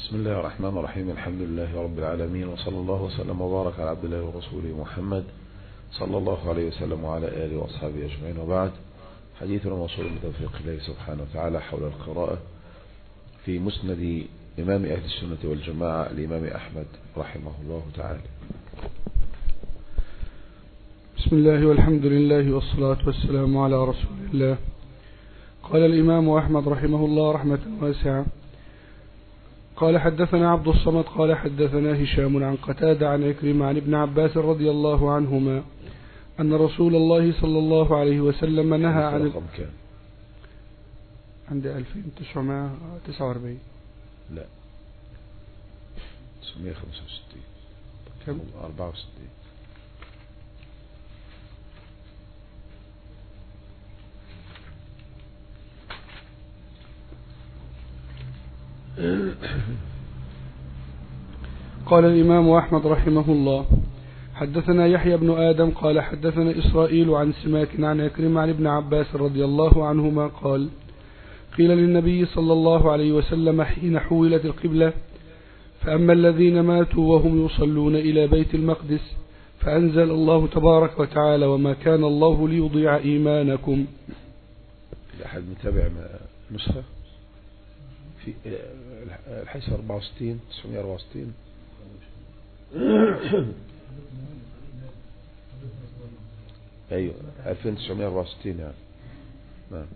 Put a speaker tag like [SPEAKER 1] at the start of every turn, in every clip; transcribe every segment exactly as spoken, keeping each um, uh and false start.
[SPEAKER 1] بسم الله الرحمن الرحيم. الحمد لله رب العالمين، وصلى الله وسلم وبارك على عبد الله ورسوله محمد صلى الله عليه وسلم وعلى آله وأصحابه أجمعين، وبعد. حديثنا موصول بتوفيق الله سبحانه وتعالى حول القراءة في مسند إمام أهل السنة والجماعة الإمام أحمد رحمه الله تعالى.
[SPEAKER 2] بسم الله والحمد لله والصلاة والسلام على رسول الله. قال الإمام أحمد رحمه الله رحمة واسعة: قال حدثنا عبد الصمد قال حدثنا هشام عن قتادة عن عكرمة عن ابن عباس رضي الله عنهما أن رسول الله صلى الله عليه وسلم نهى عن عند ألفين وتسعمائة وتسعة وأربعين
[SPEAKER 1] لا تسعمائة وخمسة وستين
[SPEAKER 2] كم
[SPEAKER 1] أربعة وستين
[SPEAKER 2] قال الإمام أحمد رحمه الله: حدثنا يحيى بن آدم قال حدثنا إسرائيل عن سماك عن عكرمة عن ابن عباس رضي الله عنهما قال: قيل للنبي صلى الله عليه وسلم حين حولت القبلة: فأما الذين ماتوا وهم يصلون إلى بيت المقدس فأنزل الله تبارك وتعالى: وما كان الله ليضيع إيمانكم.
[SPEAKER 1] أحد متابع نسخة في الحديث أربعة وستين تسعمائة وأربعة وستين أيوة ألفين وتسعمائة وأربعة وستين يعني. نعم.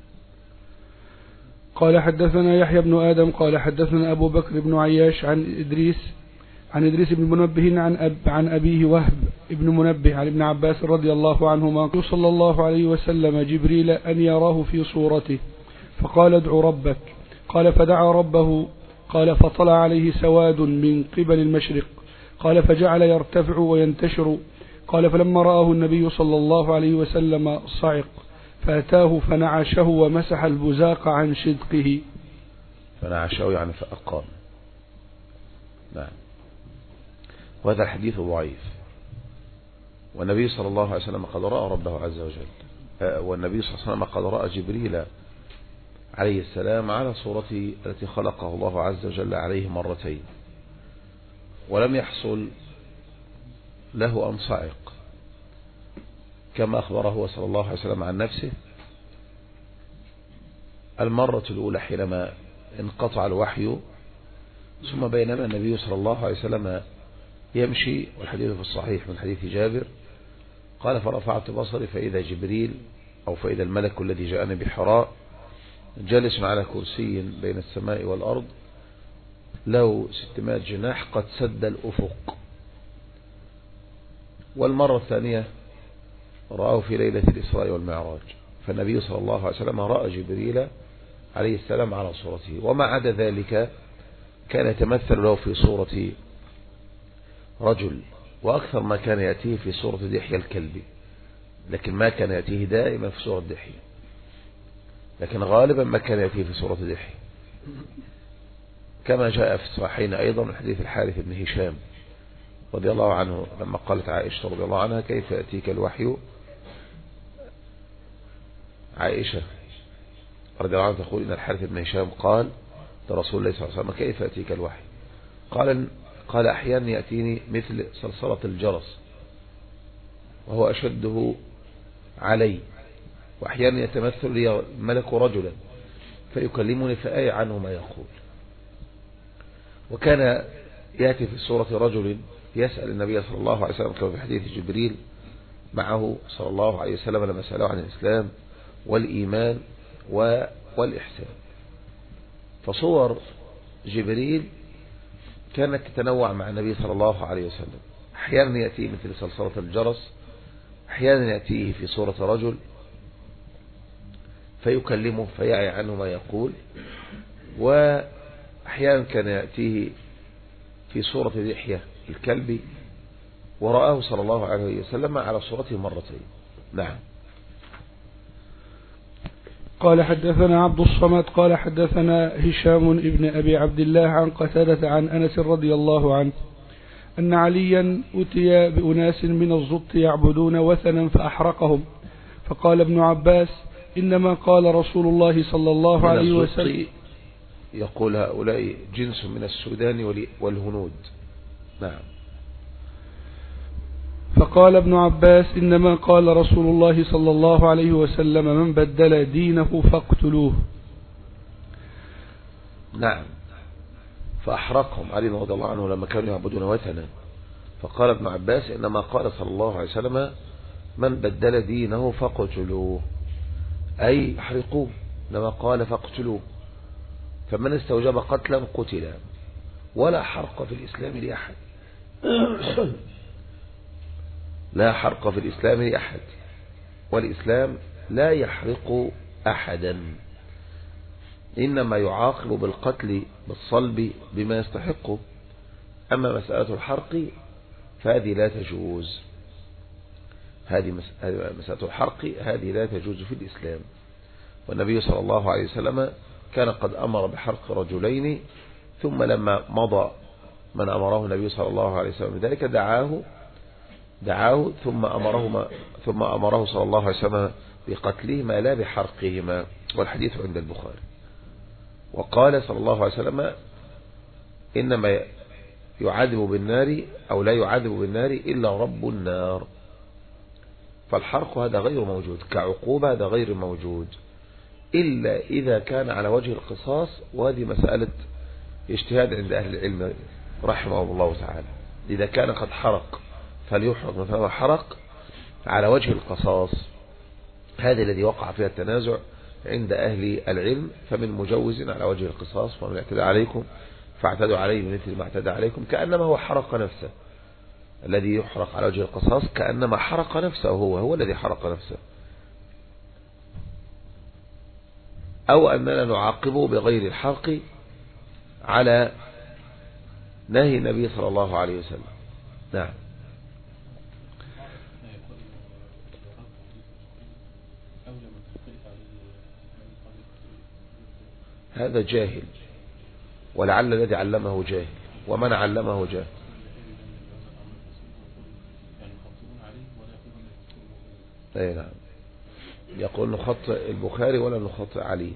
[SPEAKER 2] قال حدثنا يحيى بن آدم قال حدثنا أبو بكر بن عياش عن إدريس عن إدريس بن منبه عن أب عن أبيه وهب ابن منبه عن ابن عباس رضي الله عنهما قال صلى الله عليه وسلم جبريل أن يراه في صورته فقال: ادع ربك. قال: فدعا ربه. قال: فطلع عليه سواد من قبل المشرق. قال: فجعل يرتفع وينتشر. قال: فلما رآه النبي صلى الله عليه وسلم صعق فأتاه فنعشه ومسح البزاق عن شدقه.
[SPEAKER 1] فنعشه يعني فأقام. نعم. وهذا الحديث ضعيف، والنبي صلى الله عليه وسلم قد رأى ربه عز وجل، والنبي صلى الله عليه وسلم قد رأى جبريل عليه السلام على صورته التي خلقه الله عز وجل عليه مرتين، ولم يحصل له أن صعق كما أخبره صلى الله عليه وسلم عن نفسه المرة الأولى حينما انقطع الوحي، ثم بينما النبي صلى الله عليه وسلم يمشي، والحديث في الصحيح من حديث جابر قال: فرفعت بصري فإذا جبريل أو فإذا الملك الذي جاءني بحراء جالس على كرسي بين السماء والأرض له ستمائة جناح قد سد الأفق. والمرة الثانية رآه في ليلة الإسراء والمعراج، فالنبي صلى الله عليه وسلم رأى جبريل عليه السلام على صورته، وما عدا ذلك كان يتمثل له في صورة رجل، وأكثر ما كان يأتيه في صورة دحية الكلب، لكن ما كان يأتيه دائما في صورة دحية، لكن غالبا ما كان يأتيه في صورة دحية، كما جاء في الصحيحين أيضا من حديث الحارث بن هشام رضي الله عنه لما قالت عائشة رضي الله عنها: كيف يأتيك الوحي؟ عائشة رضي الله عنها تقول: إن الحارث بن هشام قال لرسول الله صلى الله عليه وسلم: كيف يأتيك الوحي؟ قال قال أحيانا يأتيني مثل صلصلة الجرس وهو أشده علي، وأحيانا يتمثل لي الملك رجلا فيكلمني فآي عنه ما يقول. وكان يأتي في صورة رجل يسأل النبي صلى الله عليه وسلم كما في حديث جبريل معه صلى الله عليه وسلم لما سأله عن الإسلام والإيمان والإحسان. فصور جبريل كانت تتنوع مع النبي صلى الله عليه وسلم، أحيانا يأتيه مثل صلصلة الجرس، أحيانا يأتيه في صورة رجل فيكلمه فيعي عنه ما يقول، وأحيانا كان يأتيه في صورة دحية الكلب، ورآه صلى الله عليه وسلم على صورته مرتين. نعم.
[SPEAKER 2] قال حدثنا عبد الصمد قال حدثنا هشام ابن أبي عبد الله عن قتادة عن أنس رضي الله عنه أن عليا أتي بأناس من الزط يعبدون وثنا فأحرقهم، فقال ابن عباس: إنما قال رسول الله صلى الله عليه وسلم
[SPEAKER 1] يقول هؤلاء جنس من السودان والهنود. نعم.
[SPEAKER 2] فقال ابن عباس إنما قال رسول الله صلى الله عليه وسلم من بدل دينه فاقتلوه.
[SPEAKER 1] نعم. فأحرقهم علي رضي الله عنه لما كانوا يعبدون وثنا. فقال ابن عباس إنما قال صلى الله عليه وسلم من بدل دينه فاقتلوه، أي احرقوه، إنما قال فاقتلوه. فمن استوجب قتلا قتلا، ولا حرق في الإسلام لأحد لا حرق في الإسلام لأحد، والإسلام لا يحرق أحدا، إنما يعاقب بالقتل بالصلب بما يستحقه. أما مسألة الحرق فهذه لا تجوز، هذه مسألة الحرق هذه لا تجوز في الإسلام. والنبي صلى الله عليه وسلم كان قد أمر بحرق رجلين، ثم لما مضى من أمره النبي صلى الله عليه وسلم بذلك دعاه دعاه ثم أمره ثم أمره صلى الله عليه وسلم بقتلهما لا بحرقهما، والحديث عند البخاري. وقال صلى الله عليه وسلم إنما يعذب بالنار أو لا يعذب بالنار إلا رب النار. فالحرق هذا غير موجود كعقوبة، هذا غير موجود إلا إذا كان على وجه القصاص، وهذه مسألة اجتهاد عند أهل العلم رحمه الله تعالى. إذا كان قد حرق فليحرق، مثلا حرق على وجه القصاص، هذا الذي وقع فيها التنازع عند أهل العلم. فمن مجوز على وجه القصاص ومن اعتدى عليكم فاعتدوا عليه بمثل ما اعتدى عليكم، كأنما هو حرق نفسه. الذي يحرق على وجه القصاص كأنما حرق نفسه، هو هو الذي حرق نفسه. أو أننا نعاقبه بغير الحرق على نهي النبي صلى الله عليه وسلم. نعم. هذا جاهل، ولعل الذي علمه جاهل، ومن علمه جاهل. اي نعم. يقول نخطئ البخاري ولا نخطئ علي،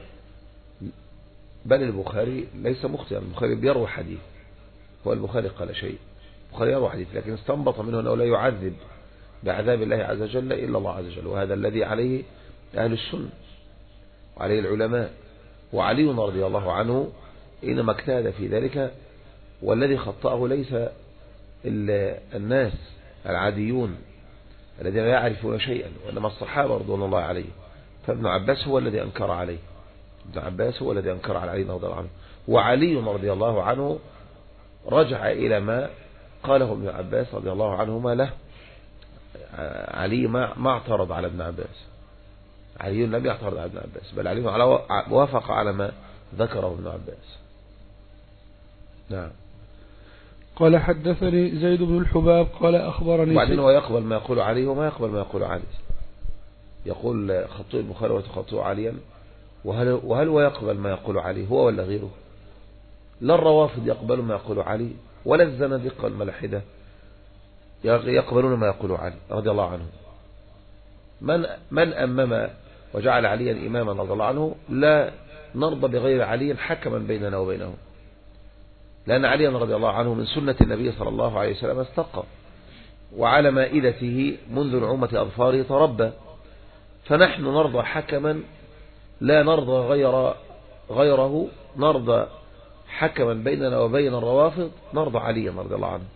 [SPEAKER 1] بل البخاري ليس مخطئا، البخاري بيروي حديث، هو البخاري قال شيء، البخاري يروي حديث، لكن استنبط منه أنه لا يعذب بعذاب الله عز وجل إلا الله عز وجل، وهذا الذي عليه أهل السنة وعليه العلماء. وعلي رضي الله عنه إنما اجتهد في ذلك، والذي خطأه ليس الناس العاديون الذين لا يعرفون شيئا، وإنما الصحابة رضوان الله عليه. فابن عباس هو الذي أنكر عليه، ابن عباس هو الذي أنكر على علي رضي الله عنه. وعلي رضي الله عنه رجع إلى ما قاله ابن عباس رضي الله عنهما له. علي ما ما اعترض على ابن عباس، علي لم يعترض على ابن عباس، بل علي على وافق على ما ذكره ابن عباس. نعم.
[SPEAKER 2] قال حدثني زيد بن الحباب قال أخبرني.
[SPEAKER 1] وبعدين هو يقبل ما يقول علي وما يقبل ما يقول علي، يقول خطوء البخاري وتخطوء عليا، وهل, وهل هو يقبل ما يقول علي هو ولا غيره؟ لا الروافض يقبل ما يقول علي، ولا الزنادقة الملحدة يقبلون ما يقول علي رضي الله عنه. من من أمم وجعل عليا إماما رضي الله عنه لا نرضى بغير علي حكما بيننا وبينه، لأن علي رضي الله عنه من سنة النبي صلى الله عليه وسلم استقى، وعلى مائدته منذ نعومة أظفاره تربى. فنحن نرضى حكما لا نرضى غير غيره، نرضى حكما بيننا وبين الروافض نرضى علي رضي الله عنه.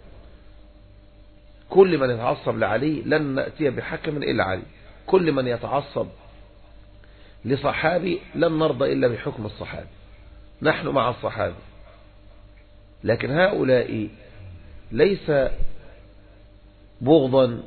[SPEAKER 1] كل من يتعصب لعلي لن نأتي بحكم إلا علي، كل من يتعصب لصحابي لن نرضى إلا بحكم الصحابي، نحن مع الصحابي. لكن هؤلاء ليس بغضا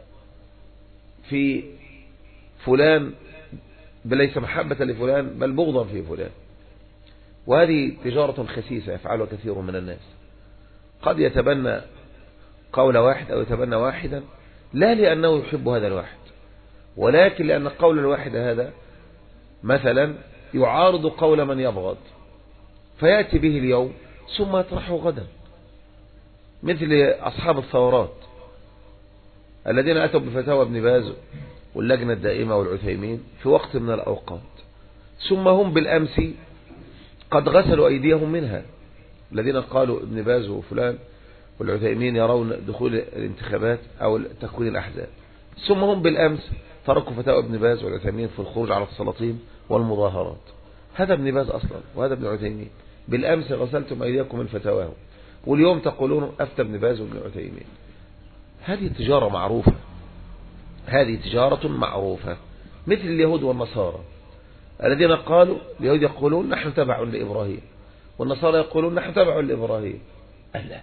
[SPEAKER 1] في فلان، بل ليس محبة لفلان، بل بغضا في فلان. وهذه تجارة خسيسة يفعلها كثير من الناس، قد يتبنى قول واحد أو يتبنى واحدا لا لأنه يحب هذا الواحد، ولكن لأن القول الواحد هذا مثلا يعارض قول من يبغض، فيأتي به اليوم ثم يطرحه غدا، مثل أصحاب الثورات الذين أتوا بفتاوى ابن باز واللجنة الدائمة والعثيمين في وقت من الأوقات، ثم هم بالأمس قد غسلوا أيديهم منها، الذين قالوا ابن باز وفلان والعثيمين يرون دخول الانتخابات أو تكوين الأحزاب، ثم هم بالأمس تركوا فتاوى ابن باز والعثيمين في الخروج على السلاطين والمظاهرات. هذا ابن باز أصلا وهذا ابن عثيمين، بالأمس غسلتم أيديكم من فتاواهم، واليوم تقولون أفتى ابن باز وابن عثيمين. هذه تجارة معروفة، هذه تجارة معروفة، مثل اليهود والنصارى الذين قالوا، اليهود يقولون نحن تبع لإبراهيم، والنصارى يقولون نحن تبع لإبراهيم. ألا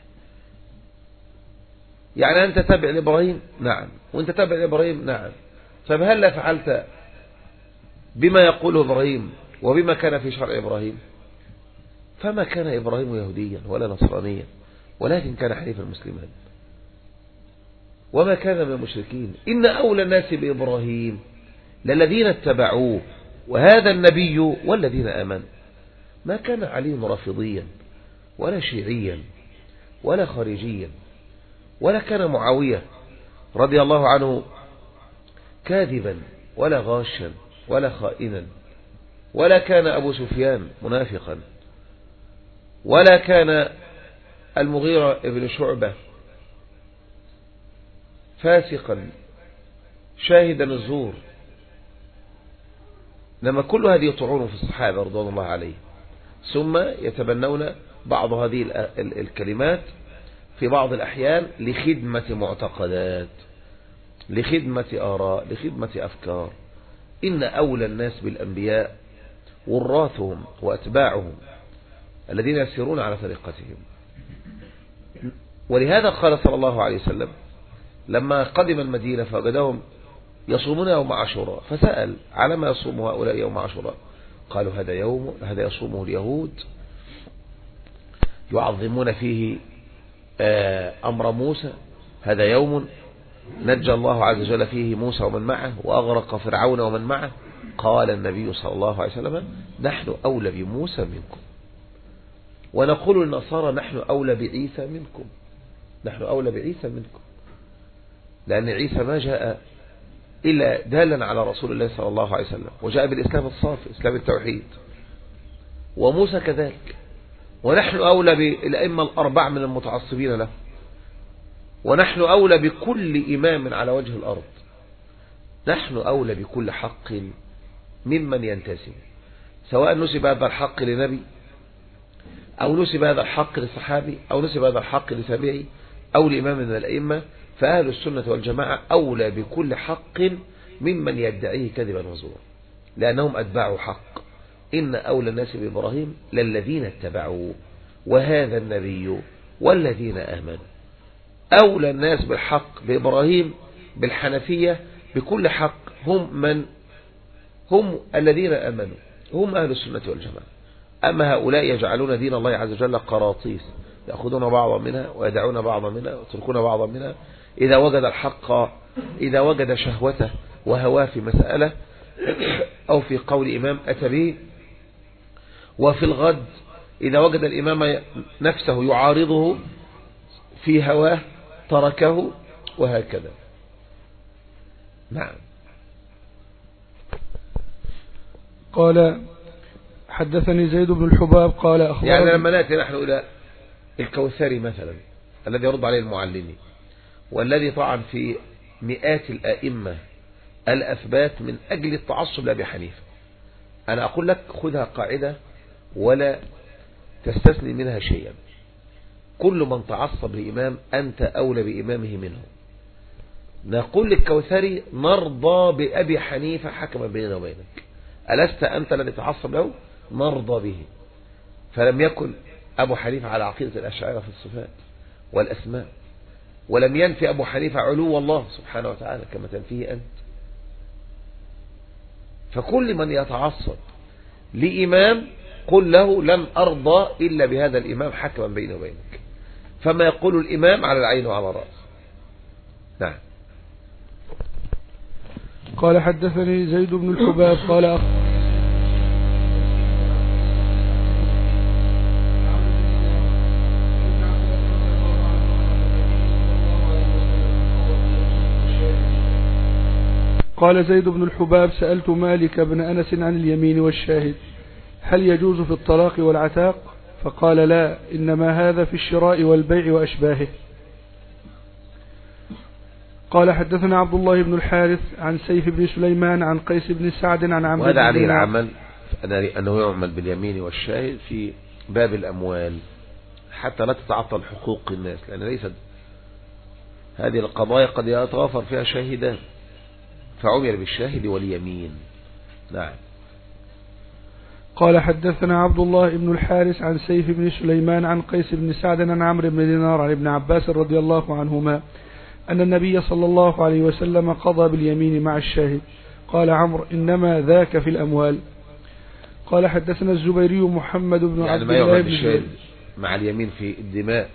[SPEAKER 1] يعني أنت تبع لإبراهيم؟ نعم. وأنت تبع لإبراهيم؟ نعم. فهل فعلت بما يقوله إبراهيم وبما كان في شرع إبراهيم؟ فما كان إبراهيم يهوديا ولا نصرانيا، ولكن كان حنيفا مسلما وما كان من المشركين. إن أولى الناس بإبراهيم للذين اتبعوه وهذا النبي والذين آمنوا. ما كان علي رافضيا ولا شيعيا ولا خارجيا، ولا كان معاوية رضي الله عنه كاذبا ولا غاشا ولا خائنا، ولا كان أبو سفيان منافقا، ولا كان المغيرة ابن شعبة فاسقا شاهدا الزور. لما كل هذه طعون في الصحابة رضوان الله عليه، ثم يتبنون بعض هذه الكلمات في بعض الأحيان لخدمة معتقدات، لخدمة آراء، لخدمة أفكار. إن أولى الناس بالأنبياء وراثهم وأتباعهم الذين يسيرون على طريقتهم. ولهذا قال صلى الله عليه وسلم لما قدم المدينة فوجدهم يصومون يوم عاشوراء، فسأل على ما يصوم هؤلاء يوم عاشوراء؟ قالوا هذا يوم هذا يصومه اليهود يعظمون فيه أمر موسى، هذا يوم نجى الله عز وجل فيه موسى ومن معه وأغرق فرعون ومن معه. قال النبي صلى الله عليه وسلم نحن أولى بموسى منكم، ونقول للنصارى نحن أولى بعيسى منكم، نحن أولى بعيسى منكم، لأن عيسى ما جاء إلا دالا على رسول الله صلى الله عليه وسلم، وجاء بالإسلام الصافي، إسلام التوحيد، وموسى كذلك. ونحن أولى بالأئمة الأربع من المتعصبين له، ونحن أولى بكل إمام على وجه الأرض، نحن أولى بكل حق ممن ينتسب، سواء نسب هذا الحق لنبي أو نسب هذا الحق لصحابي أو نسب هذا الحق لتابعي أو لإمام من الأئمة. فأهل السنة والجماعة أولى بكل حق ممن يدعيه كذبا وزورا، لأنهم أتباعوا حق. إن أولى الناس بإبراهيم للذين اتبعوا وهذا النبي والذين آمنوا. أولى الناس بالحق بإبراهيم بالحنفية بكل حق هم من هم الذين آمنوا، هم أهل السنة والجماعة. أما هؤلاء يجعلون دين الله عز وجل قراطيس، يأخذون بعضا منها ويدعون بعضا منها ويتركون بعضا منها. إذا وجد الحق، إذا وجد شهوته وهواه في مسألة أو في قول إمام أتى به، وفي الغد إذا وجد الإمام نفسه يعارضه في هواه تركه، وهكذا. نعم.
[SPEAKER 2] قال حدثني زيد بن الحباب قال أخبرني،
[SPEAKER 1] يعني لما نأتي نحن إلى الكوثري مثلا الذي يرد عليه المعلمي والذي طعن في مئات الأئمة الأثبات من أجل التعصب لأبي حنيفة، أنا أقول لك خذها قاعدة ولا تستثني منها شيئا. كل من تعصب لإمام أنت أولى بإمامه منه. نقول للكوثري نرضى بأبي حنيفة حكما بيننا وبينك، ألست أنت الذي تعصب له؟ نرضى به. فلم يكن أبو حنيفة على عقيدة الأشاعرة في الصفات والأسماء، ولم ينفي أبو حنيفة علو الله سبحانه وتعالى كما تنفيه أنت. فكل من يتعصب لإمام قل له لن أرضى إلا بهذا الإمام حكما بيني وبينك، فما يقول الإمام على العين وعلى الرأس. نعم.
[SPEAKER 2] قال حدثني زيد بن الحباب قال أخ... قال زيد بن الحباب سألت مالك بن أنس عن اليمين والشاهد هل يجوز في الطلاق والعتاق؟ فقال لا، إنما هذا في الشراء والبيع وأشباهه. قال حدثنا عبد الله بن الحارث عن سيف بن سليمان عن قيس بن سعد عن عمرو.
[SPEAKER 1] وهذا عليه العمل أنه يعمل باليمين والشاهد في باب الأموال حتى لا تتعطل حقوق الناس، لأن ليست هذه القضايا قد يتوافر فيها شاهدان، فعمل بالشاهد واليمين. نعم.
[SPEAKER 2] قال حدثنا عبد الله بن الحارث عن سيف بن سليمان عن قيس بن سعد عن عمرو بن دينار عن ابن عباس رضي الله عنهما أن النبي صلى الله عليه وسلم قضى باليمين مع الشاهد. قال عمرو إنما ذاك في الأموال. قال حدثنا الزبيري محمد بن
[SPEAKER 1] يعني
[SPEAKER 2] عبد
[SPEAKER 1] ما
[SPEAKER 2] الله
[SPEAKER 1] يعمل
[SPEAKER 2] بن
[SPEAKER 1] بالشاهد مع اليمين في الدماء،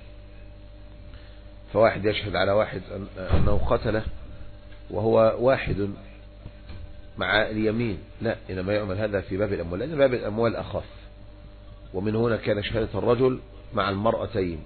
[SPEAKER 1] فواحد يشهد على واحد أنه قتله وهو واحد مع اليمين، لا، إنما يعمل هذا في باب الأموال، لأن باب الأموال أخف. ومن هنا كان شهادة الرجل مع المرأتين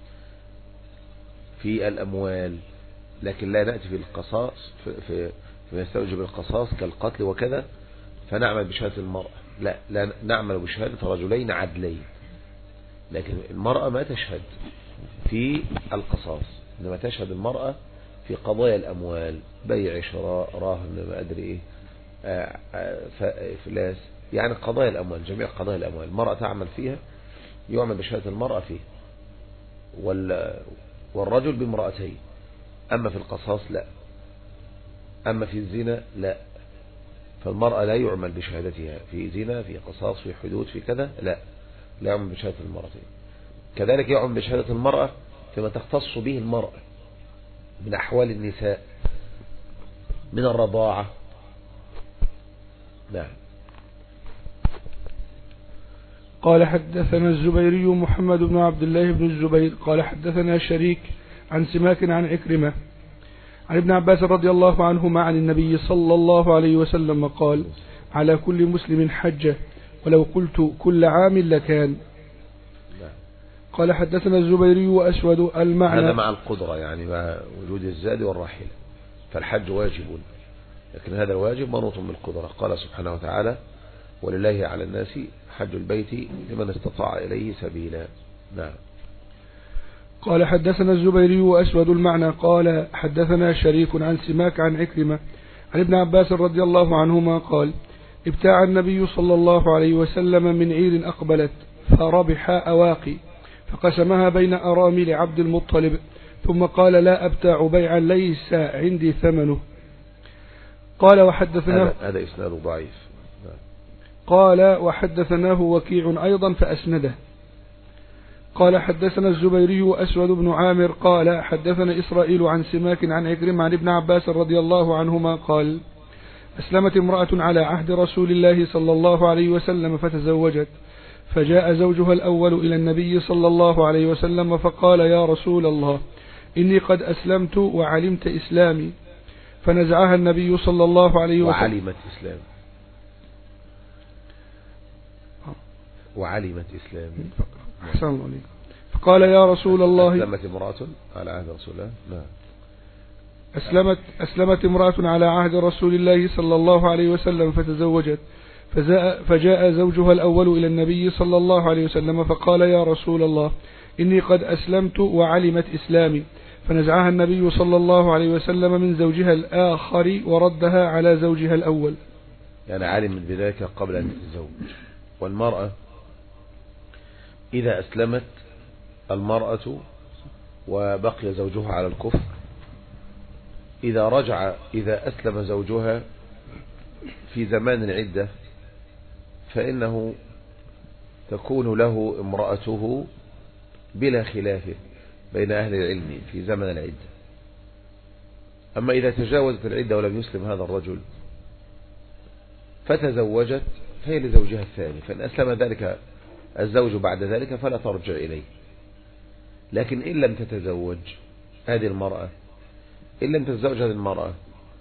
[SPEAKER 1] في الأموال، لكن لا نأتي في القصاص في في فيما يستوجب القصاص كالقتل وكذا فنعمل بشهادة المرأة، لا لا نعمل بشهادة رجلين عدلين. لكن المرأة ما تشهد في القصاص، إنما تشهد المرأة في قضايا الأموال، بيع شراء راهن ما أدري إيه فلاس، يعني قضايا الأموال، جميع قضايا الأموال المرأة تعمل فيها، يعمل بشهادة المرأة فيه، والرجل بامرأتين. أما في القصاص لا، أما في الزنا لا، فالمرأة لا يعمل بشهادتها في زنا، في قصاص، في حدود، في كذا، لا لا يعمل بشهادة المرأتين. كذلك يعمل بشهادة المرأة فيما تختص به المرأة من أحوال النساء، من الرضاعة. نعم.
[SPEAKER 2] قال حدثنا الزبيري محمد بن عبد الله بن الزبير قال حدثنا شريك عن سماك عن عكرمة عن ابن عباس رضي الله عنهما عن النبي صلى الله عليه وسلم قال على كل مسلم حجة ولو قلت كل عام لكان. قال حدثنا الزبيري وأسود المعنى
[SPEAKER 1] هذا مع القدرة، يعني مع وجود الزاد والراحلة، فالحج واجب، لكن هذا الواجب منوط بالقدرة. قال سبحانه وتعالى ولله على الناس حج البيت لمن استطاع إليه سبيلا. نعم.
[SPEAKER 2] قال حدثنا الزبيري وأسود المعنى قال حدثنا شريك عن سماك عن عكرمة عن ابن عباس رضي الله عنهما قال ابتاع النبي صلى الله عليه وسلم من عير أقبلت فربح أواقي فقسمها بين أرامل عبد المطلب، ثم قال لا أبتاع بيعا ليس عندي ثمنه. قال وحدثناه
[SPEAKER 1] هذا إسناد ضعيف.
[SPEAKER 2] قال وحدثناه وكيع أيضا فأسنده. قال حدثنا الزبيري وأسود بن عامر قال حدثنا إسرائيل عن سماك عن عكرم عن ابن عباس رضي الله عنهما قال أسلمت امرأة على عهد رسول الله صلى الله عليه وسلم فتزوجت، فجاء زوجها الأول إلى النبي صلى الله عليه وسلم فقال يا رسول الله إني قد أسلمت وعلمت إسلامي، فنزعها النبي صلى الله عليه وسلم
[SPEAKER 1] وعلمت إسلامي وعلمت إسلامي
[SPEAKER 2] أحسن الله عليك. فقال يا رسول الله
[SPEAKER 1] أسلمت امرأة على عهد رسول الله نعم
[SPEAKER 2] أسلمت, أسلمت امرأة على عهد رسول الله صلى الله عليه وسلم فتزوجت، فجاء زوجها الأول إلى النبي صلى الله عليه وسلم فقال يا رسول الله إني قد أسلمت وعلمت إسلامي، فنزعها النبي صلى الله عليه وسلم من زوجها الآخر وردها على زوجها الأول.
[SPEAKER 1] يعني علمت بذلك قبل أن تتزوج. والمرأة إذا أسلمت المرأة وبقي زوجها على الكفر، إذا رجع إذا أسلم زوجها في زمان العدة فإنه تكون له امرأته بلا خلاف بين أهل العلم في زمن العدة. أما إذا تجاوزت العدة ولم يسلم هذا الرجل فتزوجت فهي لزوجها الثاني، فإن أسلم ذلك الزوج بعد ذلك فلا ترجع إليه. لكن إن لم تتزوج هذه المرأة إن لم تتزوج هذه المرأة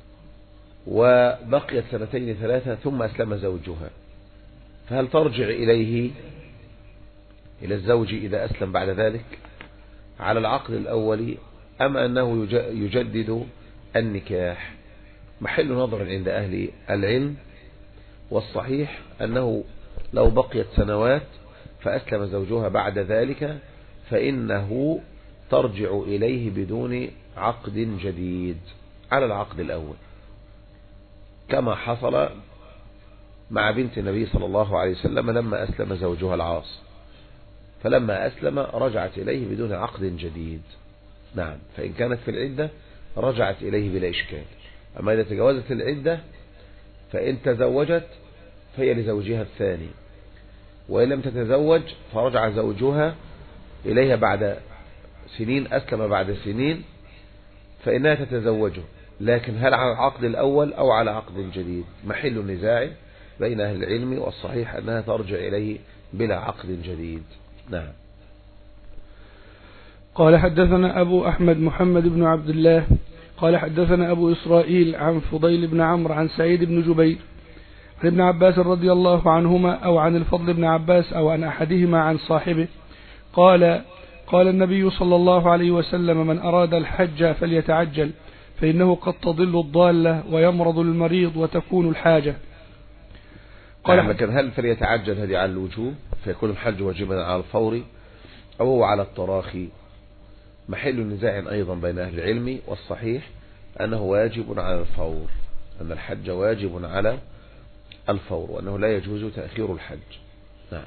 [SPEAKER 1] وبقيت سنتين ثلاثة ثم أسلم زوجها، فهل ترجع إليه إلى الزوج إذا أسلم بعد ذلك على العقد الأول أم أنه يجدد النكاح؟ محل نظر عند أهل العلم، والصحيح أنه لو بقيت سنوات فأسلم زوجها بعد ذلك فإنه ترجع إليه بدون عقد جديد على العقد الأول، كما حصل مع بنت النبي صلى الله عليه وسلم لما أسلم زوجها العاص، فلما أسلم رجعت إليه بدون عقد جديد. نعم، فإن كانت في العدة رجعت إليه بلا إشكال. أما إذا تجاوزت العدة فإن تزوجت فهي لزوجها الثاني، وإن لم تتزوج فرجع زوجها إليها بعد سنين، أسلم بعد سنين، فإنها تتزوجه، لكن هل على العقد الأول أو على عقد جديد؟ محل نزاع بين أهل العلم، والصحيح أنها ترجع إليه بلا عقد جديد. نعم.
[SPEAKER 2] قال حدثنا أبو أحمد محمد بن عبد الله قال حدثنا أبو إسرائيل عن فضيل بن عمرو عن سعيد بن جبير عن ابن عباس رضي الله عنهما أو عن الفضل بن عباس أو عن أحدهما عن صاحبه قال قال النبي صلى الله عليه وسلم: من أراد الحج فليتعجل، فإنه قد تضل الضالة ويمرض المريض وتكون الحاجة.
[SPEAKER 1] قال نعم، لكن هل فليتعجل هذه على الوجوب فيكون الحج واجبا على الفور أو هو على التراخي؟ محل نزاع أيضا بين أهل العلم، والصحيح أنه واجب على الفور، أن الحج واجب على الفور، وأنه لا يجوز تأخير الحج. نعم.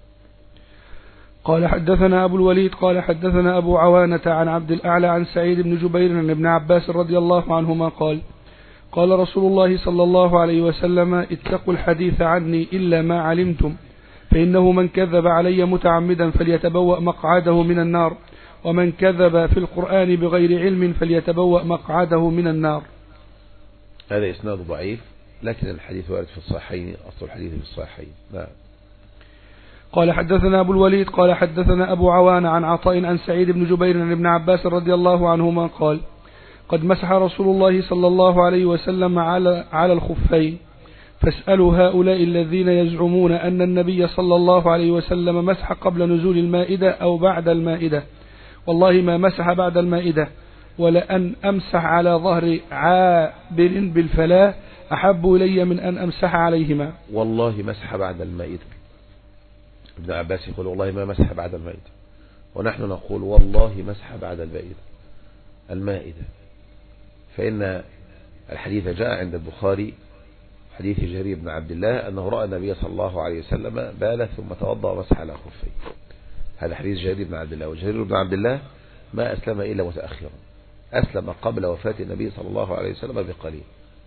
[SPEAKER 2] قال حدثنا أبو الوليد قال حدثنا أبو عوانة عن عبد الأعلى عن سعيد بن جبير عن ابن عباس رضي الله عنهما قال: قال رسول الله صلى الله عليه وسلم: اتقوا الحديث عني إلا ما علمتم، فإنه من كذب علي متعمدا فليتبوأ مقعده من النار، ومن كذب في القرآن بغير علم فليتبوأ مقعده من النار.
[SPEAKER 1] هذا إسناد ضعيف، لكن الحديث وارد في الصحيحين، أصل الحديث في الصحيحين. نعم.
[SPEAKER 2] قال حدثنا أبو الوليد قال حدثنا أبو عوان عن عطاء عن سعيد بن جبير عن ابن عباس رضي الله عنهما قال: قد مسح رسول الله صلى الله عليه وسلم على على الخفين، فاسألوا هؤلاء الذين يزعمون أن النبي صلى الله عليه وسلم مسح قبل نزول المائدة أو بعد المائدة، والله ما مسح بعد المائدة، ولأن أمسح على ظهر عابر بالفلاة أحب إلي من أن أمسح عليهما.
[SPEAKER 1] والله مسح بعد المائدة. ابن عباس يقول والله ما مسح بعد المائدة، ونحن نقول والله مسح بعد المائدة المائدة فإن الحديث جاء عند البخاري حديث جرير بن عبد الله أنه رأى النبي صلى الله عليه وسلم بال ثم توضأ ومسح على خفيه. هذا حديث جرير بن عبد الله، وجرير بن عبد الله ما أسلم إلا متأخرا، أسلم قبل وفاة النبي صلى الله عليه وسلم بقليل،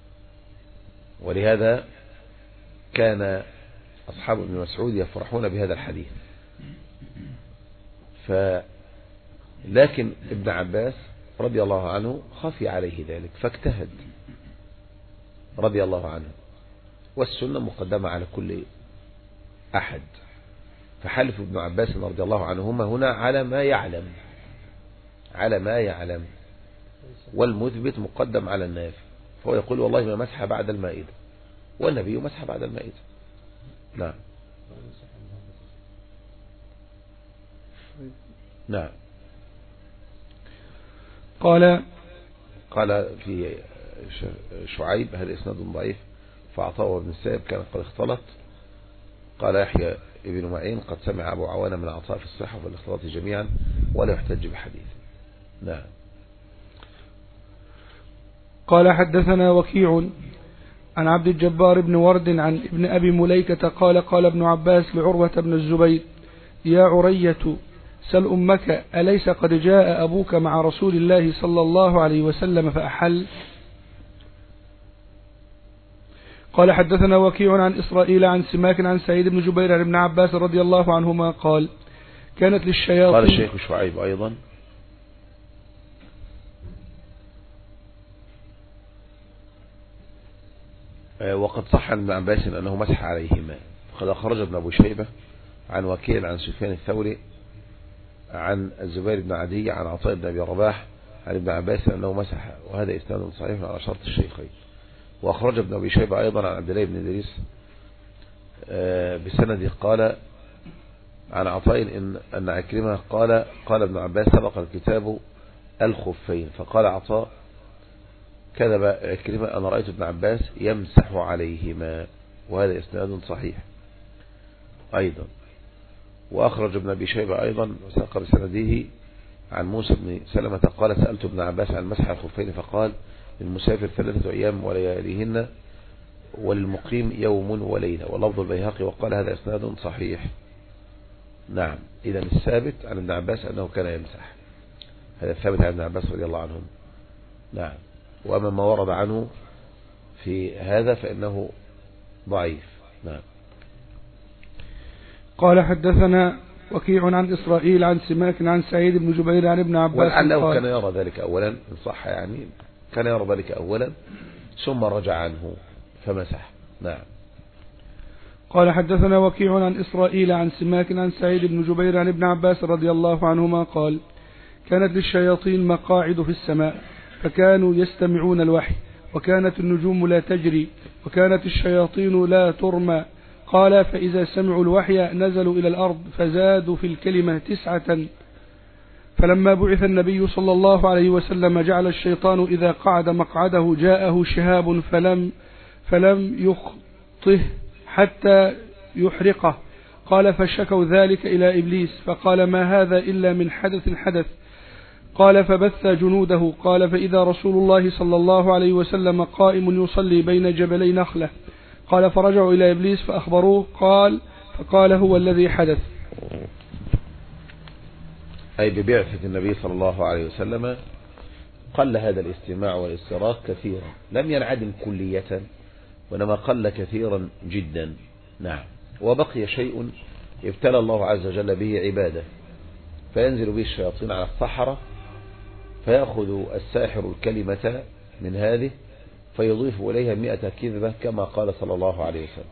[SPEAKER 1] ولهذا كان أصحاب ابن مسعود يفرحون بهذا الحديث. ف لكن ابن عباس رضي الله عنه خفي عليه ذلك فاجتهد رضي الله عنه، والسنة مقدمة على كل أحد، فحلف ابن عباس رضي الله عنهما هنا على ما يعلم على ما يعلم والمثبت مقدم على النافي، فهو يقول والله ما مسح بعد المائدة، والنبي مسح بعد المائدة. نعم. نعم.
[SPEAKER 2] قال
[SPEAKER 1] قال في شعيب هذا إسناد ضعيف، فعطاء بن السائب كان قد اختلط. قال يحيى ابن معين قد سمع أبو عوانة من عطاء في الصحة والاختلاط جميعا ولا يحتج بحديث. نعم.
[SPEAKER 2] قال حدثنا وكيع عن عبد الجبار بن ورد عن ابن أبي مليكة قال قال ابن عباس لعروة بن الزبير: يا عرية سل أمك أليس قد جاء أبوك مع رسول الله صلى الله عليه وسلم فأحل؟ قال حدثنا وكيع عن إسرائيل عن سماك عن سعيد بن جبير عن ابن عباس رضي الله عنهما قال: كانت للشياطين.
[SPEAKER 1] قال الشيخ شعيب أيضا: وقد صح عن ابن عباس أنه مسح عليهما، قد أخرج ابن أبو شيبة عن وكيع عن سفيان الثوري عن الزبير بن عدي عن عطاء بن أبي رباح عن ابن عباس أنه مسح، وهذا إسناد صحيح على شرط الشيخين. وأخرج ابن أبي شيبة أيضا عن عبد الله بن إدريس بسند قال عن عطاء إن أن عكرمة قال قال ابن عباس سبق الكتاب الخفين، فقال عطاء كذب عكرمة أنا رأيت ابن عباس يمسح عليهما، وهذا إسناد صحيح. أيضا. وأخرج ابن أبي شيبة أيضا وساق بسنده عن موسى بن سلمة قال سألت ابن عباس عن مسح الخفين فقال للمسافر ثلاثة أيام ولياليهن وللمقيم يوم وليلة، ولفظ البيهقي وقال هذا إسناد صحيح. نعم، إذا الثابت عن ابن عباس أنه كان يمسح، هذا الثابت عن ابن عباس رضي الله عنهم. نعم. وأما ما ورد عنه في هذا فإنه ضعيف. نعم.
[SPEAKER 2] قال حدثنا وكيع عن إسرائيل عن سماك عن سعيد بن جبير عن ابن عباس
[SPEAKER 1] ولعله كان يرى ذلك أولا، إن صح يعني كان يرى ذلك أولا ثم رجع عنه فمسح. نعم.
[SPEAKER 2] قال حدثنا وكيع عن إسرائيل عن سماك عن سعيد بن جبير عن ابن عباس رضي الله عنهما قال كانت للشياطين مقاعد في السماء فكانوا يستمعون الوحي، وكانت النجوم لا تجري، وكانت الشياطين لا ترمى. قال فإذا سمعوا الوحي نزلوا إلى الأرض فزادوا في الكلمة تسعة. فلما بعث النبي صلى الله عليه وسلم جعل الشيطان إذا قعد مقعده جاءه شهاب فلم, فلم يخطه حتى يحرقه. قال فشكوا ذلك إلى إبليس فقال ما هذا إلا من حدث حدث. قال فبث جنوده. قال فإذا رسول الله صلى الله عليه وسلم قائم يصلي بين جبلي نخلة. قال فرجعوا إلى إبليس فأخبروه قال فقال هو الذي حدث.
[SPEAKER 1] أي ببعثة النبي صلى الله عليه وسلم قل هذا الاستماع والاستراك كثيرا، لم ينعدم كلية وإنما قل كثيرا جدا. نعم. وبقي شيء ابتلى الله عز وجل به عباده، فينزل به الشياطين على السحرة فيأخذ الساحر الكلمة من هذه فيضيف إليها مئة كذبة كما قال صلى الله عليه وسلم.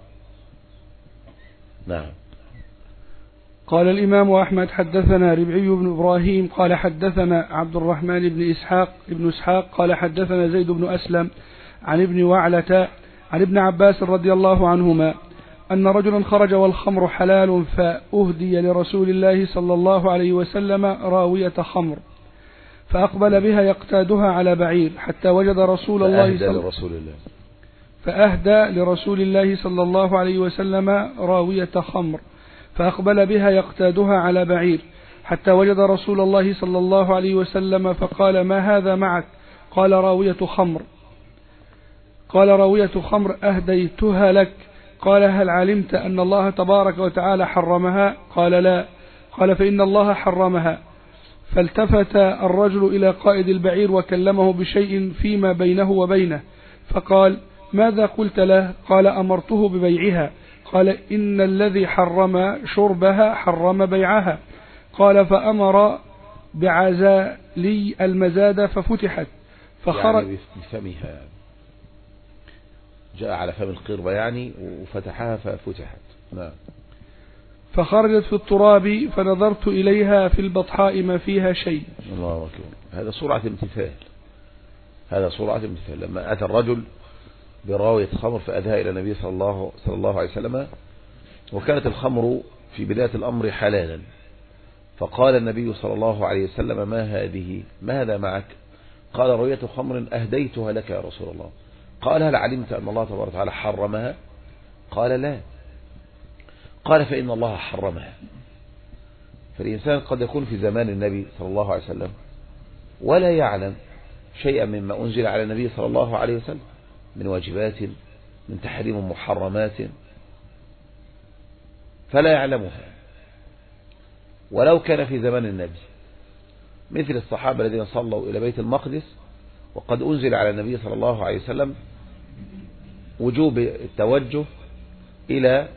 [SPEAKER 1] نعم.
[SPEAKER 2] قال الإمام أحمد حدثنا ربعي بن إبراهيم قال حدثنا عبد الرحمن بن إسحاق ابن إسحاق قال حدثنا زيد بن أسلم عن ابن وعلة عن ابن عباس رضي الله عنهما أن رجلا خرج والخمر حلال فأهدي لرسول الله صلى الله عليه وسلم راوية خمر فأقبل بها يقتادها على بعير حتى وجد رسول الله صلى لرسول الله فأهدى لرسول الله صلى الله عليه وسلم راوية خمر فأقبل بها يقتادها على بعير حتى وجد رسول الله صلى الله عليه وسلم فقال ما هذا معك؟ قال راوية خمر. قال راوية خمر أهديتها لك. قال هل علمت أن الله تبارك وتعالى حرمها؟ قال لا. قال فإن الله حرمها. فالتفت الرجل إلى قائد البعير وكلمه بشيء فيما بينه وبينه فقال ماذا قلت له؟ قال أمرته ببيعها. قال إن الذي حرم شربها حرم بيعها. قال فأمر بعزالي المزاد ففتحت فخرج
[SPEAKER 1] يعني بفمها يعني. جاء على فم القربة يعني وفتحها ففتحت. نعم.
[SPEAKER 2] فخرجت في التراب فنظرت إليها في البطحاء ما فيها شيء.
[SPEAKER 1] الله أكبر. هذا سرعة امتثال، هذا سرعة امتثال. لما أتى الرجل براوية خمر فأدها إلى النبي صلى الله, صلى الله عليه وسلم، وكانت الخمر في بداية الأمر حلالا، فقال النبي صلى الله عليه وسلم ما هذه؟ ما هذا معك؟ قال راوية خمر أهديتها لك يا رسول الله. قال هل علمت أن الله تبارك وتعالى حرمها؟ قال لا. قال فإن الله حرمها. فالإنسان قد يكون في زمان النبي صلى الله عليه وسلم ولا يعلم شيئا مما أنزل على النبي صلى الله عليه وسلم من واجبات، من تحريم محرمات، فلا يعلمها. ولو كان في زمان النبي مثل الصحابة الذين صلوا إلى بيت المقدس وقد أنزل على النبي صلى الله عليه وسلم وجوب التوجه إلى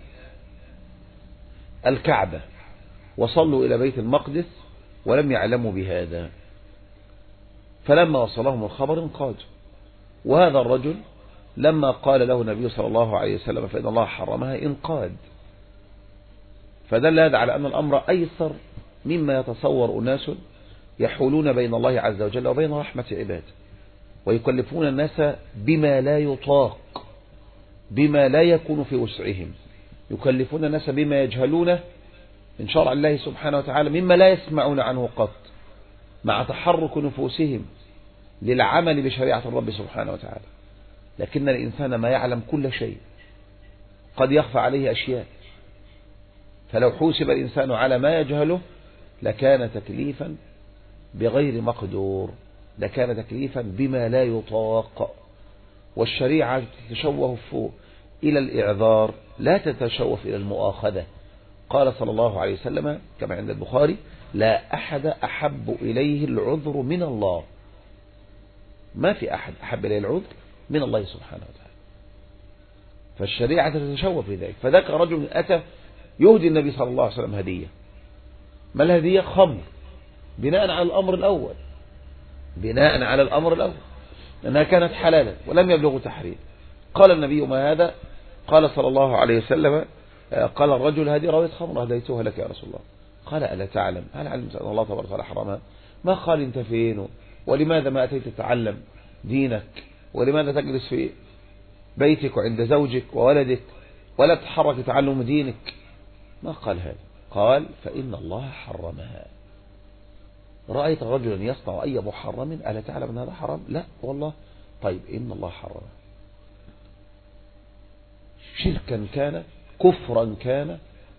[SPEAKER 1] الكعبة وصلوا إلى بيت المقدس ولم يعلموا بهذا، فلما وصلهم الخبر انقادوا. وهذا الرجل لما قال له النبي صلى الله عليه وسلم فإن الله حرمها انقاد. فدل هذا على أن الأمر أيسر مما يتصور أناس يحولون بين الله عز وجل وبين رحمة عباده، ويكلفون الناس بما لا يطاق، بما لا يكون في وسعهم، يكلفون الناس بما يجهلونه من شرع الله سبحانه وتعالى مما لا يسمعون عنه قط، مع تحرك نفوسهم للعمل بشريعة الرب سبحانه وتعالى. لكن الإنسان ما يعلم كل شيء، قد يخفى عليه أشياء، فلو حوسب الإنسان على ما يجهله لكان تكليفا بغير مقدور، لكان تكليفا بما لا يطاق. والشريعة تتشوف إلى الإعذار لا تتشوف إلى المؤاخذة. قال صلى الله عليه وسلم كما عند البخاري: لا أحد أحب إليه العذر من الله. ما في أحد أحب إليه العذر من الله سبحانه وتعالى. فالشريعة تتشوف لذلك. فذاك رجل أتى يهدي النبي صلى الله عليه وسلم هدية. ما الهدية؟ خمر، بناء على الأمر الأول، بناء على الأمر الأول لأنها كانت حلالا ولم يبلغ تحريم. قال النبي: ما هذا؟ قال صلى الله عليه وسلم: قال الرجل: هذه راوية خمر هديتها لك يا رسول الله. قال: ألا تعلم؟ هل علمت أن الله تبارك وتعالى حرمها؟ ما قال أنت فين؟ ولماذا ما أتيت تتعلم دينك؟ ولماذا تجلس في بيتك وعند زوجك وولدك ولا تتحرك تعلم دينك؟ ما قال هذا. قال: فإن الله حرمها. رأيت رجلا يصنع أي محرم ألا تعلم أن هذا حرام؟ لا والله. طيب إن الله حرمها. شركا كان، كفرا كان،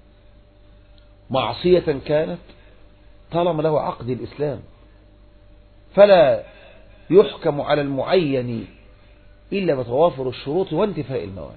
[SPEAKER 1] معصية كانت، طالما له عقد الإسلام فلا يحكم على المعين إلا بتوافر الشروط وانتفاء الموانع.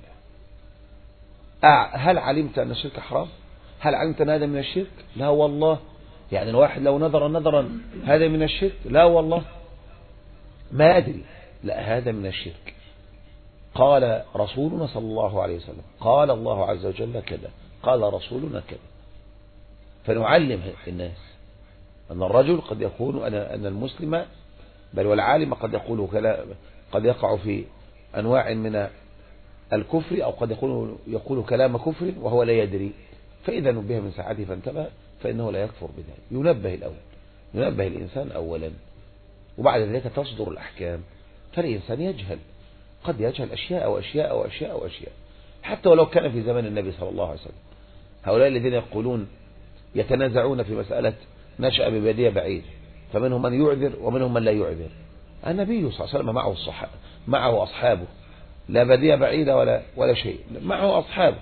[SPEAKER 1] هل علمت أن الشرك حرام؟ هل علمت أن هذا من الشرك؟ لا والله. يعني الواحد لو نظر نظرا هذا من الشرك؟ لا والله ما أدري. لا، هذا من الشرك. قال رسولنا صلى الله عليه وسلم، قال الله عز وجل كذا، قال رسولنا كذا. فنعلم الناس أن الرجل قد يكون أن المسلم بل والعالم قد يقول كلام، قد يقع في أنواع من الكفر، أو قد يقول يقول كلام كفر وهو لا يدري. فإذا نبه من ساعته فانتبه فإنه لا يكفر بذلك. ينبه الأول، ينبه الإنسان أولا، وبعد ذلك تصدر الأحكام. فالإنسان يجهل، قد يجهل أشياء وأشياء وأشياء وأشياء، حتى ولو كان في زمان النبي صلى الله عليه وسلم. هؤلاء الذين يقولون يتنازعون في مسألة نشأ ببادية بعيد، فمنهم من يعذر ومنهم من لا يعذر. النبي صلى الله عليه وسلم معه الصحابة، معه أصحابه، لا بادية بعيدة ولا ولا شيء، معه أصحابه.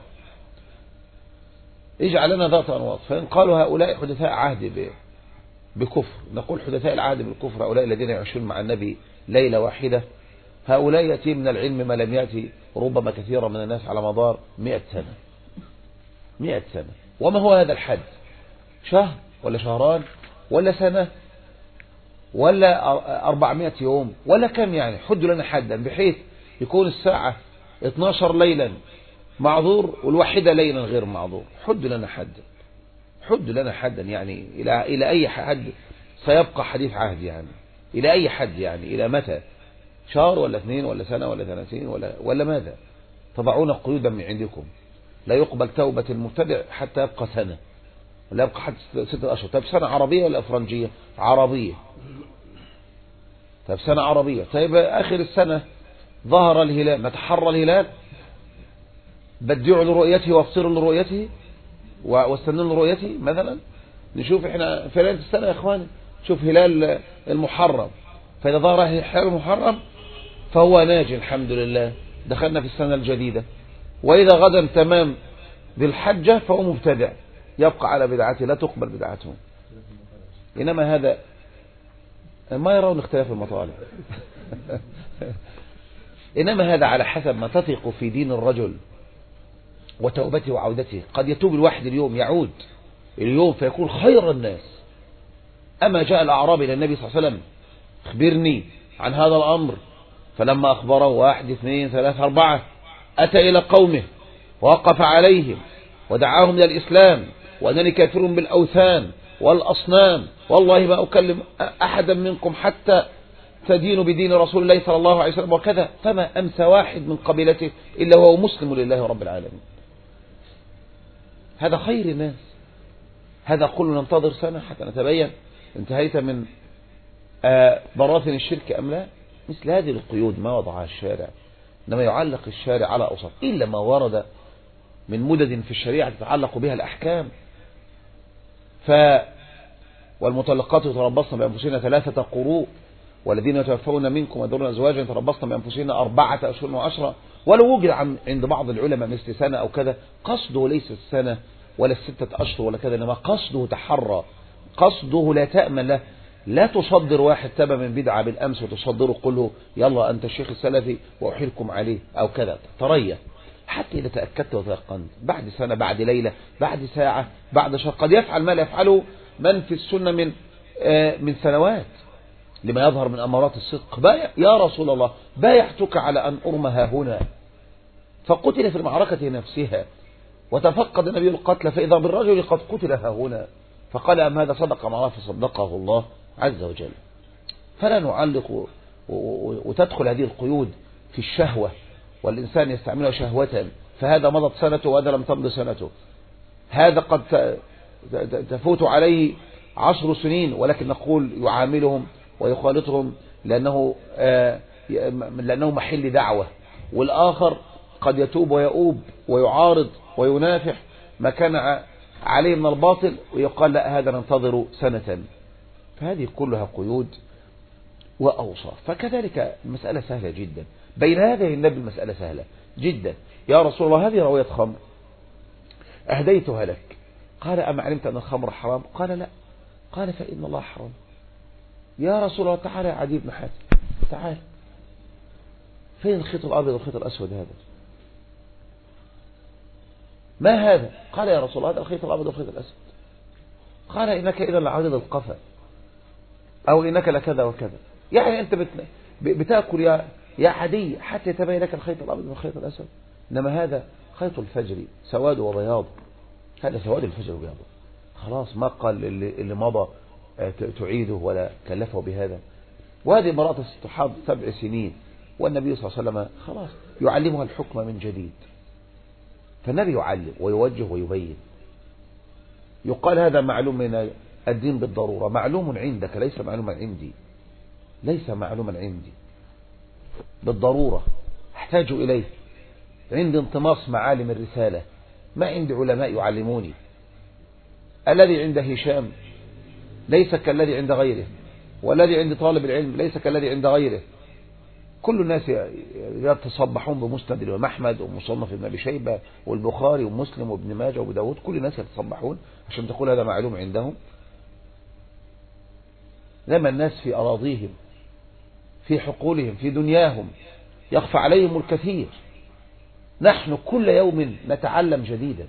[SPEAKER 1] اجعل لنا ذات أنواط. فإن قالوا هؤلاء حدثاء عهد بكفر، نقول حدثاء العهد بالكفر هؤلاء الذين يعيشون مع النبي ليلة واحدة، هؤلاء يأتي من العلم ما لم يأتي ربما كثيرا من الناس على مدار مئة سنة. مئة سنة. وما هو هذا الحد؟ شهر ولا شهران ولا سنة ولا أربعمائة يوم ولا كم؟ يعني حدوا لنا حدا بحيث يكون الساعة اثناشر ليلا معذور والواحدة ليلا غير معذور. حدوا لنا حدا، حدوا لنا حدا. يعني إلى إلى أي حد سيبقى حديث عهد؟ يعني إلى أي حد؟ يعني إلى متى؟ شهر ولا اثنين ولا سنة ولا ثلاثين ولا ولا ماذا؟ تضعون قيودا من عندكم. لا يقبل توبة المبتدع حتى يبقى سنة، ولا يبقى حتى ستة أشهر. طيب سنة عربية ولا أفرنجية؟ عربية. طيب سنة عربية. طيب آخر السنة ظهر الهلال، نتحرى الهلال، بدعوا لرؤيته وافطروا لرؤيته واستنوا لرؤيته مثلا. نشوف احنا في ليلة السنة يا اخواني، شوف هلال المحرم، فإذا ظهر هلال المحرم فهو ناجي الحمد لله، دخلنا في السنة الجديدة. وإذا غدا تمام بالحجة فهو مبتدع، يبقى على بدعته، لا تقبل بدعته. إنما هذا ما يرون اختلاف المطالب. إنما هذا على حسب ما تثق في دين الرجل وتوبته وعودته. قد يتوب الواحد اليوم، يعود اليوم فيكون خير الناس. أما جاء الأعرابي إلى النبي صلى الله عليه وسلم: اخبرني عن هذا الأمر. فلما أخبره واحد اثنين ثلاثة أربعة، أتى إلى قومه ووقف عليهم ودعاهم إلى الإسلام، وأنني كافر بالأوثان والأصنام، والله ما أكلم أحدا منكم حتى تدين بدين رسول الله صلى الله عليه وسلم وكذا. فما أمسى واحد من قبيلته إلا وهو مسلم لله رب العالمين. هذا خير الناس. هذا قل ننتظر سنة حتى نتبين انتهيت من براثن الشرك أم لا. مثل هذه القيود ما وضعها الشارع، إنما يعلق الشارع على أوساط، إلا ما ورد من مدد في الشريعة تتعلق بها الأحكام. ف والمطلقات يتربصن بأنفسهن ثلاثة قروء، والذين يتوفون منكم ويذرون أزواجا يتربصن بأنفسهن أربعة أشهر وعشرة. ولو وجد عند بعض العلماء مثل سنة أو كذا، قصده ليس السنة ولا الستة أشهر ولا كذا، إنما قصده تحرى، قصده لا تأمن له. لا تصدر واحد تبع من بدعة بالأمس وتصدره قل له يلا أنت الشيخ السلفي وأحيلكم عليه أو كذا، تريا حتى إذا تأكدت وتيقنت بعد سنة بعد ليلة بعد ساعة بعد شهر قد يفعل ما لا يفعله من في السنة من آه من سنوات لما يظهر من أمارات الصدق. بايع يا رسول الله بايعتك على أن أرمها هنا، فقتل في المعركة نفسها وتفقد النبي القتل فإذا بالرجل قد قتل هنا، فقال أم هذا صدق معه فصدقه الله عز وجل. فلا نعلق وتدخل هذه القيود في الشهوة والإنسان يستعملها شهوة، فهذا مضت سنته وهذا لم تمض سنته، هذا قد تفوت عليه عشر سنين ولكن نقول يعاملهم ويخالطهم لأنه لأنه محل دعوة، والآخر قد يتوب ويؤوب ويعارض وينافح ما كان عليه من الباطل ويقال لا هذا ننتظر سنة. فهذه كلها قيود وأوصاف. فكذلك المسألة سهلة جدا، بين هذه النبي المسألة سهلة جدا. يا رسول الله هذه روية خمر أهديتها لك، قال أما علمت أن الخمر حرام؟ قال لا، قال فإن الله حرام. يا رسول الله تعالى يا عدي بن حاتم تعال، فين الخيط الأبيض والخيط الأسود هذا؟ ما هذا؟ قال يا رسول الله هذا الخيط الأبيض والخيط الأسود. قال إنك إذا لعريض القفا أو إنك لكذا وكذا، يعني أنت بتأكل يا يا عدي حتى يتبين لك الخيط الأبيض والخيط الأسود، إنما هذا خيط الفجر سواد وبياض، هذا سواد الفجر وبياض. خلاص ما قال اللي, اللي مضى تعيده ولا كلفه بهذا. وهذه امرأة تحاض سبع سنين والنبي صلى الله عليه وسلم خلاص يعلمها الحكم من جديد، فالنبي يعلم ويوجه ويبين. يقال هذا معلوم من الدين بالضرورة، معلوم عندك ليس معلوما عندي، ليس معلوما عندي بالضرورة، احتاج إليه، عندي انطماس معالم الرسالة، ما عندي علماء يعلموني. الذي عند هشام ليس كالذي عند غيره، والذي عند طالب العلم ليس كالذي عند غيره. كل الناس يتصبحون بمسند الإمام أحمد ومصنف ابن أبي شيبة والبخاري ومسلم وابن ماجه وابو داود، كل الناس يتصبحون عشان تقول هذا معلوم عندهم. لما الناس في أراضيهم في حقولهم في دنياهم يخفى عليهم الكثير، نحن كل يوم نتعلم جديدا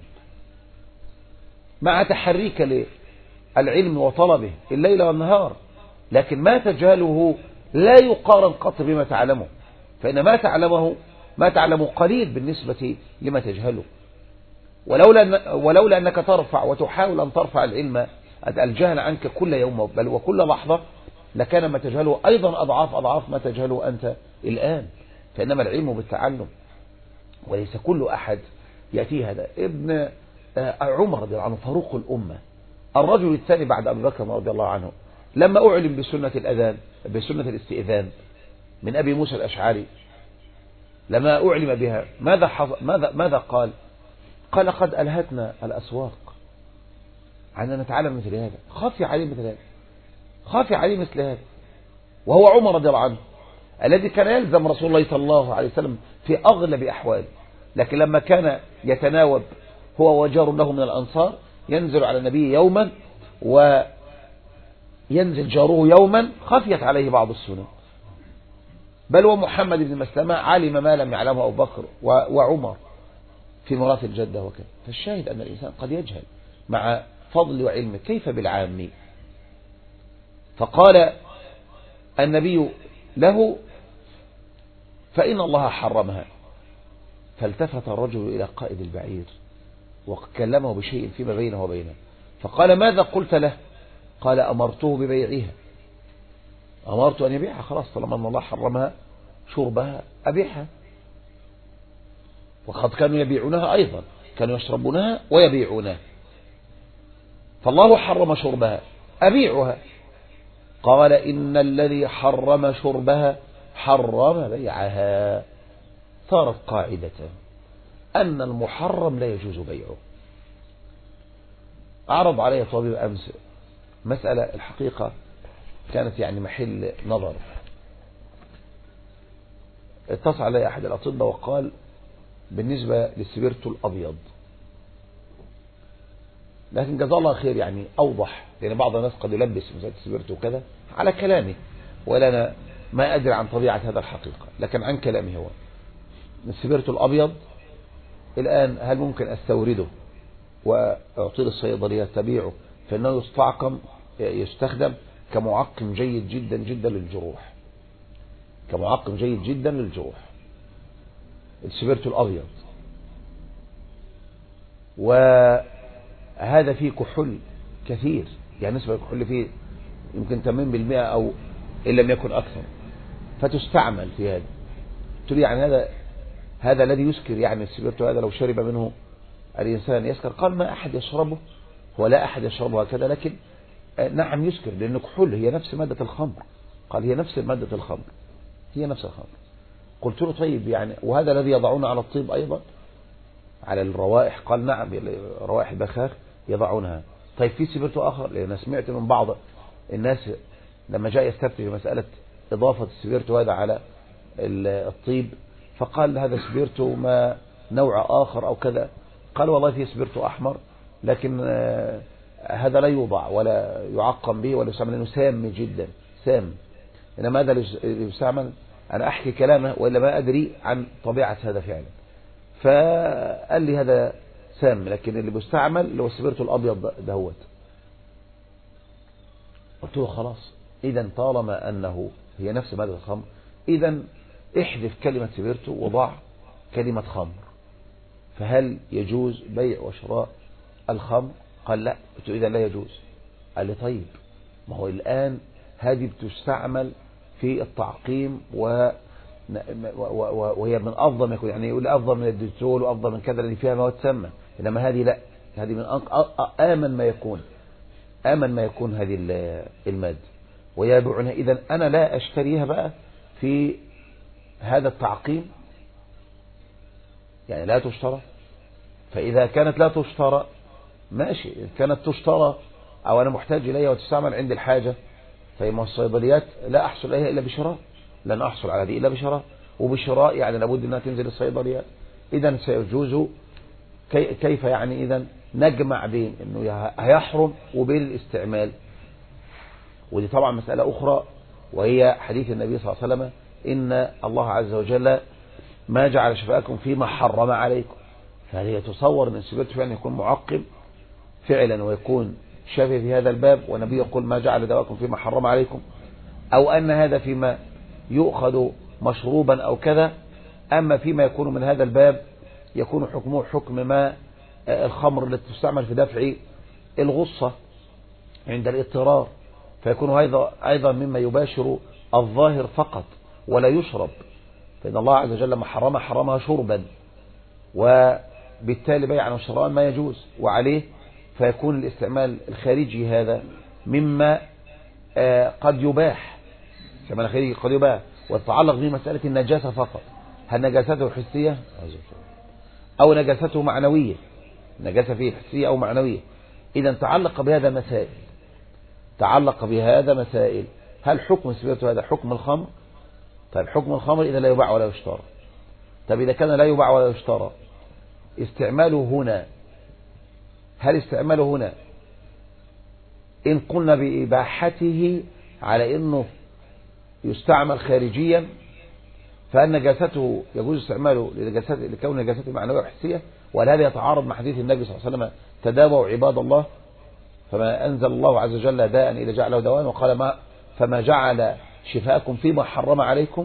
[SPEAKER 1] مع تحريك للعلم وطلبه الليل والنهار، لكن ما تجهله لا يقارن قط بما تعلمه، فإن ما تعلمه ما تعلمه قليل بالنسبة لما تجهله. ولولا, ولولا أنك ترفع وتحاول أن ترفع العلم الجهل عنك كل يوم بل وكل لحظة لكان ما تجهله أيضا أضعاف أضعاف ما تجهله أنت الآن. فإنما العلم بالتعلم، وليس كل أحد يأتي هذا. ابن عمر رضي الله عنه فاروق الأمة، الرجل الثاني بعد أبي بكر رضي الله عنه، لما أعلم بسنة الأذان بسنة الاستئذان من أبي موسى الأشعري، لما أعلم بها ماذا ماذا ماذا قال؟ قال قد ألهتنا الأسواق عن أن نتعلم مثل هذا، خافي عليه مثل هذا، خافي عليه مثل هذا. وهو عمر رضي الله عنه الذي كان يلزم رسول الله صلى الله عليه وسلم في أغلب أحواله، لكن لما كان يتناوب هو وجار له من الأنصار ينزل على النبي يوما وينزل جاره يوما، خفيت عليه بعض السنن، بل ومحمد بن مسلمة علم ما لم يعلمه أبو بكر وعمر في ميراث الجدة وكذا. فالشاهد أن الإنسان قد يجهل مع فضل وعلمه، كيف بالعامي؟ فقال النبي له فإن الله حرمها، فالتفت الرجل إلى قائد البعير وكلمه بشيء فيما بينه وبينه، فقال ماذا قلت له؟ قال أمرته ببيعها، أمرت أن يبيعها، خلاص طالما أن الله حرمها شربها أبيعها. وقد كانوا يبيعونها أيضا، كانوا يشربونها ويبيعونها، فالله حرم شربها أبيعها. قال إن الذي حرم شربها حرم بيعها. صارت قاعدة أن المحرم لا يجوز بيعه. أعرض علي طبيب أمس مسألة الحقيقة كانت يعني محل نظر. اتصل علي أحد الأطباء وقال بالنسبة للسبيرتو الأبيض لكن جزاه الله خير يعني أوضح، لأن بعض الناس قد يلبس مسألة السبيرتو وكذا على كلامه، ولا أنا ما أدري عن طبيعة هذا الحقيقة، لكن عن كلامه هو السبيرتو الأبيض الآن هل ممكن أستورده وأعطيه للصيدلية تبيعه، فإنه يستعقم يستخدم كمعقم جيد جدا جدا للجروح، كمعقم جيد جدا للجروح السبيرتو الأبيض. وهذا فيه كحول كثير، يعني نسبة الكحول فيه يمكن ثمانين بالمئة أو إن لم يكن أكثر، فتستعمل في هذا. قلت لي يعني هذا هذا الذي يسكر، يعني السبيرتو هذا لو شرب منه الإنسان يسكر؟ قال ما أحد يشربه ولا أحد يشربه هكذا، لكن نعم يسكر لأنه كحول، هي نفس مادة الخمر. قال هي نفس مادة الخمر، هي نفس الخمر. قلت له طيب يعني وهذا الذي يضعونه على الطيب أيضا على الروائح؟ قال نعم، روائح البخاخ يضعونها. طيب في سبيرتو آخر؟ لأن سمعت من بعض الناس لما جاء يستفتي في مسألة إضافة السبيرتو هذا على الطيب، فقال هذا سبيرتو ما نوع آخر أو كذا. قال والله في سبيرتو أحمر، لكن هذا لا يوضع ولا يعقم به ولا يستعمل لأنه سام جدا، سام. إنما هذا اللي يستعمل أنا أحكي كلامه وإلا ما أدري عن طبيعة هذا فعلا. فقال لي هذا سام، لكن اللي بيستعمل اللي هو السبيرتو الأبيض دهوت. قلت له خلاص إذا طالما أنه هي نفس مادة الخمر، إذا احذف كلمة سبيرتو وضع كلمة خمر، فهل يجوز بيع وشراء الخمر؟ قال لا. قلت له إذا لا يجوز. قال لي طيب ما هو الآن هذه بتستعمل في التعقيم و... وهي من أفضل ما يكون، يعني يقول أفضل من الديتول وأفضل من كذا لأن فيها مواد سامة، إنما هذه لا، هذه من آمن ما يكون، آمن ما يكون هذه المادة ويبيعونها. إذا أنا لا أشتريها بقى في هذا التعقيم، يعني لا تشترى. فإذا كانت لا تشترى ماشي، إذا كانت تشترى أو أنا محتاج إليها وتستعمل عند الحاجة، فهي الصيدليات لا أحصل عليها إلا بشراء، لن أحصل على دي إلا بشراء، وبشراء يعني لابد أنها تنزل الصيدليات. إذا سيجوز كي كيف يعني إذا نجمع بين أنه هيحرم وبين الاستعمال؟ ودي طبعا مسألة أخرى، وهي حديث النبي صلى الله عليه وسلم إن الله عز وجل ما جعل شفاءكم فيما حرم عليكم. فهل يتصور أن السبيرتو فعلا يكون معقم فعلا ويكون شافي في هذا الباب، والنبي يقول ما جعل دواءكم فيما حرم عليكم، أو أن هذا فيما يؤخذ مشروبا أو كذا، أما فيما يكون من هذا الباب يكون حكمه حكم ما الخمر التي تستعمل في دفع الغصة عند الاضطرار، فيكون أيضا أيضا مما يباشر الظاهر فقط ولا يشرب، فإن الله عز وجل ما حرم حرمها شربا، وبالتالي بيعا وشراء ما يجوز وعليه، فيكون الاستعمال الخارجي هذا مما قد يباح، كما الخارجي قد يباح، وتتعلق به مسألة النجاسة فقط، هل نجاسته حسية أو نجاسته معنوية، نجاسة فيه حسية أو معنوية. إذا تعلق بهذا مسائل، تعلق بهذا مسائل، هل حكم السبيرتو هذا حكم الخمر؟ طيب حكم الخمر إذا لا يباع ولا يشترى. طيب إذا كان لا يباع ولا يشترى، استعماله هنا، هل استعماله هنا إن قلنا بإباحته على إنه يستعمل خارجيا، فأن نجاسته يجوز استعماله لكون نجاسته معنوية وحسية، ولا هذا يتعارض مع حديث النبي صلى الله عليه وسلم تداووا عباد الله، فما أنزل الله عز وجل داء إذا جعله دواء، وقال ما فما جعل شفاءكم فيما حرم عليكم.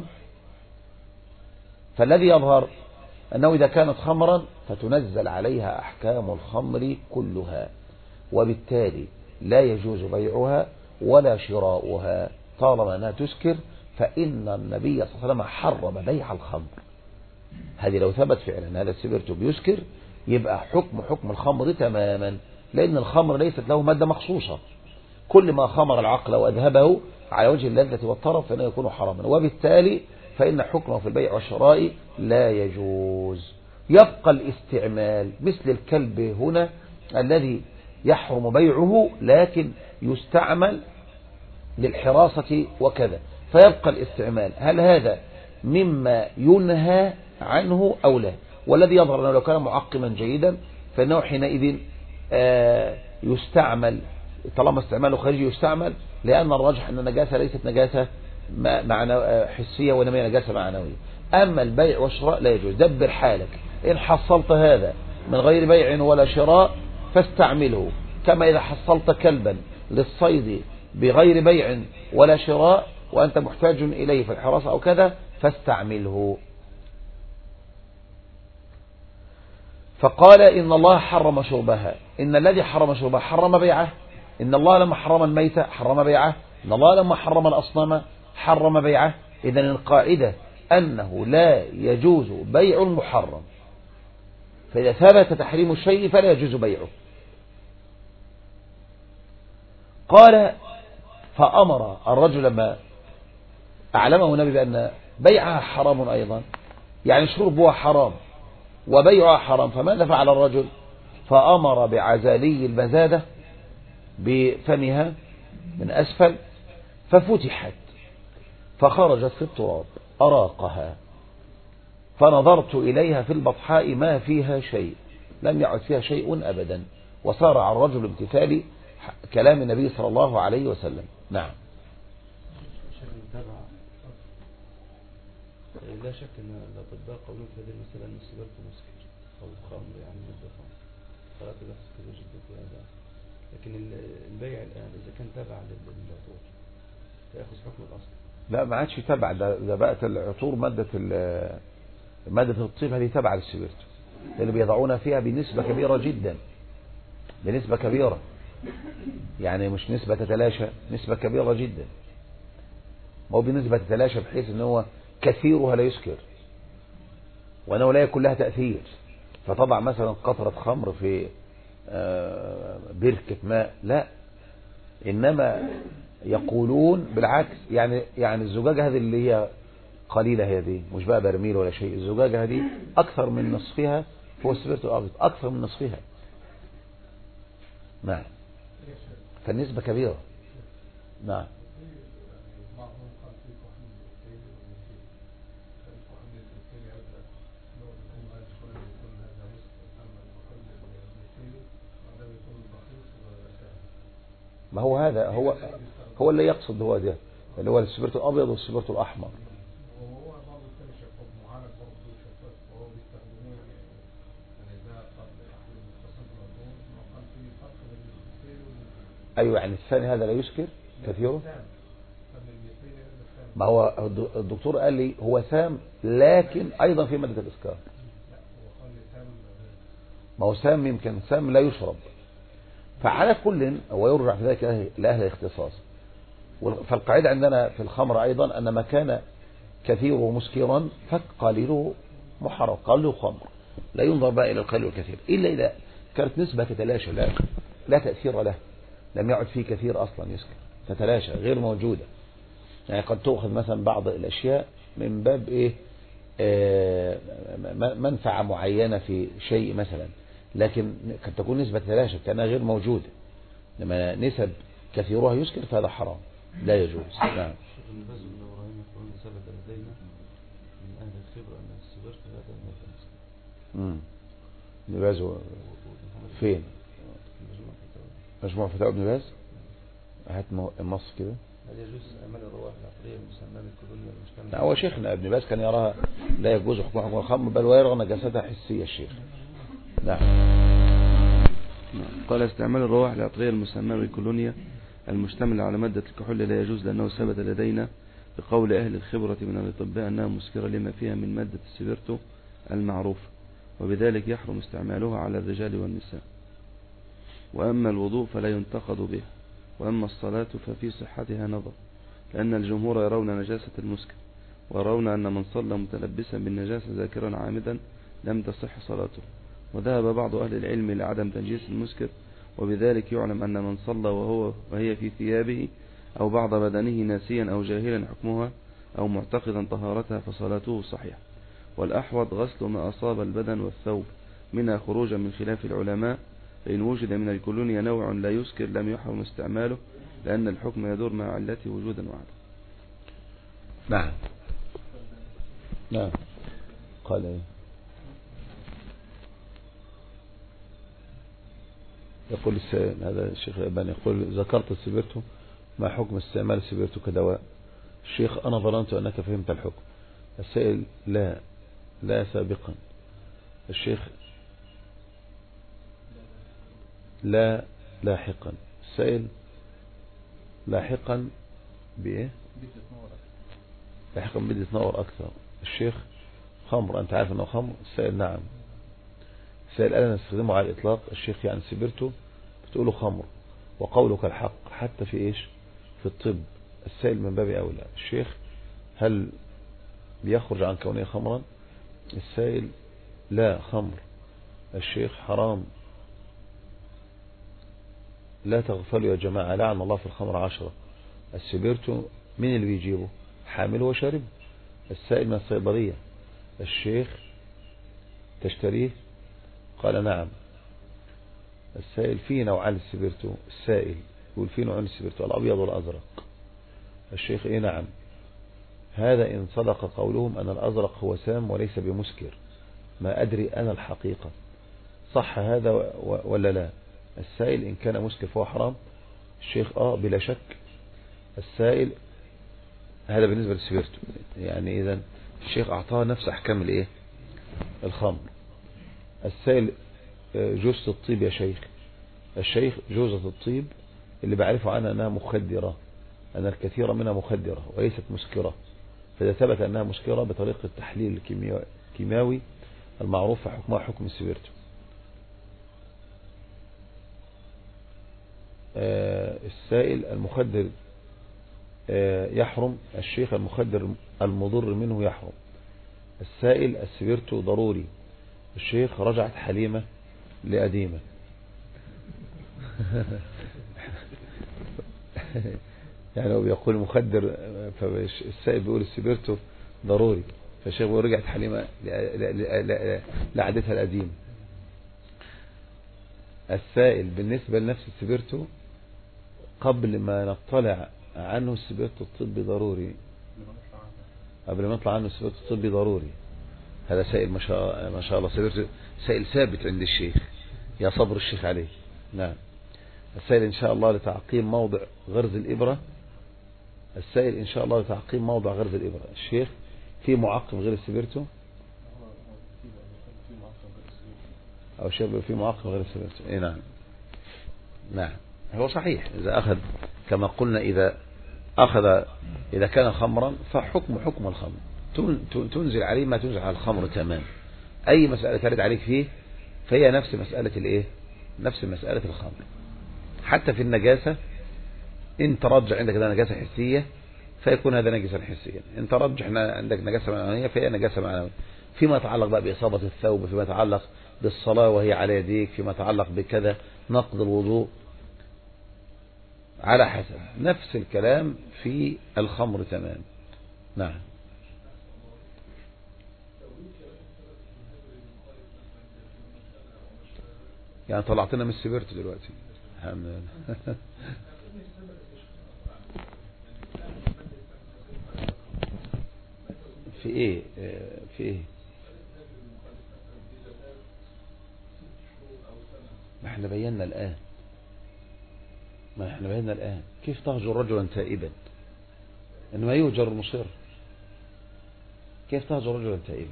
[SPEAKER 1] فالذي يظهر أنه إذا كانت خمرا فتنزل عليها أحكام الخمر كلها، وبالتالي لا يجوز بيعها ولا شراؤها طالما أنها تسكر، فإن النبي صلى الله عليه وسلم حرم بيع الخمر. هذه لو ثبت فعلا هذا السبيرتو بيسكر، يبقى حكم حكم الخمر تماما، لأن الخمر ليست له مادة مخصوصة، كل ما خمر العقل وأذهبه على وجه اللذة والطرف فإنه يكون حراما، وبالتالي فإن حكمه في البيع والشراء لا يجوز. يبقى الاستعمال مثل الكلب هنا الذي يحرم بيعه لكن يستعمل للحراسة وكذا، فيبقى الاستعمال، هل هذا مما ينهى عنه أو لا؟ والذي يظهر أنه لو كان معقما جيدا فإنه حينئذ يستعمل طالما استعماله خارجي يستعمل، لأن الراجح أن النجاسة ليست نجاسة معنى حسية وإنما هي نجاسة معنوية. أما البيع والشراء لا يجوز. دبر حالك، إن حصلت هذا من غير بيع ولا شراء فاستعمله، كما إذا حصلت كلبا للصيد بغير بيع ولا شراء وأنت محتاج إليه في الحراسة أو كذا فاستعمله. فقال إن الله حرم شربها. إن الذي حرم شربها حرم بيعه. إن الله لما حرم الميتة حرم بيعه. إن الله لما حرم الأصنام حرم بيعه. إذن القاعدة أنه لا يجوز بيع المحرم، فإذا ثبت تحريم الشيء فلا يجوز بيعه. قال فأمر الرجل لما أعلمه النبي بأن بيعها حرام أيضا، يعني شربها حرام وبيعها حرام، فماذا فعل الرجل؟ فأمر بعزالي المزادة بفمها من أسفل ففتحت فخرجت في التراب أراقها، فنظرت إليها في البطحاء ما فيها شيء، لم يعد فيها شيء أبدا، وسارع الرجل بامتثال كلام النبي صلى الله عليه وسلم. نعم.
[SPEAKER 3] لا شك أن الأطباء قولون في هذه المسألة أن السبب مسكر أو خمر، يعني مادة خمر، فلا تبحث كثير جدا في هذا. لكن البيع الآن إذا كان تابع للعطور فيأخذ حكم الأصل.
[SPEAKER 1] لا ما عادش تابع، ده, ده بقت العطور مادة مادة الطيب هذه تابعة للسبيرتو اللي بيضعونها فيها بنسبة كبيرة جدا، بنسبة كبيرة، يعني مش نسبة تتلاشى، نسبة كبيرة جدا. ما هو بنسبة تتلاشى بحيث ان هو كثيرها لا يسكر وانه لا يكون لها تأثير. فطبع مثلا قطرة خمر في بركة ماء، لا، انما يقولون بالعكس، يعني يعني الزجاجة هذه اللي هي قليلة هذه مش بقى برميل ولا شيء، الزجاجة هذه اكثر من نصفها هو السبيرتو الابيض، اكثر من نصفها. نعم، فالنسبة كبيرة. نعم. ما هو هذا هو هو اللي يقصد، هو ده اللي هو السبيرتو الابيض والسبيرتو الاحمر. ايوه، يعني الثاني هذا لا يسكر كثيره. ما هو الدكتور قال لي هو سام لكن ايضا في مادة الاسكار. ما هو سام يمكن سام لا يشرب. فعلى كل هو يرجع في ذلك لأهل الاختصاص. فالقاعدة عندنا في الخمر أيضا أن ما كان كثيره مسكرا فقليله محرم، قليله خمر، لا ينظر بقى إلى القليل والكثير، إلا إذا كانت نسبة تتلاشى، لا, لا تأثير له، لم يعد فيه كثير أصلا يسكر، تتلاشى غير موجودة. يعني قد تأخذ مثلا بعض الأشياء من باب إيه آه منفعة معينة في شيء مثلا، لكن قد تكون نسبة تلاشى كأنها غير موجودة. لما نسب كثيرها يسكر فهذا حرام لا يجوز. نعم. امم باز فين؟ مجموع فتاوى ابن باز. هات النص كده.
[SPEAKER 3] هل يجوز اعمال الروائح العقليه المسمى بالكولونيا المجتمع؟
[SPEAKER 1] لا، هو شيخنا ابن باز كان يراها لا يجوز حكم حكم الخمر، بل ويرى نجاستها حسيه الشيخ. نعم.
[SPEAKER 3] قال استعمال الروائح العطريه المسمى بالكولونيا المشتمل على مادة الكحول لا يجوز، لأنه ثبت لدينا بقول أهل الخبرة من الأطباء أنها مسكرة لما فيها من مادة السبيرتو المعروف، وبذلك يحرم استعمالها على الرجال والنساء. وأما الوضوء فلا ينتقد به، وأما الصلاة ففي صحتها نظر، لأن الجمهور يرون نجاسة المسكر، ويرون أن من صلى متلبسا بالنجاسة ذاكرا عامدا لم تصح صلاته. وذهب بعض أهل العلم لعدم تنجيس المسكر، وبذلك يعلم أن من صلى وهو وهي في ثيابه أو بعض بدنه ناسيا أو جاهلا حكمها أو معتقدا طهارتها فصلاته صحيحة. والأحوط غسل ما أصاب البدن والثوب منها خروجا من خلاف العلماء، فإن وجد من الكولونيا نوع لا يسكر لم يحرم استعماله، لأن الحكم يدور مع علته وجودا وعدم.
[SPEAKER 1] نعم. نعم. قال ايه؟ يقول السائل هذا الشيخ الألباني يقول ذكرت السبيرتو ما حكم استعمال السبيرتو كدواء؟ الشيخ أنا ظننت أنك فهمت الحكم. السائل لا لا سابقا. الشيخ لا لاحقا. السائل لاحقا بإيه؟ لاحقا بدي تنور أكثر. الشيخ خمر أنت عارف أنه خمر؟ السائل نعم. السائل أنا نستخدمه على الإطلاق. الشيخ يعني سبيرتو بتقوله خمر وقولك الحق حتى في إيش؟ في الطب. السائل من باب أولى. الشيخ هل بيخرج عن كونه خمرا؟ السائل لا خمر. الشيخ حرام. لا تغفلوا يا جماعة لعن الله في الخمر عشرة. السبيرتو مين اللي بيجيبه؟ حامل وشارب. السائل من الصيدلية. الشيخ تشتريه؟ قال نعم. السائل فيه نوعان السبيرتو. السائل يقول فيه نوعان السبيرتو الأبيض والأزرق. الشيخ ايه نعم. هذا إن صدق قولهم أن الأزرق هو سام وليس بمسكر. ما أدري أنا الحقيقة صح هذا ولا لا. السائل إن كان مسكر فهو حرام. الشيخ آه بلا شك. السائل هذا بالنسبة للسبيرتو يعني إذن الشيخ أعطاه نفس أحكام الإيه الخمر. السائل جوزة الطيب يا شيخ. الشيخ جوزة الطيب اللي بعرفه عنها أنها مخدرة. أن الكثير منها مخدرة وليست مسكرة. فإذا ثبت أنها مسكرة بطريقة التحليل الكيماوي المعروف فحكمها حكم السبيرتو. آه السائل المخدر آه يحرم. الشيخ المخدر المضر منه يحرم. السائل السبيرتو ضروري. الشيخ رجعت حليمة لأديمة. يعني هو بيقول مخدر فالسائل بيقول السبيرتو ضروري فالشيخ بيقول رجعت حليمة لعادتها القديمة. السائل بالنسبة لنفس السبيرتو قبل ما نطلع عنه السبيرتو الطبي ضروري. قبل ما نطلع عنه السبيرتو الطبي ضروري. هذا سائل ما شاء ما شاء الله سبيرتو سائل ثابت عند الشيخ يا صبر الشيخ عليه. نعم. السائل إن شاء الله لتعقيم موضع غرز الإبرة. السائل إن شاء الله لتعقيم موضع غرز الإبرة. الشيخ في معقم غير السبيرتو أو شيء في معقم غير السبيرتو. إيه نعم. نعم هو صحيح. إذا أخذ كما قلنا إذا أخذ إذا كان خمرا فحكم حكم الخمر تنزل عليه ما تنزل على الخمر تمام. أي مسألة ترد عليك فيه فهي نفس مسألة الإيه نفس مسألة الخمر. حتى في النجاسة إن ترجع عندك ده نجاسة حسية فيكون هذا نجاسة حسيا. إن ترجح عندك نجاسة معنوية فهي نجاسة معنوية. فيما يتعلق بقى بإصابة الثوب فيما يتعلق بالصلاة وهي على يديك فيما يتعلق بكذا نقض الوضوء على حسب. نفس الكلام في الخمر تمام. نعم. يعني طلعتنا من السبيرتو دلوقتي الحمد لله. في ايه في ايه ما احنا بينا الآن ما احنا بينا الآن كيف تهجر رجلا تائبا انما يهجر مصر. كيف تهجر رجلا تائبا؟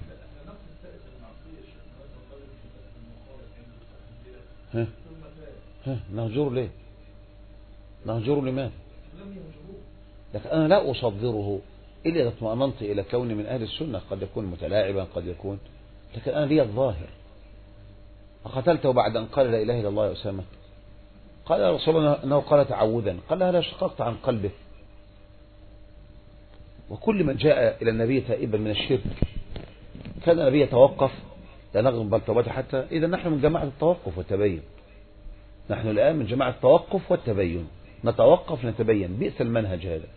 [SPEAKER 1] ها ها نهجره ليه؟ نهجره لماذا؟ لكن أنا لا أصدره إلا إذا اطمأننت إلى كوني من أهل السنة. قد يكون متلاعبا قد يكون لكن أنا لي الظاهر. أقتلته بعد أن قال لا إله إلا الله يا أسامة؟ قال يا رسول الله أنه قال تعوذا. قال هل شققت عن قلبه؟ وكل من جاء إلى النبي تائبا من الشرك كان النبي يتوقف لا نقبل توبته حتى. إذا نحن من جماعة التوقف والتبين. نحن الآن من جماعة التوقف والتبين. نتوقف نتبين. بئس المنهج هذا.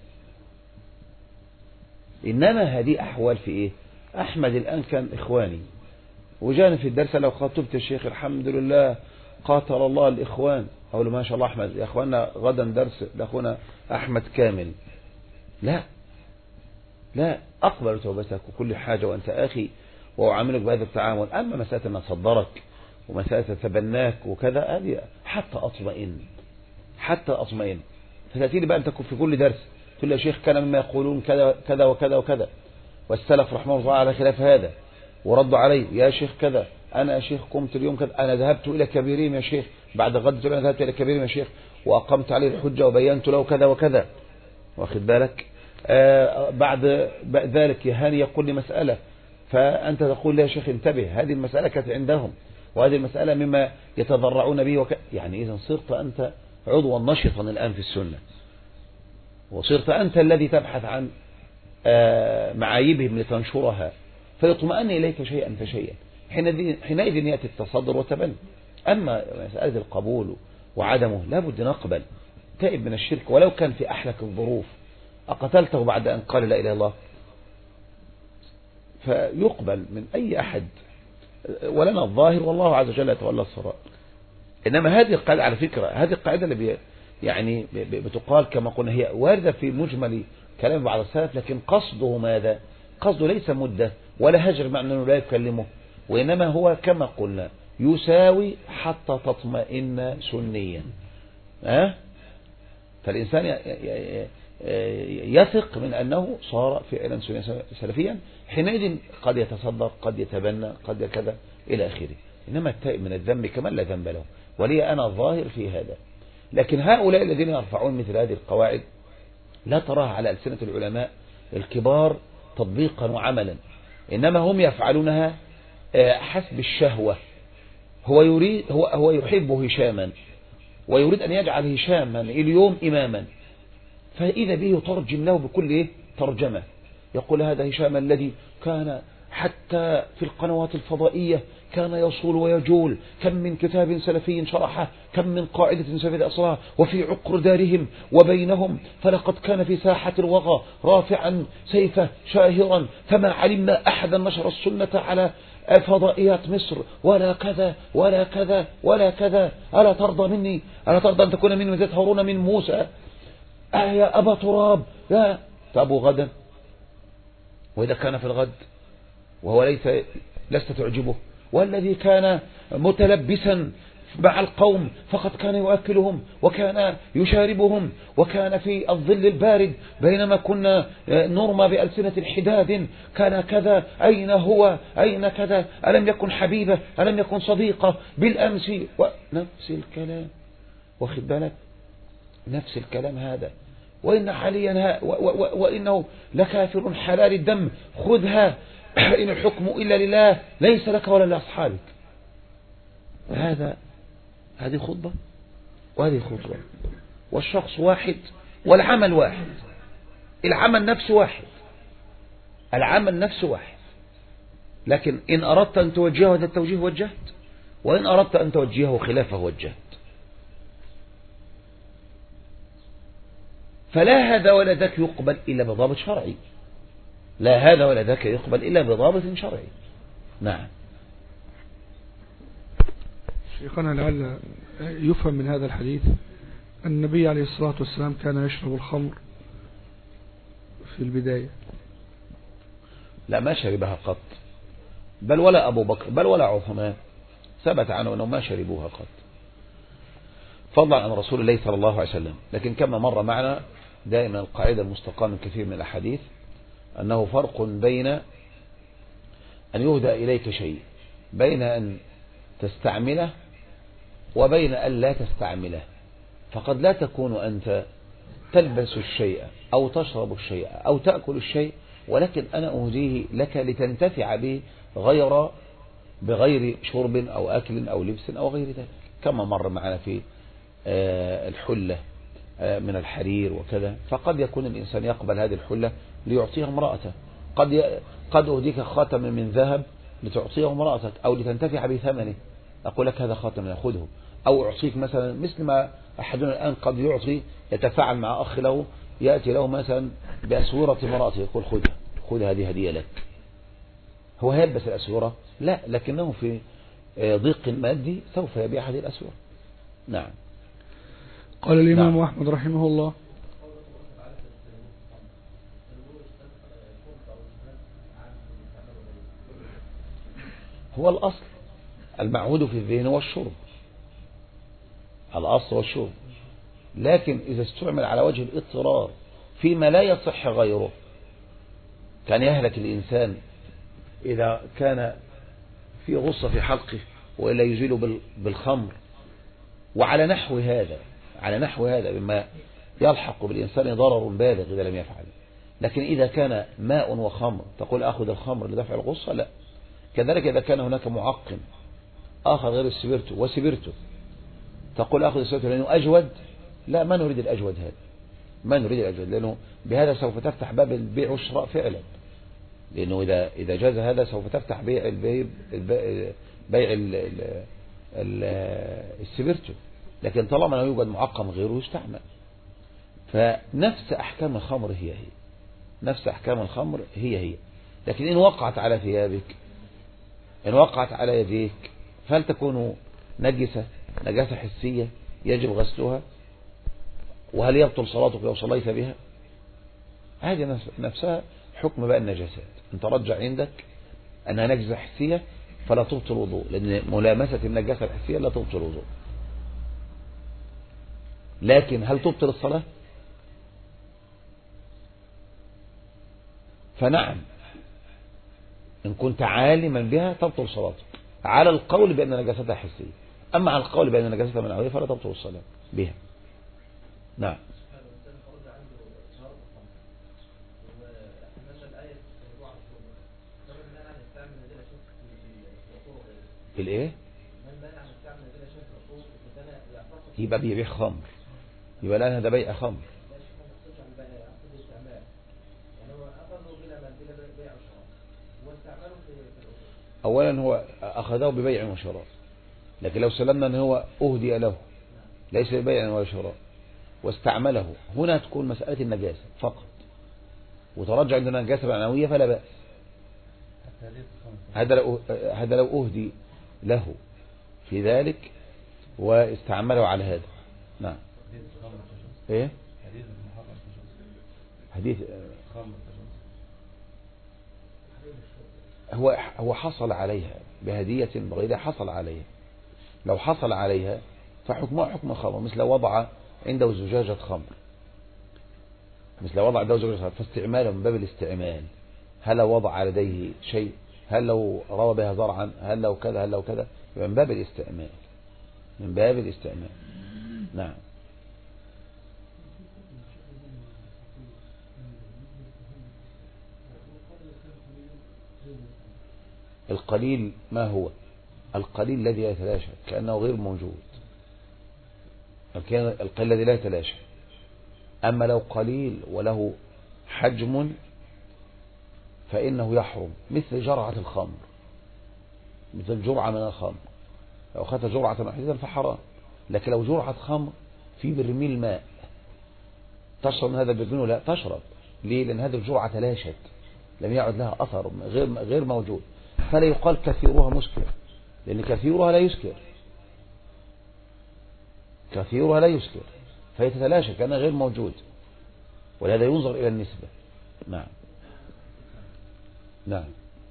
[SPEAKER 1] إنما هذه أحوال في إيه؟ أحمد الآن كان إخواني وجانا في الدرس لو خطبت الشيخ الحمد لله قاتل الله الإخوان أقول له ما شاء الله أحمد يا أخوانا غدا درس لأخونا أحمد كامل. لا لا أقبل توبتك وكل حاجة وأنت أخي وأعاملك بهذا التعامل. أما مسألة أن أصدرك ومسألة تبناك وكذا هذه حتى أطمئن حتى أطمئن. فتأتي لي بقى أنت في كل درس تقول لي يا شيخ كان مما يقولون كذا كذا وكذا وكذا والسلف رحمه الله على خلاف هذا وردوا علي يا شيخ كذا، أنا يا شيخ قمت اليوم كذا، أنا ذهبت إلى كبيرهم يا شيخ بعد غد أنا ذهبت إلى كبيرهم يا شيخ وأقمت عليه الحجة وبينت له كذا وكذا، واخد بالك. آه بعد ذلك يهاني يقول لي مسألة فأنت تقول لي يا شيخ انتبه هذه المسألة كانت عندهم وهذه المسألة مما يتضرعون به وك... يعني إذا صرت أنت عضوا نشطا الآن في السنة وصرت أنت الذي تبحث عن آه معايبهم لتنشرها فيطمئن إليك شيئا فشيئا، حينئذ يأتي التصدر وتبني. أما مسألة القبول وعدمه لا بد نقبل. تائب من الشرك ولو كان في أحلك الظروف أقتلته بعد أن قال لا إله إلا الله فيقبل من أي أحد، ولنا الظاهر والله عز وجل يتولى السرائر. إنما هذه القاعدة على فكرة هذه القاعدة اللي بي يعني بتقال كما قلنا هي واردة في مجمل كلام بعض السلف، لكن قصده ماذا؟ قصده ليس مدة ولا هجر مع أنه لا يكلمه، وإنما هو كما قلنا يساوي حتى تطمئن سنيا. أه؟ فالإنسان يثق من أنه صار فعلا سلفيا، حينئذ قد يتصدر قد يتبنى قد كذا إلى آخره. إنما التائب من الذنب كمان لا ذنب له، ولي أنا الظاهر في هذا. لكن هؤلاء الذين يرفعون مثل هذه القواعد لا تراها على ألسنة العلماء الكبار تطبيقا وعملا، إنما هم يفعلونها حسب الشهوة. هو يريد هو هو يحب هشاما ويريد أن يجعل هشاما اليوم إماما، فإذا به يترجم له بكل إيه ترجمة، يقول هذا هشام الذي كان حتى في القنوات الفضائية كان يصول ويجول، كم من كتاب سلفي شرحه، كم من قاعدة سلفية أصلها وفي عقر دارهم وبينهم، فلقد كان في ساحة الوغى رافعا سيفه شاهرا، فما علمنا أحدا نشر السنة على فضائيات مصر ولا كذا ولا كذا ولا كذا. ألا ترضى مني ألا ترضى أن تكون مني مثل هارون من موسى؟ آه يا أبا تراب يا تأبو غدا. وإذا كان في الغد وهو ليس لست تعجبه، والذي كان متلبسا مع القوم فقد كان يؤكلهم وكان يشاربهم وكان في الظل البارد بينما كنا نرمى بألسنة الحداد كان كذا، أين هو أين كذا، ألم يكن حبيبه ألم يكن صديقه بالأمس، ونفس الكلام واخد بالك نفس الكلام هذا. وإن حاليا وإنه لكافر حلال الدم خذها إن الحكم إلا لله ليس لك ولا لأصحابك. هذا هذه خطبة وهذه خطبة، والشخص واحد والعمل واحد، العمل نفسه واحد العمل نفسه واحد لكن إن أردت أن توجهه هذا التوجيه وجهت، وإن أردت أن توجهه خلافه وجهت. فلا هذا ولا ذاك يقبل إلا بضابط شرعي، لا هذا ولا ذاك يقبل إلا بضابط شرعي. نعم.
[SPEAKER 2] شيخنا لعل يفهم من هذا الحديث أن النبي عليه الصلاة والسلام كان يشرب الخمر في البداية.
[SPEAKER 1] لا ما شربها قط، بل ولا أبو بكر بل ولا عثمان ثبت عنه أنه ما شربوها قط، فضلا عن رسول الله صلى الله عليه وسلم. لكن كما مر معنا دائما القاعدة المستقامة من كثير من الأحاديث أنه فرق بين أن يهدى إليك شيء، بين أن تستعمله وبين أن لا تستعمله. فقد لا تكون أنت تلبس الشيء أو تشرب الشيء أو تأكل الشيء، ولكن أنا أهديه لك لتنتفع به غير بغير شرب أو أكل أو لبس أو غير ذلك، كما مر معنا في الحلة من الحرير وكذا. فقد يكون الإنسان يقبل هذه الحلة ليعطيها امرأته، قد قد أهديك خاتم من ذهب لتعطيه امرأتك أو لتنتفع بثمنه، أقول لك هذا خاتم يأخذه، أو أعطيك مثلا مثل ما أحدنا الآن قد يعطي يتفاعل مع أخ له يأتي له مثلا بأسورة امرأته يقول خذها خذ هذه هدية لك. هو هيلبس الأسورة؟ لا، لكنه في ضيق مادي سوف يبيع هذه الأسورة. نعم.
[SPEAKER 2] قال الإمام نعم. أحمد رحمه الله:
[SPEAKER 1] هو الأصل المعهود في الذهن والشرب، الأصل والشرب. لكن إذا استعمل على وجه الاضطرار فيما لا يصح غيره، كان يهلك الإنسان إذا كان في غصة في حلقه وإلا يزيل بالخمر، وعلى نحو هذا على نحو هذا بما يلحق بالإنسان ضرر بالغ إذا لم يفعل. لكن إذا كان ماء وخمر تقول أخذ الخمر لدفع الغصة؟ لا. كذلك إذا كان هناك معقم آخر غير السبيرتو وسبيرتو تقول أخذ السبيرتو لأنه أجود؟ لا، ما نريد الأجود هذا، ما نريد الأجود، لأنه بهذا سوف تفتح باب البيع والشراء فعلا. لأنه إذا إذا جاز هذا سوف تفتح بيع البيع بيع السبيرتو. لكن طالما لا يوجد معقم غيره يستعمل. فنفس أحكام الخمر هي هي نفس أحكام الخمر هي هي لكن إن وقعت على ثيابك، إن وقعت على يديك، فهل تكون نجسة نجاسة حسية يجب غسلها؟ وهل يبطل صلاتك لو صليت بها؟ هذه نفسها حكم بقى النجاسات. ان ترجع عندك أنها نجسة حسية فلا تبطل الوضوء، لأن ملامسة النجاسة الحسية لا تبطل الوضوء. لكن هل تبطل الصلاة؟ فنعم، إن كنت عالما بها تبطل صلاتك على القول بأن نجاستها حسية. أما على القول بأن نجاستها منعوية فلا تبطل الصلاة بها. نعم. الايه؟ يبقى بيبيع خمر، يبقى الآن هذا بيع خمر. أولا هو أخذه ببيع وشراء، لكن لو سلمنا أن هو أهدي له ليس ببيع ولا شراء واستعمله، هنا تكون مسألة النجاسة فقط، وترجع عندنا نجاسة معنوية فلا بأس. هذا لو هذا لو أهدي له في ذلك واستعمله على هذا. نعم. ايه حديث هو هو حصل عليها بهدية بغيرها، حصل عليها. لو حصل عليها فحكمها حكم الخمر، مثل وضع عنده زجاجة خمر مثل وضع عنده زجاجة خمر فاستعماله من باب الاستعمال. هل لو وضع على يديه شيء، هل لو روى بها زرعا، هل لو كذا هل لو كذا، من باب الاستعمال من باب الاستعمال. نعم. القليل ما هو؟ القليل الذي لا يتلاشى كأنه غير موجود، القليل الذي لا يتلاشى. أما لو قليل وله حجم فإنه يحرم، مثل جرعة الخمر، مثل جرعة من الخمر، لو أخذت جرعة واحدة فحرام. لكن لو جرعة خمر في برميل ماء تشرب من هذا البرميل ولا تشرب؟ ليه؟ لأن هذه الجرعة تلاشت، لم يعد لها أثر، غير غير موجود، فلا يقال كثيرها مسكر، لأن كثيرها لا يسكر كثيرها لا يسكر فهي تتلاشى كأنها غير موجود، ولهذا ينظر إلى النسبة. نعم. نعم.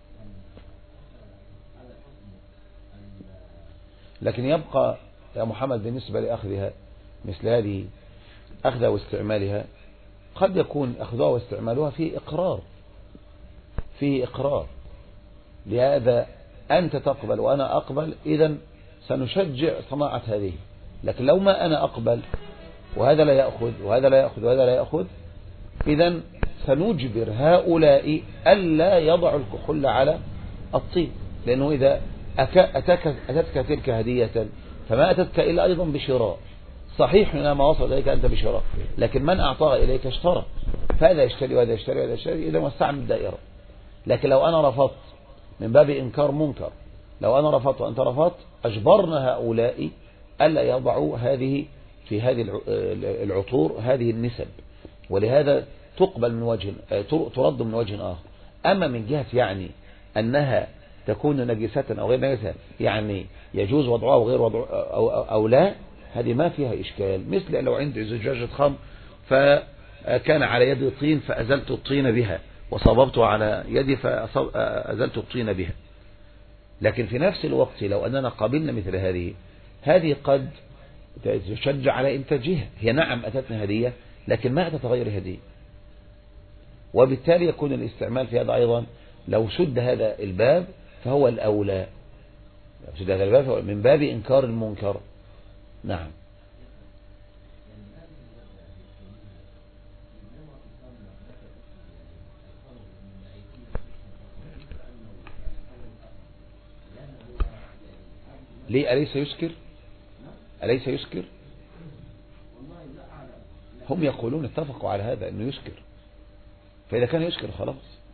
[SPEAKER 1] لكن يبقى يا محمد بالنسبة لأخذها مثل هذه أخذها واستعمالها، قد يكون أخذها واستعمالها في إقرار فيه إقرار، لهذا أنت تقبل وأنا أقبل، إذن سنشجع صناعة هذه. لكن لو ما أنا أقبل وهذا لا يأخذ وهذا لا يأخذ وهذا لا يأخذ، إذن سنجبر هؤلاء ألا يضعوا الكحول على الطيب، لأنه إذا أتاك أتتك تلك هدية فما أتتك إلا أيضا بشراء. صحيح إنما وصل إليك أنت بشراء، لكن من أعطاها إليك اشترى، فهذا يشتري وهذا يشتري وهذا يشتري، إذا وسعنا الدائرة. لكن لو أنا رفضت من باب إنكار منكر، لو أنا رفضت وأنت رفضت، أجبرنا هؤلاء ألا يضعوا هذه في هذه العطور هذه النسب، ولهذا تقبل من وجه ترد من وجه آخر. أما من جهة يعني أنها تكون نجسة أو غير نجسة، يعني يجوز وضعها وغير وضعها أو, أو, أو لا، هذه ما فيها إشكال. مثل لو عندي زجاجة خمر فكان على يدي طين فأزلت الطين بها، وصببت على يدي فأزلت الطين بها. لكن في نفس الوقت لو أننا قابلنا مثل هذه هذه قد تشجع على إنتاجها. هي نعم أتتنا هدية لكن ما أتت غير هدية، وبالتالي يكون الاستعمال في هذا أيضا لو سد هذا الباب فهو الأولى، لو سد هذا الباب فهو من باب إنكار المنكر. نعم. ليه؟ أليس يسكر؟ أليس يسكر؟ هم يقولون اتفقوا على هذا أنه يسكر، فإذا كان يسكر خلاص.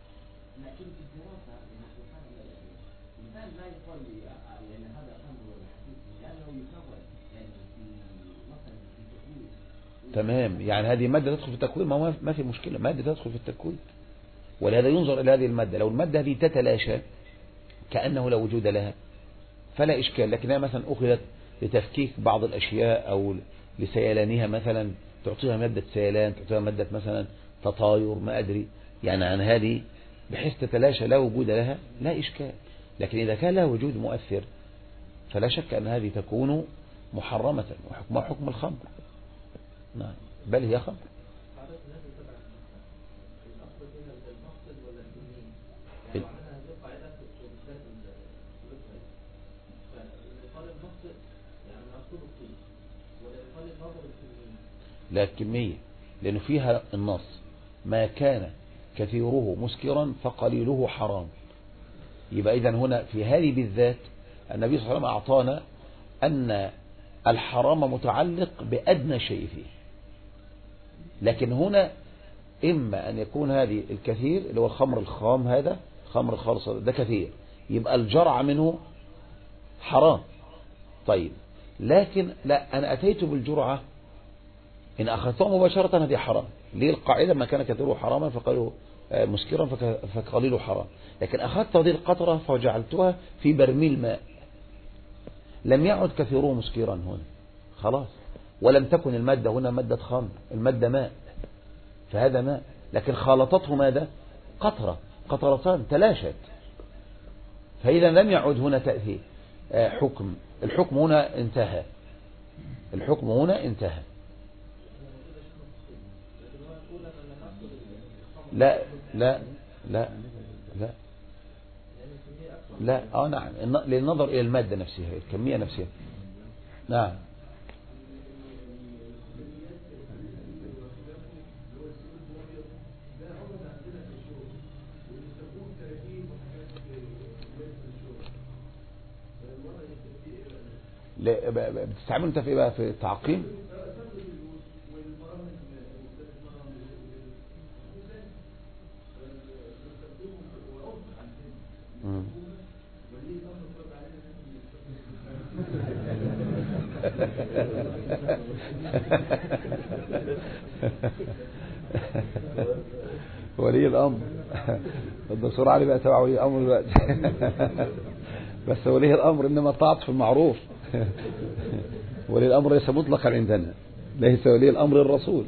[SPEAKER 1] تمام، يعني هذه مادة تدخل في التكوين، ما ما في مشكلة، مادة تدخل في التكوين، ولهذا ينظر إلى هذه المادة. لو المادة هذه تتلاشى كأنه لا وجود لها فلا إشكال، لكنها مثلا أخذت لتفكيك بعض الأشياء أو لسيلانها، مثلا تعطيها مادة سيلان، تعطيها مادة مثلا تطاير، ما أدري يعني عن هذه، بحيث تتلاشى لا وجود لها، لا إشكال. لكن إذا كان لها وجود مؤثر فلا شك أن هذه تكون محرمة، وحكمها حكم الخمر. نعم، بل هي خمر. لا الكمية، لأنه فيها النص ما كان كثيره مسكرا فقليله حرام. يبقى إذن هنا في هذه بالذات النبي صلى الله عليه وسلم أعطانا أن الحرام متعلق بأدنى شيء فيه، لكن هنا إما أن يكون هذه الكثير اللي هو الخمر الخام، هذا خمر الخالص ده كثير، يبقى الجرعة منه حرام. طيب لكن لا، أنا أتيت بالجرعة إن أخذته مباشرة هذه حرام. ليه؟ القاعدة ما كان كثيره حراما فقالوا مسكرا فقليله حرام. لكن أخذت هذه القطرة فجعلتها في برميل ماء، لم يعد كثيره مسكرا هنا خلاص، ولم تكن المادة هنا مادة خمر، المادة ماء، فهذا ماء، لكن خالطته ماذا؟ قطرة، قطرتان تلاشت، فإذا لم يعد هنا تأثير حكم. الحكم هنا انتهى، الحكم هنا انتهى. لا لا لا لا لا اه نعم، للنظر إلى المادة نفسها، الكمية نفسها. نعم. بتستعمل انت في ايه بقى؟ في التعقيم؟ ولي الأمر الدكتور علي بقى تبع ولي الأمر دلوقتي. بس ولي الأمر إنما طاعت في المعروف. ولي الأمر ليس مطلقا عندنا، ليس ولي الأمر الرسول.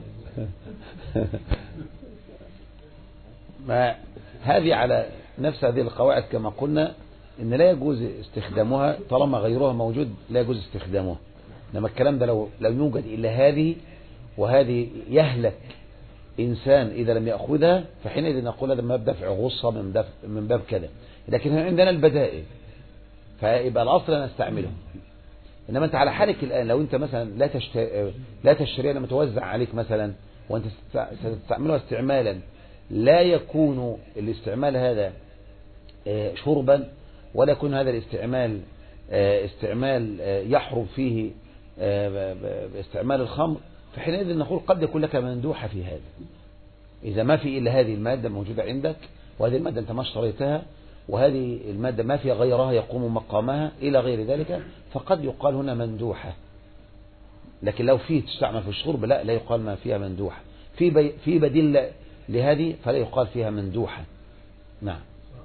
[SPEAKER 1] ما هذه على نفس هذه القواعد كما قلنا إن لا يجوز استخدامها طالما غيرها موجود، لا يجوز استخدامها. إنما الكلام ده لو لو يوجد إلا هذه، وهذه يهلك إنسان إذا لم يأخذها، فحينئذ نقول هذا من باب دفع غصة، من باب من باب كذا. لكن عندنا البدائل، فيبقى الأصل أن نستعمله. إنما أنت على حالك الآن، لو أنت مثلا لا تشتري لا تشتري لما توزع عليك مثلا، وأنت ستستعملها استعمالا لا يكون الاستعمال هذا شربا، ولا يكون هذا الاستعمال استعمال يحرم فيه باستعمال الخمر، فحينئذ نقول قد يكون لك مندوحة في هذا. إذا ما في إلا هذه المادة موجودة عندك، وهذه المادة أنت ما اشتريتها، وهذه المادة ما في غيرها يقوم مقامها إلى غير ذلك، فقد يقال هنا مندوحة. لكن لو فيه تستعمل في الشرب لا لا يقال ما فيها مندوحة. في بي في بديل لهذه فلا يقال فيها مندوحة. نعم.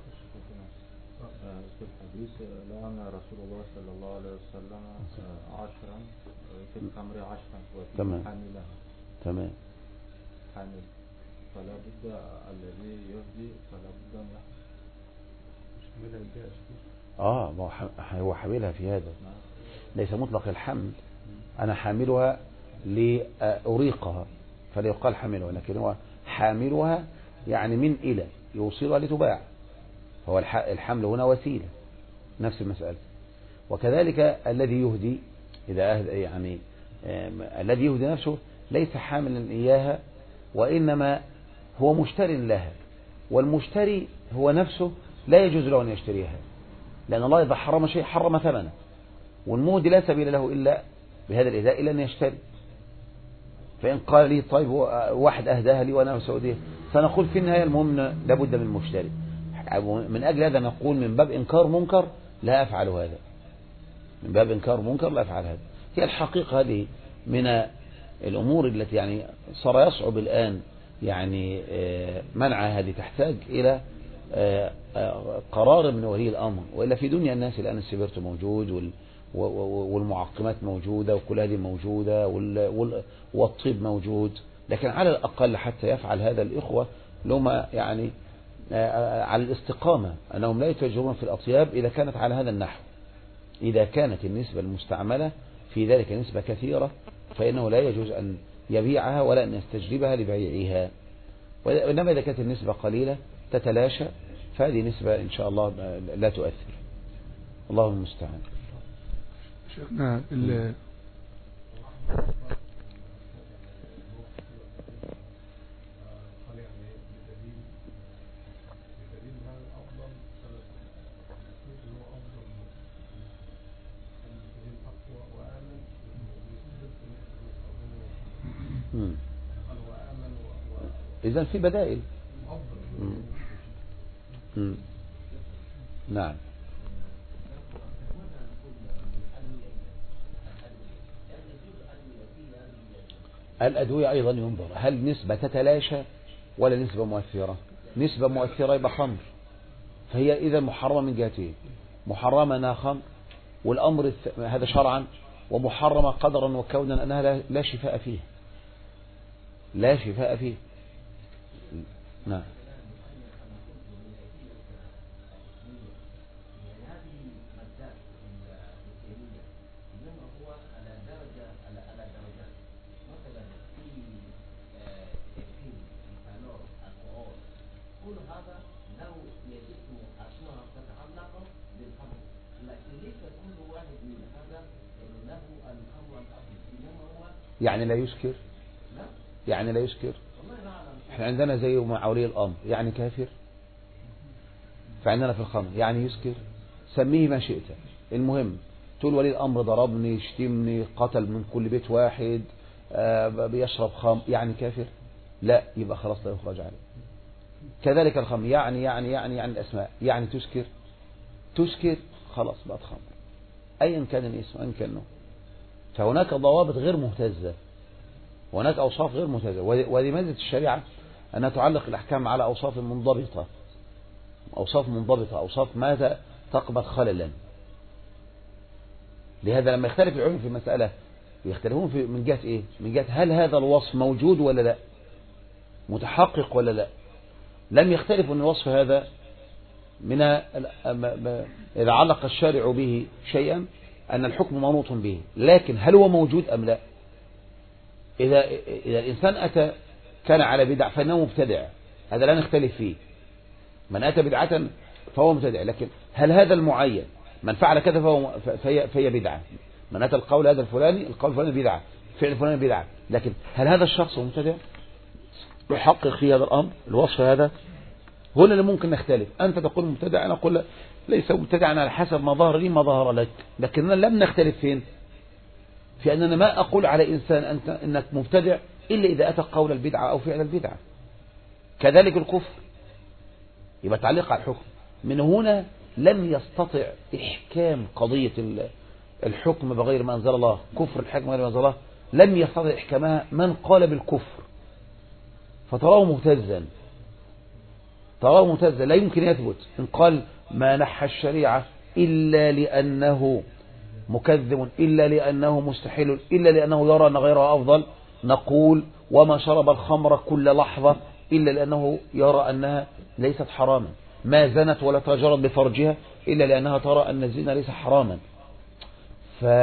[SPEAKER 4] في الحديث لعن رسول الله صلى الله عليه وسلم عشرا في الخمر عشرا وفي حاملها.
[SPEAKER 1] تمام.
[SPEAKER 4] حامل، فلا بد الذي يهدي فلا بد ان يحمل.
[SPEAKER 1] اه ما هو حاملها في هذا، ليس مطلق الحمل، أنا حاملها لأريقها فلا يقال حاملها، لكن هو حاملها يعني من إلى يوصلها لتباع، فهو الحمل هنا وسيلة، نفس المسألة. وكذلك الذي يهدي إذا أهدى يعني الذي يهدي نفسه ليس حاملا إياها، وإنما هو مشتري لها، والمشتري هو نفسه لا يجوز له أن يشتريها، لأن الله إذا حرم شيء حرم ثمنه، والمهدي لا سبيل له إلا بهذا الإهداء إلا أن يشتري. فإن قال لي طيب واحد أهداها لي وأنا أسعوديه، سنقول في النهاية المهم لابد من المشتري. من أجل هذا نقول من باب إنكار منكر لا أفعل هذا، من باب إنكار منكر لا أفعل هذا. هي الحقيقة هذه من الأمور التي يعني صار يصعب الآن يعني منعها، هذه تحتاج إلى قرار من ولي الأمر، وإلا في دنيا الناس الآن السبيرت موجود والمعقمات موجودة وكل هذه موجودة والطب موجود، لكن على الأقل حتى يفعل هذا الإخوة لما يعني على الاستقامة أنهم لا يتجرون في الأطياب إذا كانت على هذا النحو. إذا كانت النسبة المستعملة في ذلك نسبة كثيرة فإنه لا يجوز أن يبيعها ولا أن يستجلبها لبيعها، وإنما إذا كانت النسبة قليلة تتلاشى فهذه نسبة إن شاء الله لا تؤثر. الله المستعان.
[SPEAKER 2] شيخنا
[SPEAKER 1] إذن في بدائل. مم. نعم. الأدوية أيضا ينظر هل نسبة تتلاشى ولا نسبة مؤثرة. نسبة مؤثرة يبقى خمر، فهي إذا محرمة من جهتين، محرمة أنها خمر والأمر هذا شرعا، ومحرمة قدرا وكونا أنها لا شفاء فيه، لا شفاء فيه. نعم. يعني لا يسكر، يعني لا يسكر. احنا عندنا زي مع ولي الأمر يعني كافر، فعندنا في الخمر يعني يسكر، سميه ما شئت، المهم تقول ولي الأمر ضربني شتمني قتل من كل بيت واحد آه بيشرب خمر يعني كافر، لا يبقى خلاص لا يخرج عليه. كذلك الخمر يعني يعني يعني يعني الأسماء يعني تسكر، تسكر خلاص بقت خمر أيا كان الاسم أيا كان النوع. فهناك ضوابط غير مهتزة، وهناك أوصاف غير مهتزة، وهذه ميزة الشريعة أنها تعلق الأحكام على أوصاف منضبطة، أوصاف منضبطة، أوصاف ماذا تقبل خللا. لهذا لما يختلف العلم في مسألة يختلفون في من جهة إيه؟ من جهة هل هذا الوصف موجود ولا لا، متحقق ولا لا. لم يختلف أن الوصف هذا من إذا علق الشارع به شيئا أن الحكم منوط به، لكن هل هو موجود أم لا. إذا إذا الإنسان أتى كان على بدع فإنه مبتدع، هذا لا نختلف فيه، من أتى بدعة فهو مبتدع، لكن هل هذا المعين من فعل كذا فهو فهي, فهي بدعة، من أتى القول هذا الفلاني القول الفلاني بدعة، فعل الفلاني بدعة، لكن هل هذا الشخص مبتدع يحقق في هذا الأمر الوصف هذا، هنا اللي ممكن نختلف. أنت تقول مبتدع أنا أقول ليس مبتدعا على حسب ما ظهر لي ما ظهر لك، لكننا لم نختلف فين، في أننا ما أقول على إنسان أنت إنك مبتدع إلا إذا أتى قول البدعة أو فعل البدعة. كذلك الكفر يبقى تعليق على الحكم. من هنا لم يستطع إحكام قضية الحكم بغير ما أنزل الله، كفر الحكم بغير ما أنزل الله، لم يستطع إحكامها من قال بالكفر، فتراه مهتزا، تراه مهتزا لا يمكن يثبت. إن قال ما نحى الشريعة إلا لأنه مكذب إلا لأنه مستحيل إلا لأنه يرى أن غيرها أفضل، نقول وما شرب الخمر كل لحظة إلا لأنه يرى أنها ليست حراما، ما زنت ولا تجرت بفرجها إلا لأنها ترى أن الزنا ليس حراما.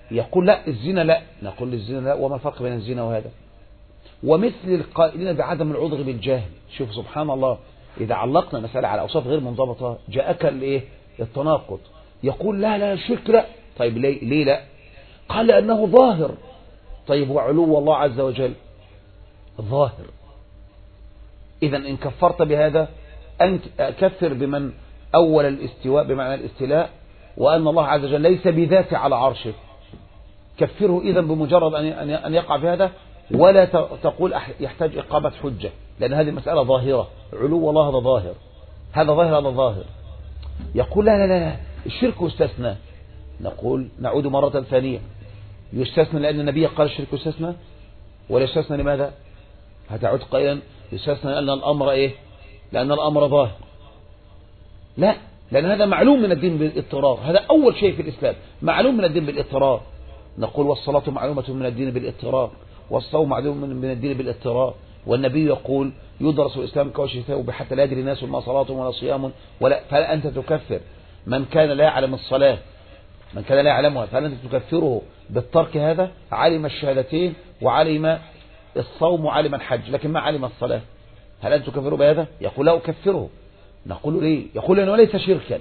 [SPEAKER 1] يقول لا الزنا لا، نقول الزنا لا، وما الفرق بين الزنا وهذا؟ ومثل القائلين بعدم العذر بالجهل، شوف سبحان الله، إذا علقنا مسألة على أوصاف غير منضبطة جاءك الايه التناقض، يقول لا لا الشرك لا. طيب ليه, ليه لا؟ قال لأنه ظاهر. طيب وعلو الله عز وجل ظاهر، إذا إن كفرت بهذا أنت كفر بمن أول الاستواء بمعنى الاستلاء، وأن الله عز وجل ليس بذاته على عرشه، كفره إذا بمجرد أن يقع في هذا، ولا تقول يحتاج إقامة حجة، لأن هذه المسألة ظاهرة، علو الله هذا ظاهر، هذا ظاهر هذا ظاهر. يقول لا لا لا الشرك يستثنى، نقول نعود مرة ثانية، يستثنى لأن النبي قال الشرك يستثنى، ولا يستثنى لماذا؟ هتعود قائلا يستثنى لأن الأمر إيه؟ لأن الأمر ظاهر. لا، لأن هذا معلوم من الدين بالاضطرار، هذا أول شيء في الإسلام معلوم من الدين بالاضطرار. نقول والصلاة معلومة من الدين بالاضطرار، والصوم معلوم من الدين بالاضطرار، والنبي يقول يدرس الإسلام كوجه ثوب حتى لا يدري الناس ما صلاة ولا صيام ولا، فهل أنت تكفر من كان لا يعلم الصلاة، من كان لا يعلمها، فهل أنت تكفره بالترك؟ هذا علم الشهادتين وعلم الصوم وعلم الحج لكن ما علم الصلاة، هل أنت تكفره بهذا؟ يقول لا أكفره. نقول ليه؟ يقول أنه ليس شركا.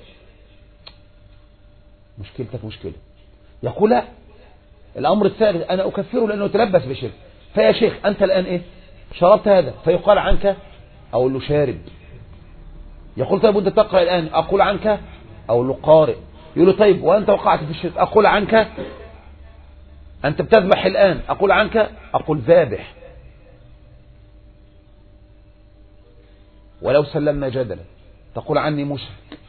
[SPEAKER 1] مشكلتك مشكلة. يقول لا، الأمر الثالث أنا أكفره لأنه تلبس بشرك. فيا شيخ أنت الآن إيه؟ شربت هذا، فيقال عنك أقول له شارب. يقول طيب وأنت تقرأ الآن، أقول عنك أقول له قارئ. يقول له طيب وأنت وقعت في الشرك، أقول عنك أنت بتذبح الآن، أقول عنك أقول ذابح. ولو سلمنا جدلا تقول عني مشرك،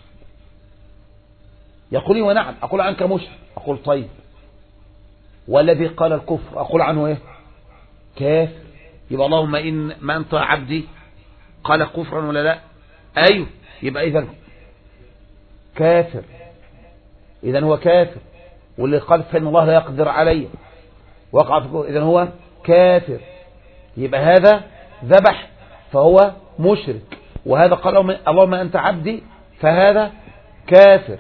[SPEAKER 1] يقول لي ونعم، أقول عنك مشرك، أقول طيب والذي قال الكفر أقول عنه إيه؟ كافر. يبقى اللهم إن ما أنت عبدي قال كفرا ولا لا؟ أيوه، يبقى إذن كافر، إذن هو كافر. واللي قال فإن الله لا يقدر عليه وقع في كفر، إذن هو كافر. يبقى هذا ذبح فهو مشرك، وهذا قال اللهم أنت عبدي فهذا كافر.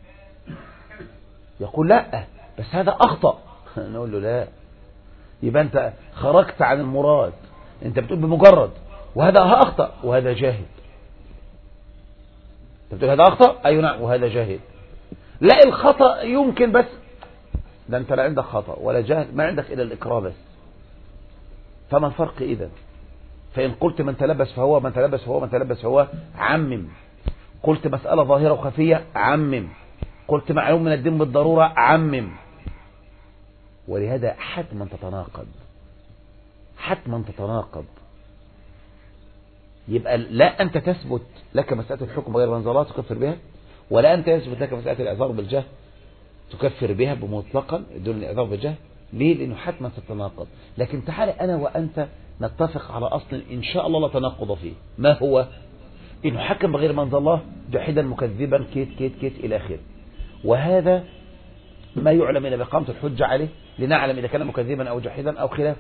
[SPEAKER 1] يقول لا بس هذا أخطأ. نقول له لا، يبقى أنت خرجت عن المراد، أنت بتقول بمجرد وهذا أخطأ وهذا جاهل. أنت بتقول هذا أخطأ، أيوة نعم، وهذا جاهل. لا الخطأ يمكن، بس ده أنت لا عندك خطأ ولا جاهل، ما عندك إلا الإكراه بس. فما الفرق إذا؟ فإن قلت من تلبس فهو من تلبس فهو من تلبس فهو عمم، قلت مسألة ظاهرة وخفية عمم، قلت معلوم من الدين بالضرورة عمم. ولهذا حتما تتناقض، حتما تتناقض. يبقى لا أنت تثبت لك مسألة الحكم غير منزلات تكفر بها، ولا أنت يثبت لك مسألة الإعذار بالجهل تكفر بها بمطلقا دون الإعذار بالجهل. ليه؟ لأنه حتما تتناقض. لكن تعال أنا وأنت نتفق على أصل إن شاء الله لا تناقض فيه. ما هو؟ إنه حكم بغير منزل الله جحدا مكذبا كيت كيت كيت إلى آخره، وهذا ما يعلم إلى بقامة الحجة عليه لنعلم إذا كان مكذبا أو جحدا أو خلاف.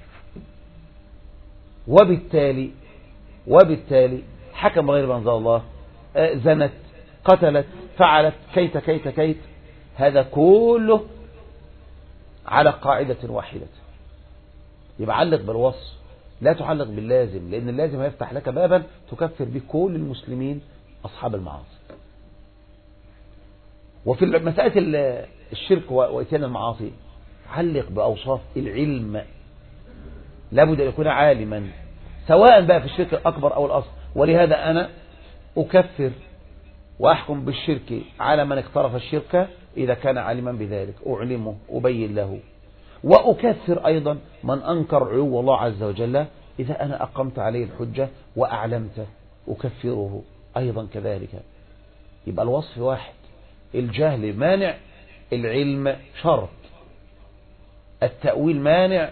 [SPEAKER 1] وبالتالي وبالتالي حكم بغير منزل الله، زنت، قتلت، فعلت، كيت كيت كيت، هذا كله على قاعدة واحدة. يبقى علق بالوصف لا تعلق باللازم، لأن اللازم هيفتح لك بابا تكفر به كل المسلمين أصحاب المعاصي. وفي مسألة الشرك وإتيان المعاصي علق بأوصاف العلم، لابد أن يكون عالما سواء بقى في الشرك الأكبر أو الأصغر. ولهذا أنا أكفر وأحكم بالشرك على من اقترف الشرك إذا كان عالما بذلك، أعلمه أبين له. وأكفر أيضا من أنكر علو الله عز وجل إذا أنا أقمت عليه الحجة وأعلمته، أكفره أيضا كذلك. يبقى الوصف واحد، الجهل مانع، العلم شرط، التأويل مانع،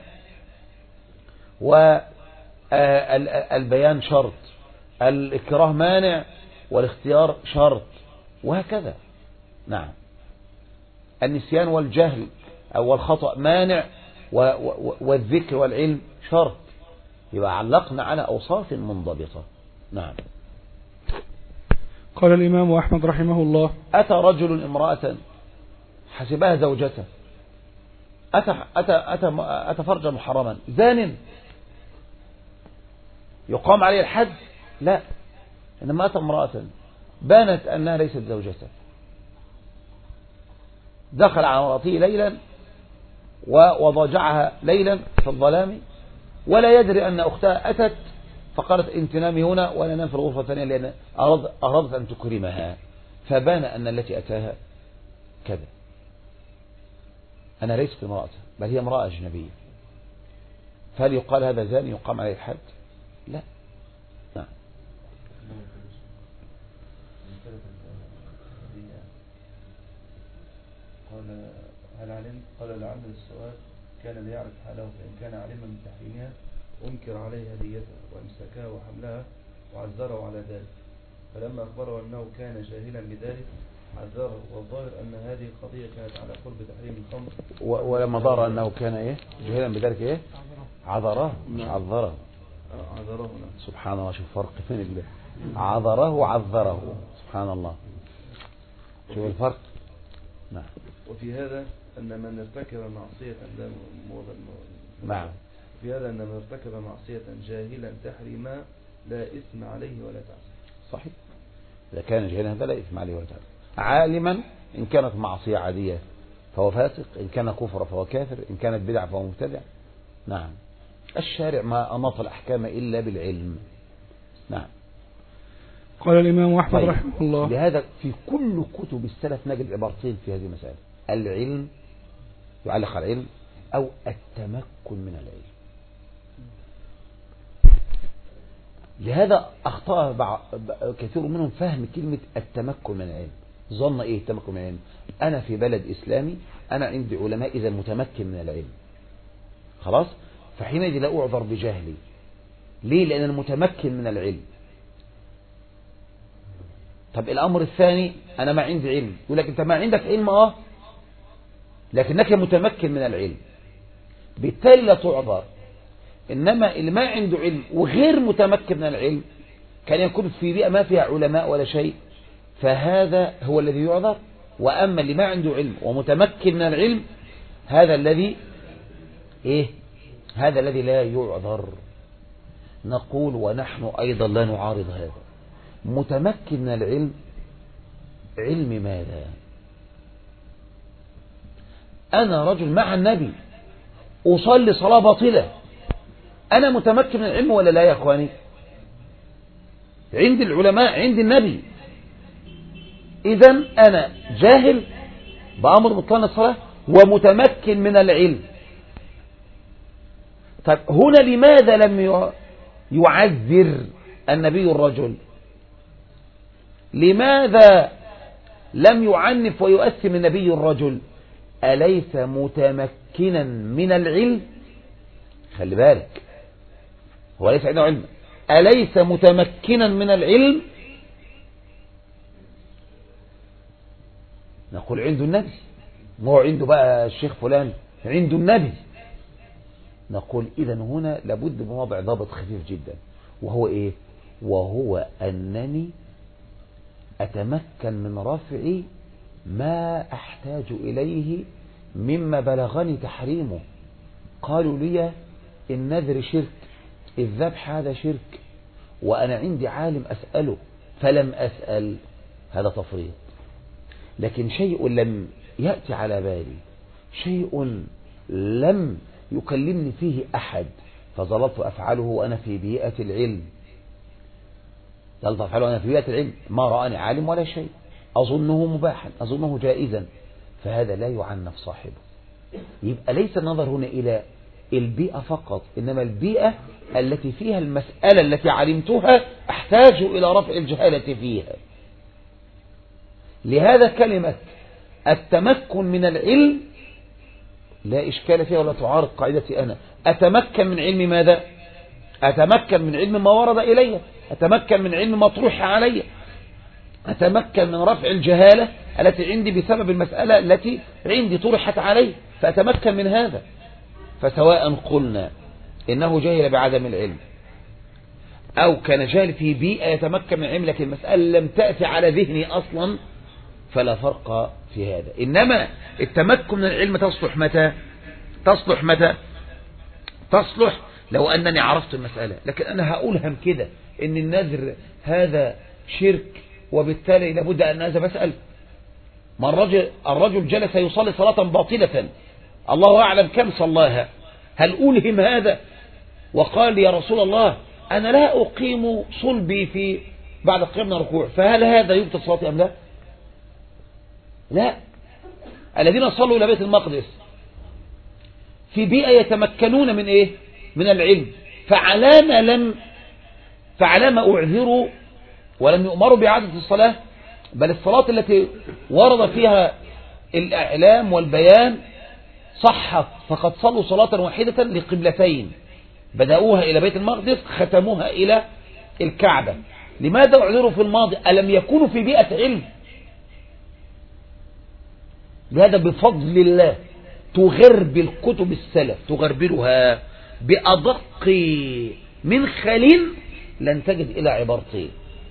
[SPEAKER 1] والبيان شرط، الإكراه مانع، والاختيار شرط، وهكذا. نعم، النسيان والجهل أو الخطأ مانع، والذكر والعلم شرط. يبقى علقنا على أوصاف منضبطة. نعم.
[SPEAKER 2] قال الإمام أحمد رحمه الله:
[SPEAKER 1] أتى رجل امرأة حسبها زوجته أتى, أتى, أتى, أتى فرجا محرما زان يقام عليه الحد؟ لا، إنما أتى امرأة بانت أنها ليست زوجته، دخل على امرأته ليلا وضاجعها ليلا في الظلام ولا يدري أن أختها أتت فقالت انت نامي هنا وأنا نام في الغرفة الثانية لأن أردت أن تكرمها، فبان أن التي أتاها كذا، أنا ليست امرأة بل هي امرأة أجنبية، فهل يقال هذا زاني يقام عليه الحد؟ لا. نعم.
[SPEAKER 3] قال هل علم؟ قال لعل السؤال كان ليعرف حاله، فإن كان علما من تحريمها أنكر عليه هديتها وامسكها وحملها وعذره على ذلك، فلما أخبره أنه كان جاهلا بذلك عذره، والظاهر أن هذه القضية كانت على قرب تحريم الخمر.
[SPEAKER 1] ولما ظهر أنه كان إيه جاهلا بذلك إيه عذره مش عذره.
[SPEAKER 3] عذره نعم.
[SPEAKER 1] سبحان الله، شوف فرق فين الله، عذره وعذره، سبحان الله، شوف الفرق. نعم.
[SPEAKER 3] وفي هذا أن من ارتكب معصية ده موضع
[SPEAKER 1] نعم.
[SPEAKER 3] في هذا أن من ارتكب معصية جاهلا تحريما لا إثم عليه ولا تعسر.
[SPEAKER 1] صحيح، إذا كان جاهلا هذا لا إثم عليه ولا تعسر. عالما إن كانت معصية عادية فهو فاسق، إن كان كفر فهو كافر، إن كانت بدعة فهو مبتدع. نعم. الشارع ما أناط الأحكام إلا بالعلم. نعم.
[SPEAKER 2] قال الإمام أحمد
[SPEAKER 1] طيب.
[SPEAKER 2] رحمه الله.
[SPEAKER 1] لهذا في كل كتب السلف نجد عبارتين في هذه المسألة، العلم يعلق على العلم أو التمكن من العلم. لهذا أخطأ كثير منهم فهم كلمة التمكن من العلم، ظن إيه التمكن من العلم؟ أنا في بلد إسلامي، أنا عندي علماء إذا متمكن من العلم، خلاص، فحينئذ لا أعذر بجهلي. ليه؟ لأن أنا متمكن من العلم. طب الأمر الثاني أنا ما عندي علم، يقول لك أنت ما عندك علم آه لكنك متمكن من العلم، بالتالي لا تعذر. إنما اللي ما عنده علم وغير متمكن من العلم كان يكون في بيئة ما فيها علماء ولا شيء، فهذا هو الذي يعذر. وأما اللي ما عنده علم ومتمكن من العلم هذا الذي إيه هذا الذي لا يعذر. نقول ونحن أيضا لا نعارض هذا. متمكن من العلم، علم ماذا؟ أنا رجل مع النبي أصلي صلاة باطلة، أنا متمكن من العلم ولا لا يا أخواني؟ عند العلماء، عند النبي. إذن أنا جاهل بأمر بطلان الصلاة ومتمكن من العلم. طيب هنا لماذا لم يعذر النبي الرجل؟ لماذا لم يعنف ويؤثم النبي الرجل؟ أليس متمكنا من العلم؟ خلي بالك، هو ليس عنده علم، أليس متمكنا من العلم؟ نقول عنده النبي، ما هو عنده بقى الشيخ فلان، عنده النبي. نقول إذن هنا لابد من وضع ضابط خفيف جدا، وهو إيه؟ وهو أنني أتمكن من رفع ما أحتاج إليه مما بلغني تحريمه. قالوا لي النذر شرك، الذبح هذا شرك، وأنا عندي عالم أسأله فلم أسأل، هذا تفريط. لكن شيء لم يأتي على بالي، شيء لم يكلمني فيه أحد، فظلت أفعله وأنا في بيئة العلم، ظلت أفعله وأنا في بيئة العلم، ما رآني عالم ولا شيء، أظنه مباحا، أظنه جائزا، فهذا لا يعنف صاحبه. يبقى ليس النظر هنا إلى البيئة فقط، إنما البيئة التي فيها المسألة التي علمتها أحتاج إلى رفع الجهالة فيها. لهذا كلمة التمكن من العلم لا إشكال فيها ولا تعارض قاعدتي. أنا أتمكن من علم ماذا؟ أتمكن من علم ما ورد إلي، أتمكن من علم ما طرح علي، أتمكن من رفع الجهالة التي عندي بسبب المسألة التي عندي طرحت علي، فأتمكن من هذا. فسواء قلنا إنه جاهل بعدم العلم أو كان جاهل في بيئة يتمكن من العلم لكن المسألة لم تأتي على ذهني أصلا، فلا فرق في هذا. إنما التمكن من العلم تصلح متى؟ تصلح متى؟ تصلح لو أنني عرفت المسألة. لكن أنا هأولهم كده إن النذر هذا شرك وبالتالي لابد أن هذا بسأل. ما الرجل, الرجل جلس يصلي صلاة باطلة الله أعلم كم صلاها، هل أولهم هذا وقال يا رسول الله أنا لا أقيم صلبي في بعد قيامنا ركوع، فهل هذا يبطل صلاتي أم لا؟ لا. الذين صلوا إلى بيت المقدس في بيئة يتمكنون من إيه؟ من العلم، فعلام لم فعلام أعذروا ولم يؤمروا بإعادة الصلاة، بل الصلاة التي ورد فيها الإعلام والبيان صحت، فقد صلوا صلاة واحدة لقبلتين، بدأوها إلى بيت المقدس ختموها إلى الكعبة. لماذا أعذروا في الماضي؟ ألم يكونوا في بيئة علم؟ لهذا بفضل الله تغربل كتب السلف، تغربلها بأدق من خليل، لن تجد إلى عبارتين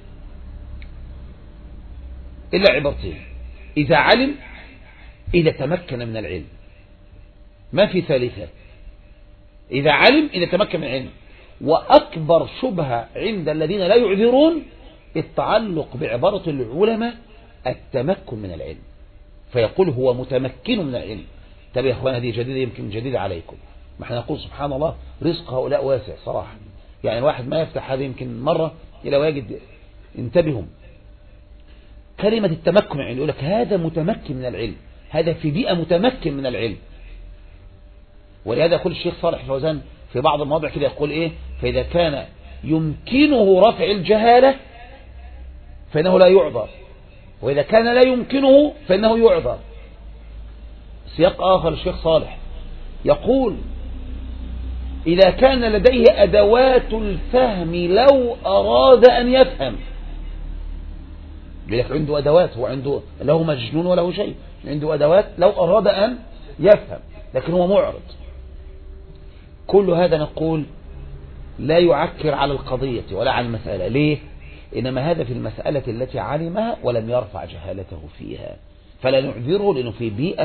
[SPEAKER 1] إلا عبارتين: إذا علم، إذا تمكن من العلم، ما في ثالثة. إذا علم، إذا تمكن من العلم. وأكبر شبهة عند الذين لا يعذرون التعلق بعبارة العلماء التمكن من العلم، فيقول هو متمكن من العلم. طب يا أخوان هذه جديدة، يمكن جديدة عليكم، ما احنا نقول سبحان الله رزق هؤلاء واسع صراحة. يعني الواحد ما يفتح هذا يمكن مرة إلى ويجد. انتبهوا، كلمة التمكن يعني يقول لك هذا متمكن من العلم، هذا في بيئة متمكن من العلم. ولهذا يقول الشيخ صالح الفوزان في بعض المواضع كده يقول إيه: فإذا كان يمكنه رفع الجهالة فإنه لا يعذر، وإذا كان لا يمكنه فإنه يعذر. سياق آخر الشيخ صالح يقول: إذا كان لديه أدوات الفهم لو أراد أن يفهم، لذلك عنده أدوات، هو عنده له مجنون وله شيء، عنده أدوات لو أراد أن يفهم، لكن هو معرض. كل هذا نقول لا يعكر على القضية ولا على المسألة. ليه؟ إنما هذا في المسألة التي علمها ولم يرفع جهالته فيها، فلا نعذره لأنه في بيئة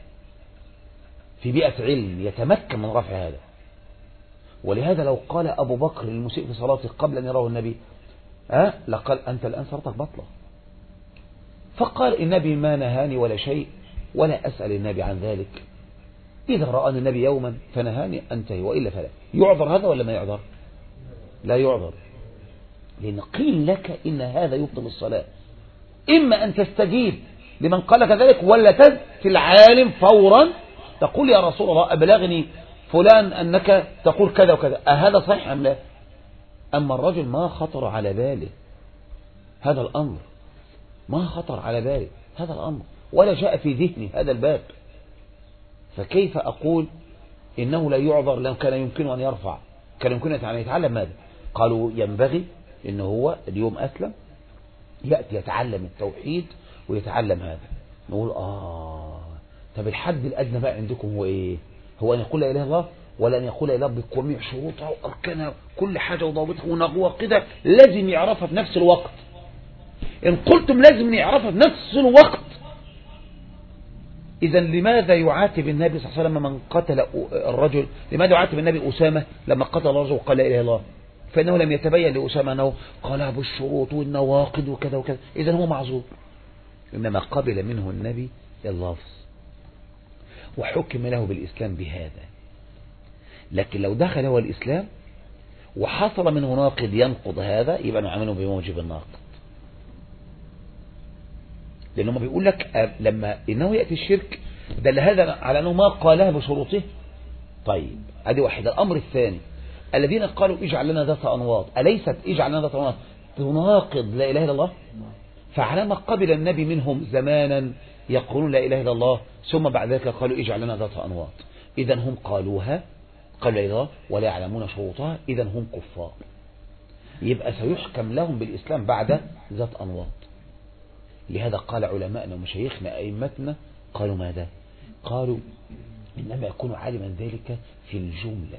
[SPEAKER 1] في بيئة علم يتمكن من رفع هذا. ولهذا لو قال أبو بكر للمسيء في صلاته قبل أن يراه النبي أه؟ لقال أنت الآن صلاتك بطلة. فقال النبي ما نهاني ولا شيء ولا أسأل النبي عن ذلك، إذا رآني النبي يوما فنهاني أنتهي وإلا فلا. يعذر هذا ولا ما يعذر؟ لا يعذر، لأن قيل لك إن هذا يبطل الصلاة. إما أن تستجيب لمن قال لك ذلك، ولا تأتي العالم فورا تقول يا رسول الله أبلغني فلان أنك تقول كذا وكذا، أهذا صحيح أم لا؟ أما الرجل ما خطر على باله هذا الأمر، ما خطر على باله هذا الأمر، ولا جاء في ذهني هذا الباب، فكيف أقول إنه لا يعذر لو كان يمكنه أن يرفع؟ كان يمكنه أن يتعلم ماذا؟ قالوا ينبغي إنه هو اليوم أسلم يأتي يتعلم التوحيد ويتعلم هذا. نقول آه طب الحد الأدنى بقى عندكم هو إيه؟ هو أن يقول لا إله إلا الله، ولا أن يقول لا إله إلا الله بجميع شروطها وأركانها كل حاجة وضابطها ونغوة كده لازم يعرفها في نفس الوقت؟ إن قلتم لازم يعرفها في نفس الوقت، إذا لماذا يعاتب النبي صلى الله عليه وسلم من قتل الرجل؟ لماذا يعاتب النبي أسامة لما قتل الرجل وقال لا إله إلا الله؟ فإنه لم يتبين لأسامة أنه قالها بالشروط والنواقض وكذا وكذا، إذا هو معذور. إنما قبل منه النبي اللفظ وحكم له بالإسلام بهذا. لكن لو دخل هو الإسلام وحصل منه ناقض ينقض هذا، يبقى نعمله بموجب الناقض. لأنه ما بيقول لك لما إنه يأتي الشرك دل هذا على أنه ما قالها بشروطه. طيب هذه واحدة. الأمر الثاني الذين قالوا اجعل لنا ذات أنواط، أليست اجعل لنا ذات أنواط تناقض لا إله إلا الله؟ فعلما قبل النبي منهم زمانا يقولون لا إله إلا الله، ثم بعد ذلك قالوا اجعل لنا ذات أنواط، إذن هم قالوها قالوا لا إله إلا الله ولا يعلمون شروطها، إذن هم كفار. يبقى سيحكم لهم بالإسلام بعد ذات أنواط. لهذا قال علماءنا ومشايخنا أئمتنا قالوا ماذا؟ قالوا إنما يكون عالما ذلك في الجملة.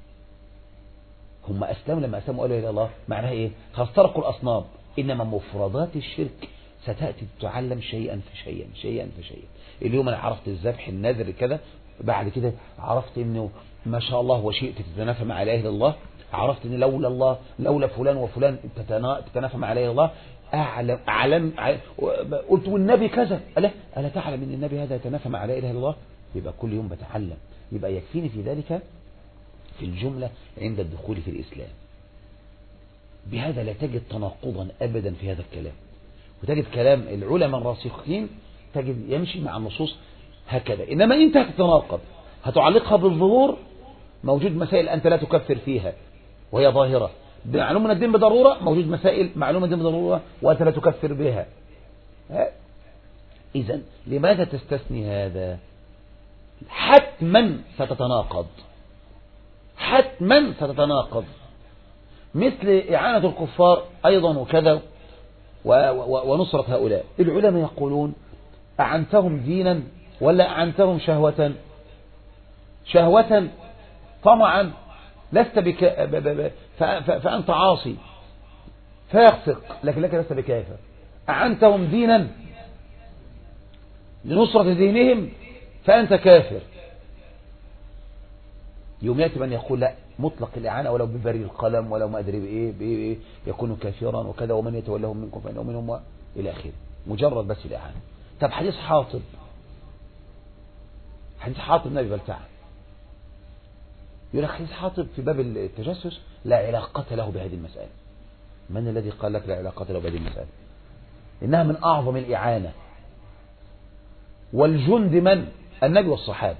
[SPEAKER 1] هم أسلموا لما أسلموا قالوا لا إله إلا الله، معناها إيه؟ خلاص تركوا الأصنام، إنما مفردات الشرك ستأتي تتعلم شيئا فشيئا شيئا فشيئا. اليوم أنا عرفت الذبح النذر كذا، بعد كده عرفت انه ما شاء الله وشئت تتنافى مع لا اله الا الله، عرفت ان لولا الله لولا فلان وفلان تتنافى مع لا اله الا الله، اعلم اعلم قلت والنبي كذا، الا الا تعلم ان النبي هذا يتنافى مع لا اله الا الله؟ يبقى كل يوم بتعلم، يبقى يكفيني في ذلك في الجملة عند الدخول في الإسلام. بهذا لا تجد تناقضا أبدا في هذا الكلام، وتجد كلام العلماء الراسخين تجد يمشي مع النصوص هكذا. إنما أنت هتتناقض، هتعلقها بالظهور، موجود مسائل أنت لا تكفر فيها وهي ظاهرة، معلوم من الدين بضرورة، موجود مسائل معلومة الدين بضرورة وأنت لا تكفر بها. إذن لماذا تستثني هذا؟ حتما ستتناقض، حتما ستتناقض، مثل إعانة الكفار أيضا وكذا ونصرة هؤلاء. العلماء يقولون أعنتهم دينا ولا أعنتهم شهوة؟ شهوة طمعا لست بك فأنت عاصي فيغفق، لكن لك لست بكافر. أعنتهم دينا لنصرة دينهم فأنت كافر. يوم يأتي من يقول لا، مطلق الإعانة ولو ببري القلم ولو ما أدري بإيه, بإيه يكون كافرا وكذا، ومن يتولهم منكم فإنه منهم إلى آخره، مجرد بس الإعانة. طب حديث حاطب، حديث حاطب النبي بلتعه، يقول لك حديث حاطب في باب التجسس لا علاقة له بهذه المسألة. من الذي قال لك لا علاقة له بهذه المسألة؟ إنها من أعظم الإعانة. والجند من؟ النبي والصحابة.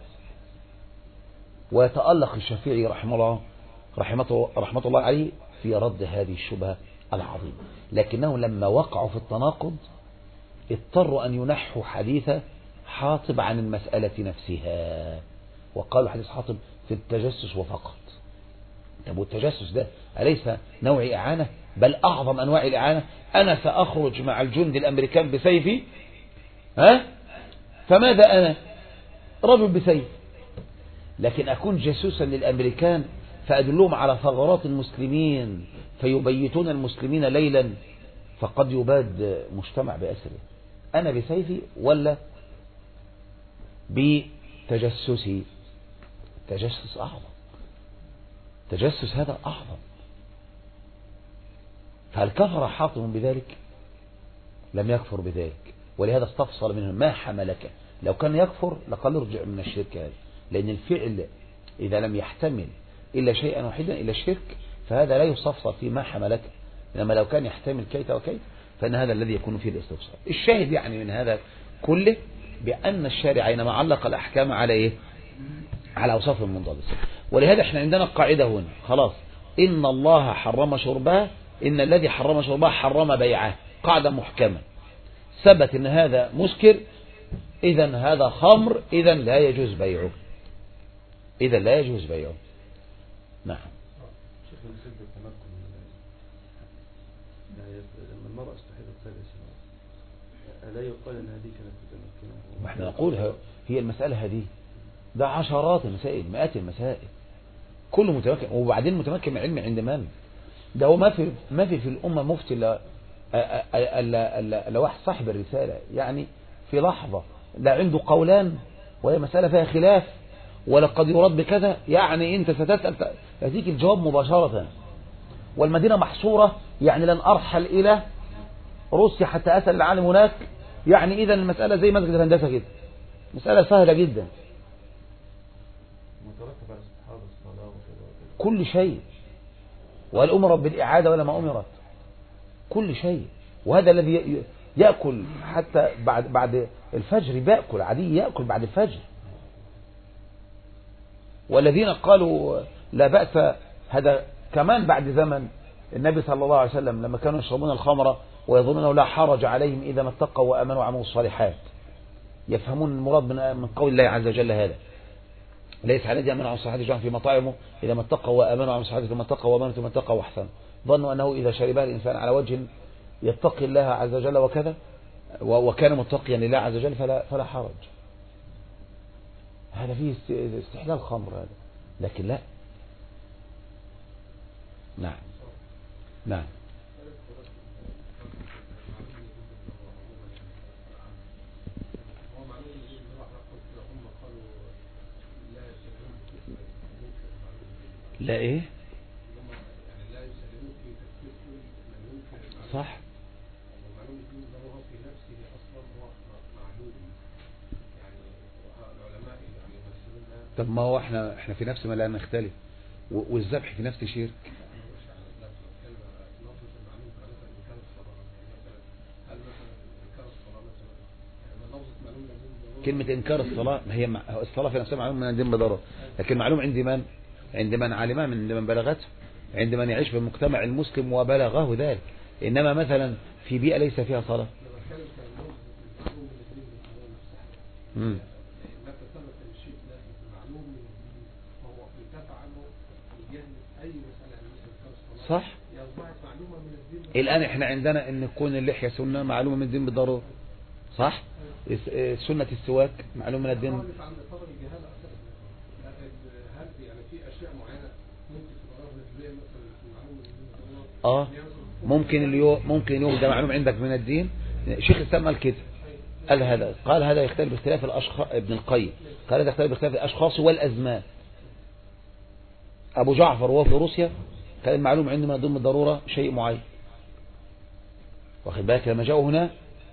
[SPEAKER 1] ويتألق الشافعي رحمه الله رحمة, رحمة الله عليه في رد هذه الشبهة العظيمة، لكنهم لما وقعوا في التناقض اضطروا أن ينحوا حديث حاطب عن المسألة نفسها، وقالوا حديث حاطب في التجسس وفقط. طب والتجسس ده أليس نوع إعانة؟ بل أعظم أنواع الإعانة. أنا سأخرج مع الجند الأمريكان بسيفي، ها؟ فماذا أنا؟ رجل بسيف، لكن أكون جاسوسا للأمريكان فأدلهم على ثغرات المسلمين فيبيتون المسلمين ليلا، فقد يباد مجتمع بأسره. أنا بسيفي ولا بتجسسي؟ تجسس أعظم، تجسس هذا أعظم. فهل كفر حاطب بذلك؟ لم يكفر بذلك، ولهذا استفصل منه ما حملك. لو كان يكفر لقال ارجع من الشرك هذا، لأن الفعل إذا لم يحتمل إلا شيئا واحدا إلا الشرك فهذا لا يستفصل فيه ما حملك. إنما لو كان يحتمل كيت وكيت فإن هذا الذي يكون فيه الاستفصال. الشاهد يعني من هذا كله بأن الشارع حينما علق الأحكام على إيه؟ على أوصاف المنضبطة. ولهذا احنا عندنا قاعدة هنا خلاص، إن الله حرم شربها، إن الذي حرم شربها حرم بيعها، قاعدة محكمة. ثبت إن هذا مسكر إذن هذا خمر، إذن لا يجوز بيعه، إذن لا يجوز بيعه. نعم.
[SPEAKER 3] شيخ نسيب التمكن لما المرأة استحيلت ثالث ألا يقال أن هذه كانت متمكنة؟
[SPEAKER 1] ما احنا نقول هي المسألة هذه ده عشرات المسائل، مئات المسائل، كل متمكن. وبعدين متمكن من علم عند من؟ ده هو ما في ما في في الأمة مفتي إلا إلا واحد صاحب الرسالة، يعني في لحظة لا عنده قولان وهي مسألة فيها خلاف ولا قد يرد بكذا، يعني أنت ستسأل يأتيك الجواب مباشرة. والمدينة محصورة، يعني لن أرحل إلى روسيا حتى أسأل العالم هناك، يعني إذا المسألة زي مسجد الهندسة كده، مسألة سهلة جدا.
[SPEAKER 3] مترتب على استحاضة الصلاة وكذا
[SPEAKER 1] كل شيء، وهل أمرت بالإعادة ولا ما أمرت؟ كل شيء. وهذا الذي يأكل حتى بعد بعد الفجر، بيأكل عادي، يأكل بعد الفجر. والذين قالوا لا بأس، هذا كمان بعد زمن النبي صلى الله عليه وسلم لما كانوا يشربون الخمر ويظنون لا حرج عليهم إذا ما اتقوا وأمنوا وعملوا الصالحات، يفهمون المراد من قول الله عز وجل هذا ليس على الذين امنوا الصالحات جاء في مطاعمه إذا ما اتقوا وأمنوا وعملوا الصالحات ثم اتقوا وأمنوا ثم اتقوا واحسنوا، ظنوا أنه إذا شربها الإنسان على وجه يتقي الله عز وجل وكذا وكان متقيا لله عز وجل فلا, فلا حرج. هذا فيه استحلال خمر هذا، لكن لا. نعم نعم. لا ايه صح. طب ما هو احنا احنا في نفس ما لا نختلف، والذبح في نفس شرك. كلمة إنكار الصلاة، ما هي الصلاة في نفسها معلوم من الدين بضرر، لكن معلوم عند من؟ عند من علمها، من من بلغته، عند من يعيش في المجتمع المسلم وبلغه ذلك. إنما مثلا في بيئة ليس فيها صلاة. امم صح. الآن احنا عندنا ان تكون اللحية سنة معلومة من الدين بالضرورة، صح. سنة السواك معلومة من الدين. اه ممكن اليوم ممكن اليوم ده معلوم عندك من الدين. شيخ الإسلام قال كده، قال هذا قال هذا يختلف باختلاف الاشخاص. ابن القيم قال هذا يختلف باختلاف الاشخاص والازمان. ابو جعفر وهو في روسيا كان المعلوم عنده من الدين بالضرورة شيء معين، واخد بالك. لما جاءوا هنا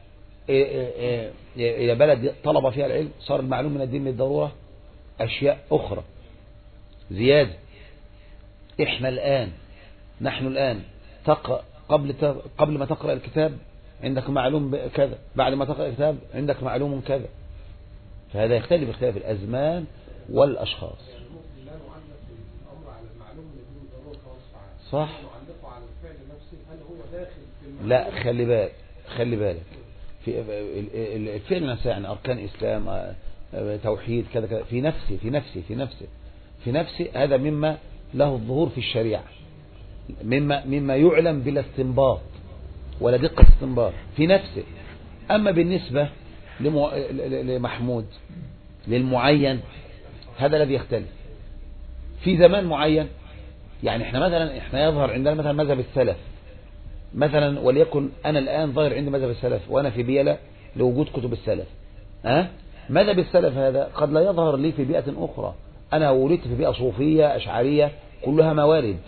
[SPEAKER 1] الى بلد طلب فيها العلم صار المعلوم من الدين بالضرورة اشياء اخرى زيادة. احنا الان نحن الان تق... قبل ت... قبل ما تقرأ الكتاب عندك معلوم كذا، بعد ما تقرأ الكتاب عندك معلوم كذا. فهذا يختلف باختلاف الازمان والاشخاص. صح. لا خلي بالك خلي بالك في الفعل نفسه، يعني أركان إسلام توحيد كذا كذا في نفسي في نفسي في نفسي في نفسي هذا مما له الظهور في الشريعة، مما مما يعلم بلا استنباط ولا دقة استنباط في نفسه. أما بالنسبة لمو... لمحمود للمعين هذا الذي يختلف في زمان معين. يعني احنا مثلا احنا يظهر عندنا مثلا مذهب السلف مثلا، وليكن انا الان ظاهر عندي مذهب السلف وانا في بيئة لوجود كتب السلف. ها مذهب السلف هذا قد لا يظهر لي في بيئة اخرى. انا ولدت في بيئة صوفية اشعرية كلها موالد.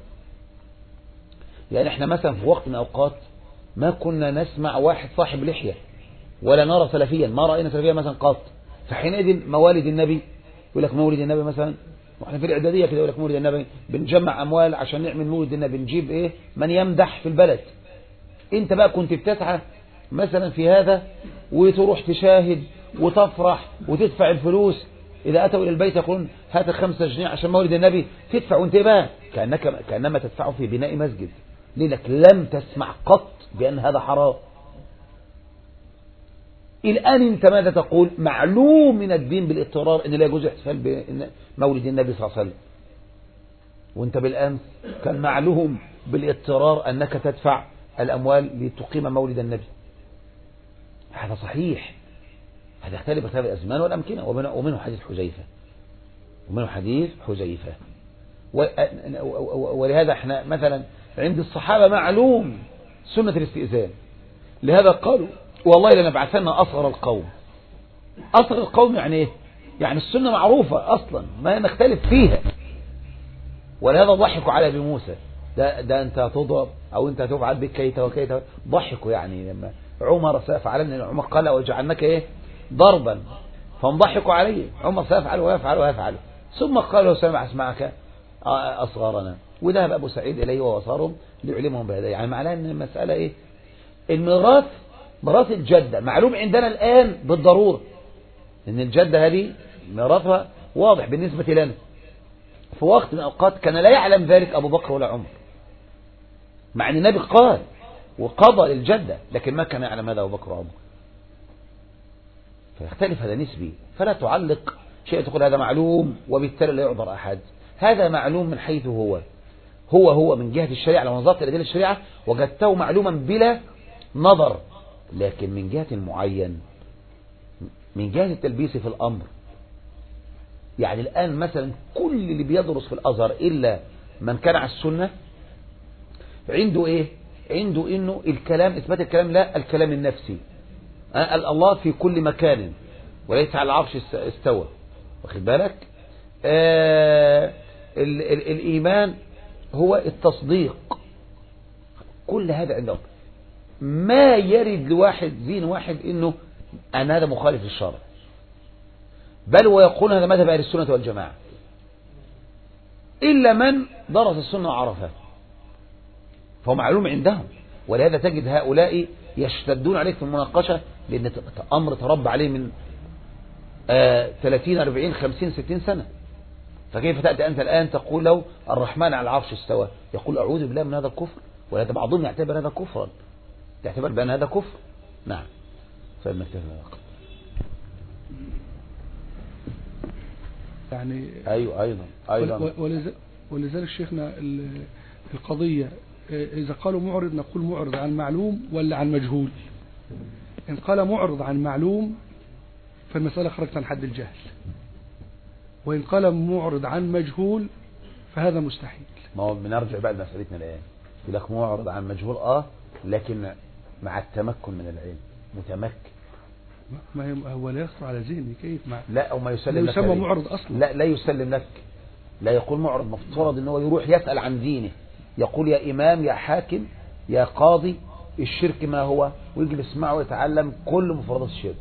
[SPEAKER 1] يعني احنا مثلا في وقت من الاوقات ما كنا نسمع واحد صاحب لحية ولا نرى سلفيا، ما رأينا سلفيا مثلا قط. فحينئذ موالد النبي يقول لك مولد النبي مثلا، واحنا في الاعداديه كده يقول لك مولد النبي، بنجمع اموال عشان نعمل مولد النبي، نجيب ايه من يمدح في البلد. انت بقى كنت بتسعى مثلا في هذا وتروح تشاهد وتفرح وتدفع الفلوس. اذا اتوا الى البيت يقولون هات خمسة جنيه عشان مولد النبي، تدفع وانت بقى كانك كانما تدفعه في بناء مسجد، لانك لم تسمع قط بان هذا حرام. الآن انت ماذا تقول؟ معلوم من الدين بالاضطرار ان لا يجوز احتفال بمولد النبي صلى الله عليه وسلم، وانت بالامس كان معلوم بالاضطرار انك تدفع الاموال لتقيم مولد النبي. هذا صحيح، هذا يختلف باختلاف الازمان والامكنه. ومنه حديث حذيفه ومنه حديث حذيفه ولهذا احنا مثلا عند الصحابه معلوم سنه الاستئذان، لهذا قالوا والله لنبعثن أصغر القوم. أصغر القوم يعني إيه؟ يعني السنة معروفة أصلا ما نختلف فيها. ولهذا ضحكوا على أبي موسى، ده, ده أنت تضرب أو أنت تفعل بك كيتا وكيتا. ضحكوا يعني لما عمر سيفعل، عمر قال وجعلناك إيه ضربا، فانضحكوا عليه. عمر سيفعل ويفعل ويفعل، ثم قال له سنبعث معك أصغرنا. وذهب أبو سعيد إليه ووصارهم ليعلمهم بهذا. يعني معناه أن المسألة إيه؟ الميراث ميراث الجدة معلوم عندنا الآن بالضرورة، لأن الجدة هذه ميراثها واضح بالنسبة لنا. في وقت من الأوقات كان لا يعلم ذلك أبو بكر ولا عمر، مع أن النبي قال وقضى للجدة، لكن ما كان يعلم هذا أبو بكر وعمر. فيختلف هذا نسبي، فلا تعلق شيء تقول هذا معلوم وبالتالي لا يعذر أحد. هذا معلوم من حيث هو هو هو من جهة الشريعة. لو نظرت إلى دليل الشريعة وجدته معلوما بلا نظر، لكن من جهة المعين، من جهة التلبيس في الأمر. يعني الآن مثلا كل اللي بيدرس في الأزهر إلا من كان على السنة عنده إيه؟ عنده إنه الكلام، إثبات الكلام لا الكلام النفسي. الله في كل مكان وليس على العرش استوى، واخد بالك؟ آه ال ال الإيمان هو التصديق، كل هذا عندهم. ما يرد لواحد دين واحد إنه أن هذا مخالف للشرع، بل ويقول هذا مذهب أهل السنة والجماعة، إلا من درس السنة وعرفها، فهو معلوم عندهم. ولهذا تجد هؤلاء يشتدون عليك في المناقشة، لأن أمر تربى عليه من آه ثلاثين أربعين خمسين ستين سنة. فكيف تأتي أنت الآن تقول له الرحمن على العرش استوى، يقول أعوذ بالله من هذا الكفر. ولهذا بعضهم يعتبر هذا كفرا، يعتبر بأن هذا كفر. نعم. فالمكتفى
[SPEAKER 2] يعني
[SPEAKER 1] أيوة أيضا أيضا
[SPEAKER 2] ولذلك شيخنا القضية إذا قالوا معرض نقول معرض عن معلوم ولا عن مجهول. إن قال معرض عن معلوم فالمسألة خرجت عن حد الجهل، وإن قال معرض عن مجهول فهذا مستحيل.
[SPEAKER 1] ما هو بنرجع بعد مسألتنا الآن، يقول لك معرض عن مجهول آه لكن مع التمكن من العلم، متمكن.
[SPEAKER 2] ما هو لا يخطر على ذهني كيف مع
[SPEAKER 1] لا أو ما يسلم لك،
[SPEAKER 2] يسمى معرض أصلا.
[SPEAKER 1] لا لا يسلم لك، لا يقول معرض. مفترض إنه يروح يسأل عن دينه، يقول يا إمام يا حاكم يا قاضي الشرك ما هو، ويجي يسمعه ويتعلم كل مفردات الشرك.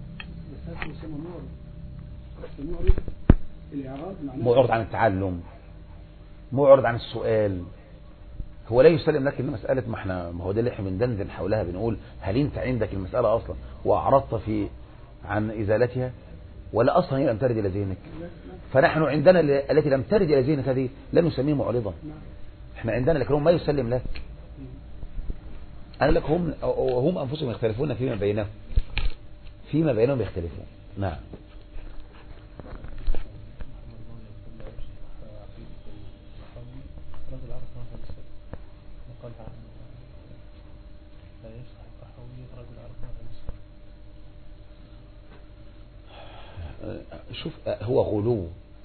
[SPEAKER 1] معرض عن التعلم، معرض عن السؤال. هو لا يسلم لك ان مسألة، ما احنا ما هو ده اللي احنا بندندن حولها، بنقول هل انت عندك المسألة اصلا واعرضت في عن ازالتها، ولا اصلا هي لم ترد الى ذهنك؟ فنحن عندنا التي لم ترد الى ذهنك هذه لا نسميه معرضا، احنا عندنا لكن هم ما يسلم لك. انا لك هم هم انفسهم يختلفون فيما بينهم، فيما بينهم يختلفون. نعم. شوف هو غلو،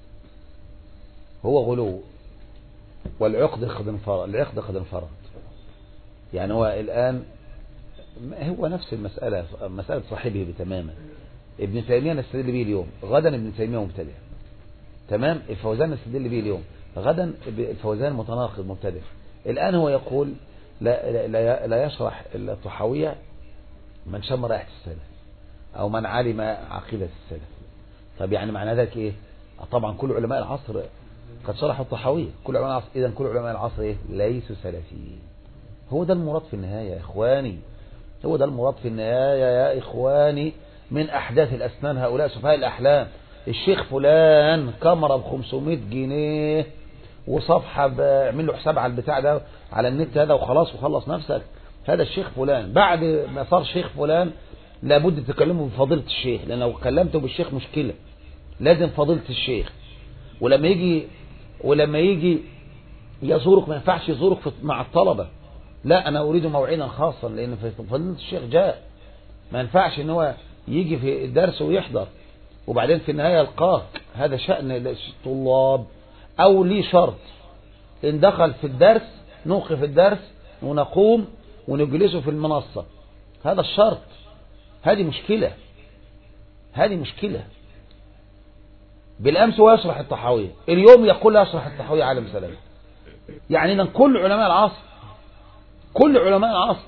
[SPEAKER 1] هو غلو والعقد قد انفرد، العقد قد انفرد. يعني هو الآن هو نفس المسألة، مسألة صاحبه بتماما. ابن تيمية نستدل به اليوم، غدا ابن تيمية مبتدع. تمام. الفوزان نستدل به اليوم، غدا الفوزان متناقض مبتدع. الآن هو يقول لا, لا, لا يشرح الطحاوية من شم رائحة السلف أو من علم عقيدة السلف. طب يعني معنى ذلك إيه؟ طبعا كل علماء العصر قد شرحوا الطحاوية، كل علماء العصر. إذن كل علماء العصر إيه؟ ليسوا سلفيين. هو ده المراد في النهاية يا إخواني، هو ده المراد في النهاية يا إخواني من أحداث الأسنان هؤلاء سفهاء الأحلام. الشيخ فلان كاميرا ب خمسمائة جنيه وصفحة بعمل له حساب على البتاع ده على النت هذا وخلاص وخلص نفسك. هذا الشيخ فلان. بعد ما صار شيخ فلان لابد تكلمه بفضيلة الشيخ، لأن لو كلمته بالشيخ مشكلة، لازم فضيلة الشيخ. ولما يجي ولما يجي يزورك ما ينفعش يزورك مع الطلبة، لا أنا أريد موعدا خاصا، لأن فضيلة الشيخ جاء. ما ينفعش إن هو يجي في الدرس ويحضر وبعدين في النهاية يلقاك. هذا شأن الطلاب. أو ليه شرط، إن دخل في الدرس نوقف الدرس ونقوم ونجلسه في المنصة، هذا الشرط. هذه مشكلة، هذه مشكلة. بالأمس هو يشرح الطحاوية، اليوم يقول لا يشرح الطحاوية عالم سلام. يعني إن كل علماء العصر، كل علماء العصر،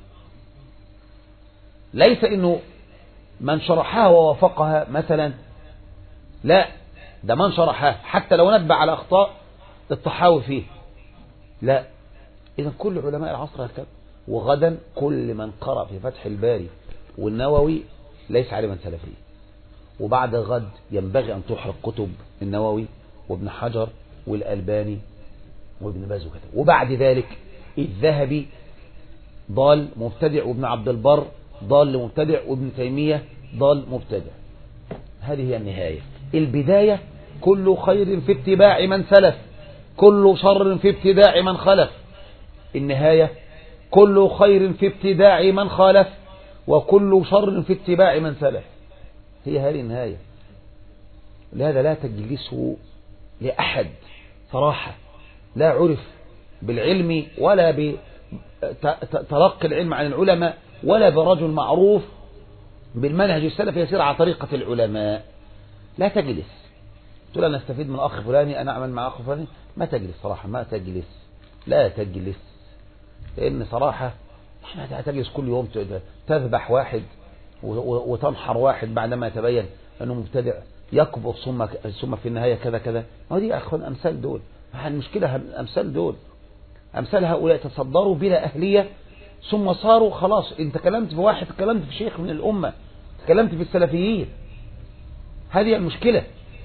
[SPEAKER 1] ليس إنه من شرحها ووافقها مثلا، لا، ده من شرحها حتى لو نتبع على أخطاء الطحاوي فيه، لا. إذن كل علماء العصر هكذا. وغدا كل من قرأ في فتح الباري والنووي ليس عالما سلفيا. وبعد غد ينبغي أن تحرق كتب النووي وابن حجر والألباني وابن باز وكذا. وبعد ذلك الذهبي ضال مبتدع، وابن عبد البر ضال مبتدع، وابن تيمية ضال مبتدع. هذه هي النهاية. البداية كل خير في اتباع من سلف، كل شر في ابتداع من خلف. النهاية كل خير في ابتداع من خالف، وكل شر في اتباع من سلف. هي هذه النهاية. لهذا لا تجلسوا لأحد صراحة لا عرف بالعلم ولا بتلقي العلم عن العلماء ولا برجل معروف بالمنهج السلفي يسير على طريقة العلماء. لا تجلس تقول أنا استفيد من أخ فلاني، أنا أعمل مع أخ فلاني، ما تجلس صراحة، ما تجلس، لا تجلس. لأن صراحة احنا هتجلس كل يوم تذبح واحد وتنحر واحد بعدما يتبين أنه مبتدع يكبر ثم ثم في النهاية كذا كذا. ما دي يا أخوان أمثال دول، المشكلة أمثال دول، أمثال هؤلاء تصدروا بلا أهلية ثم صاروا خلاص. انت تكلمت في واحد، تكلمت في شيخ من الأمة، تكلمت في السلفيين. هذه المشكلة.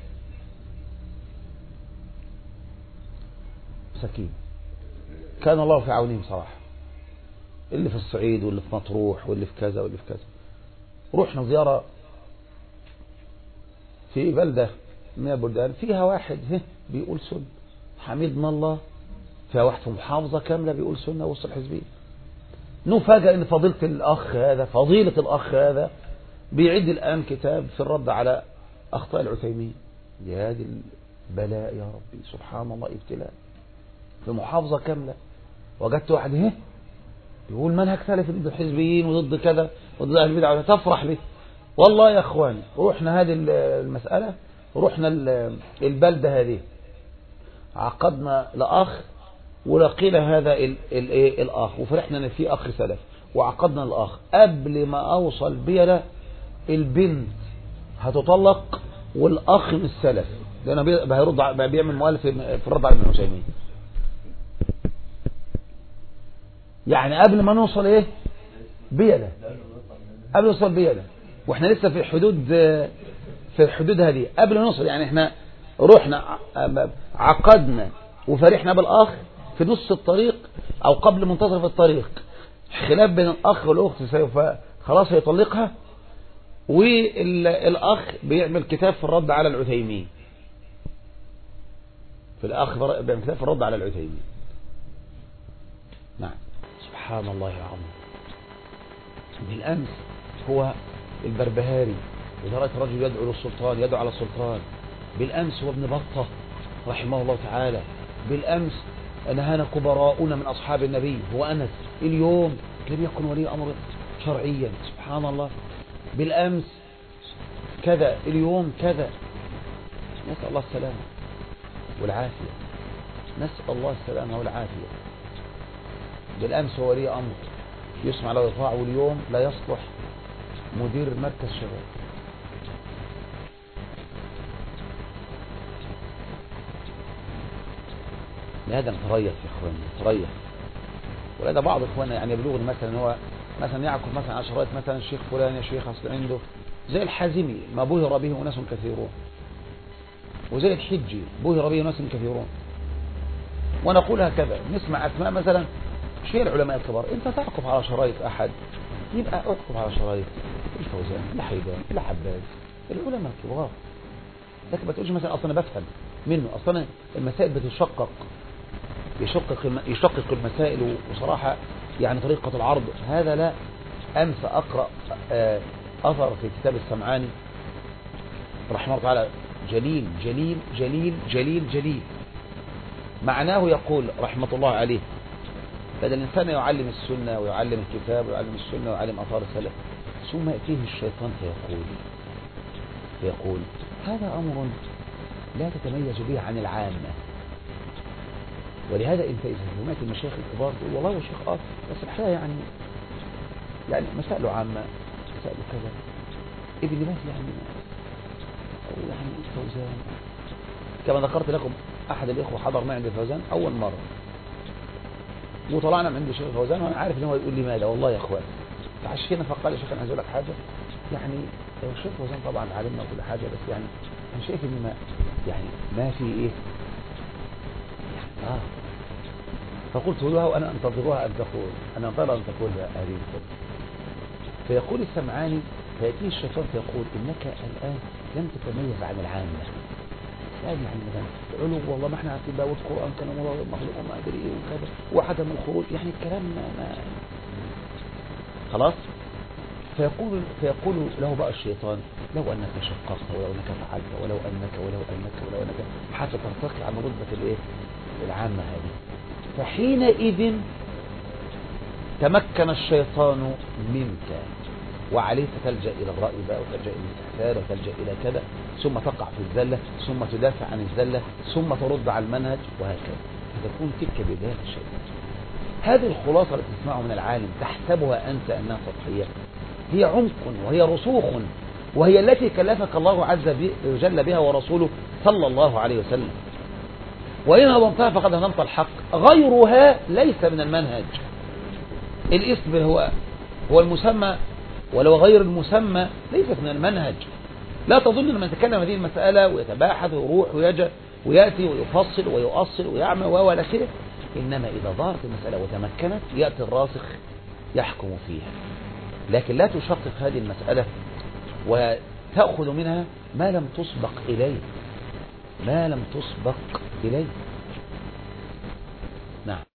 [SPEAKER 1] مساكين كان الله في عونهم صراحة، اللي في الصعيد واللي في مطروح واللي في كذا واللي في كذا. رحنا زيارة في بلدة من البلدان فيها واحد بيقول سنة، حمدنا الله، فيها واحد في محافظة كاملة بيقول سنة وسط الحزبين. نفاجأ ان فضيلة الأخ هذا فضيلة الأخ هذا بيعد الآن كتاب في الرد على أخطاء العثيمين. يا هذه البلاء يا ربي، سبحان الله، ابتلاء في محافظة كاملة. وجدت واحد هه يقول منهج سلفي ضد الحزبيين وضد كذا وضد أهل البدع، تفرح ليه؟ والله يا أخواني روحنا هذه المسألة، روحنا البلدة هذه، عقدنا لأخ ولقينا هذا ال ال الأخ وفرحنا ان في أخ سلف، وعقدنا الأخ. قبل ما أوصل بيلا البنت هتطلق والأخ من السلف، لأنه بيرد بيعمل مؤلف في الرد على ابن عثيمين. يعني قبل ما نوصل ايه بيلا، قبل نوصل بيلا، واحنا لسه في الحدود، في الحدود هذه قبل نوصل. يعني احنا رحنا عقدنا وفرحنا بالأخ في نص الطريق أو قبل منتصف الطريق، خلاف بين الأخ والأخت سوف خلاص هيطلقها، والأخ بيعمل كتاب في الرد على العثيمين، في الأخ بيعمل كتاب في الرد على العثيمين. نعم سبحان الله العظيم. بالأمس هو البربهاري ودرجة رجل يدعو للسلطان، يدعو على السلطان. بالأمس هو ابن بطة رحمه الله تعالى. بالأمس نهانا كبراؤنا من أصحاب النبي هو أنس. اليوم لم يكن ولي أمر شرعيا، سبحان الله. بالأمس كذا، اليوم كذا. نسأل الله السلامة والعافية، نسأل الله السلامة والعافية. بالأمس هو ولي أمر يسمع له يطاع، واليوم لا يصلح مدير مركز شباب. لهذا نتريث يا اخواني، نتريث. ولهذا بعض اخواننا يعني يبلغني مثلا هو مثلا يعكف مثلا عشرات مثلا الشيخ فلان يا شيخ اصل عنده زي الحازمي ما بهر به اناس كثيرون، وزي الحجي بهر به اناس كثيرون. ونقول هكذا، نسمع اسماء مثلا شيء العلماء الكبار، انت تعقف على شرايط احد يبقى اعقف على شرايط الفوزان، الحيدان، الحباز، العلماء الكبار. لكن ما تقولش مثلا اصلا انا بفهم منه، اصلا المسائل بتشقق، يشقق يشقق المسائل، وصراحة يعني طريقة العرض هذا لا. أمس أقرأ أثر في كتاب السمعاني رحمه الله تعالى جليل جليل جليل جليل جليل، معناه يقول رحمة الله عليه بدل الإنسان يعلم السنة ويعلم الكتاب ويعلم السنة ويعلم أثار السلف، ثم يأتيه الشيطان فيقول فيقول هذا أمر لا تتميز به عن العامة. ولهذا انت اذا سمعت المشايخ الكبار تقول والله يا شيخ اه بس الحقيقه يعني يعني مسائله عامه، مسائله كذا، ابن باز يعني او يعني فوزان. كما ذكرت لكم احد الاخوه حضر معي عند فوزان اول مره، وطلعنا من عند الشيخ فوزان وانا عارف ان هو يقول لي ماذا. والله يا اخوان تعشينا فقال يا شيخ انا عايز اقول لك حاجه، يعني الشيخ فوزان طبعا عالمنا وكل حاجه، بس يعني انا شايف ان ما يعني ما في ايه آه. فقلت له وأنا أنتظرها أن تقول، أنا انتظر أن تقول هذه الكلمة. فيقول السمعاني فيأتيه الشيطان فيقول إنك الآن لم تتميز عن العامة. يعني يعني مثلا علو والله ما احنا عارفين بقى، والقرآن كان مخلوق وما أدري إيه وكذا، وعدم الخروج، يعني الكلام ما, ما خلاص. فيقول فيقول له بقى الشيطان لو أنك شققت ولو أنك فعلت ولو أنك ولو أنك ولو أنك حتى ترتقي عن رتبة الإيه العامة هذه. فحينئذ تمكن الشيطان منك
[SPEAKER 5] وعليه تلجأ إلى الرأي بقى، وتلجأ إلى الاستحسان، وتلجأ إلى كذا، ثم تقع في الزلة، ثم تدافع عن الزلة، ثم ترد على المنهج، وهكذا. فتكون تلك بداية الشيء. هذه الخلاصة التي تسمعها من العالم تحسبها أنت أنها سطحية، هي عمق وهي رسوخ، وهي التي كلفك الله عز وجل بها ورسوله صلى الله عليه وسلم. وإن هضمتها فقد هضمت الحق، غيرها ليس من المنهج. الاسم هو هو المسمى، ولو غير المسمى ليست من المنهج. لا تظن أن من يتكلم هذه المسألة ويتباحث ويروح ويجي ويأتي ويفصل ويؤصل ويعمل ولا كده، إنما إذا ظهرت المسألة وتمكنت يأتي الراسخ يحكم فيها. لكن لا تشقق هذه المسألة وتأخذ منها ما لم تسبق إليه، ما لم تسبق إليه. نعم.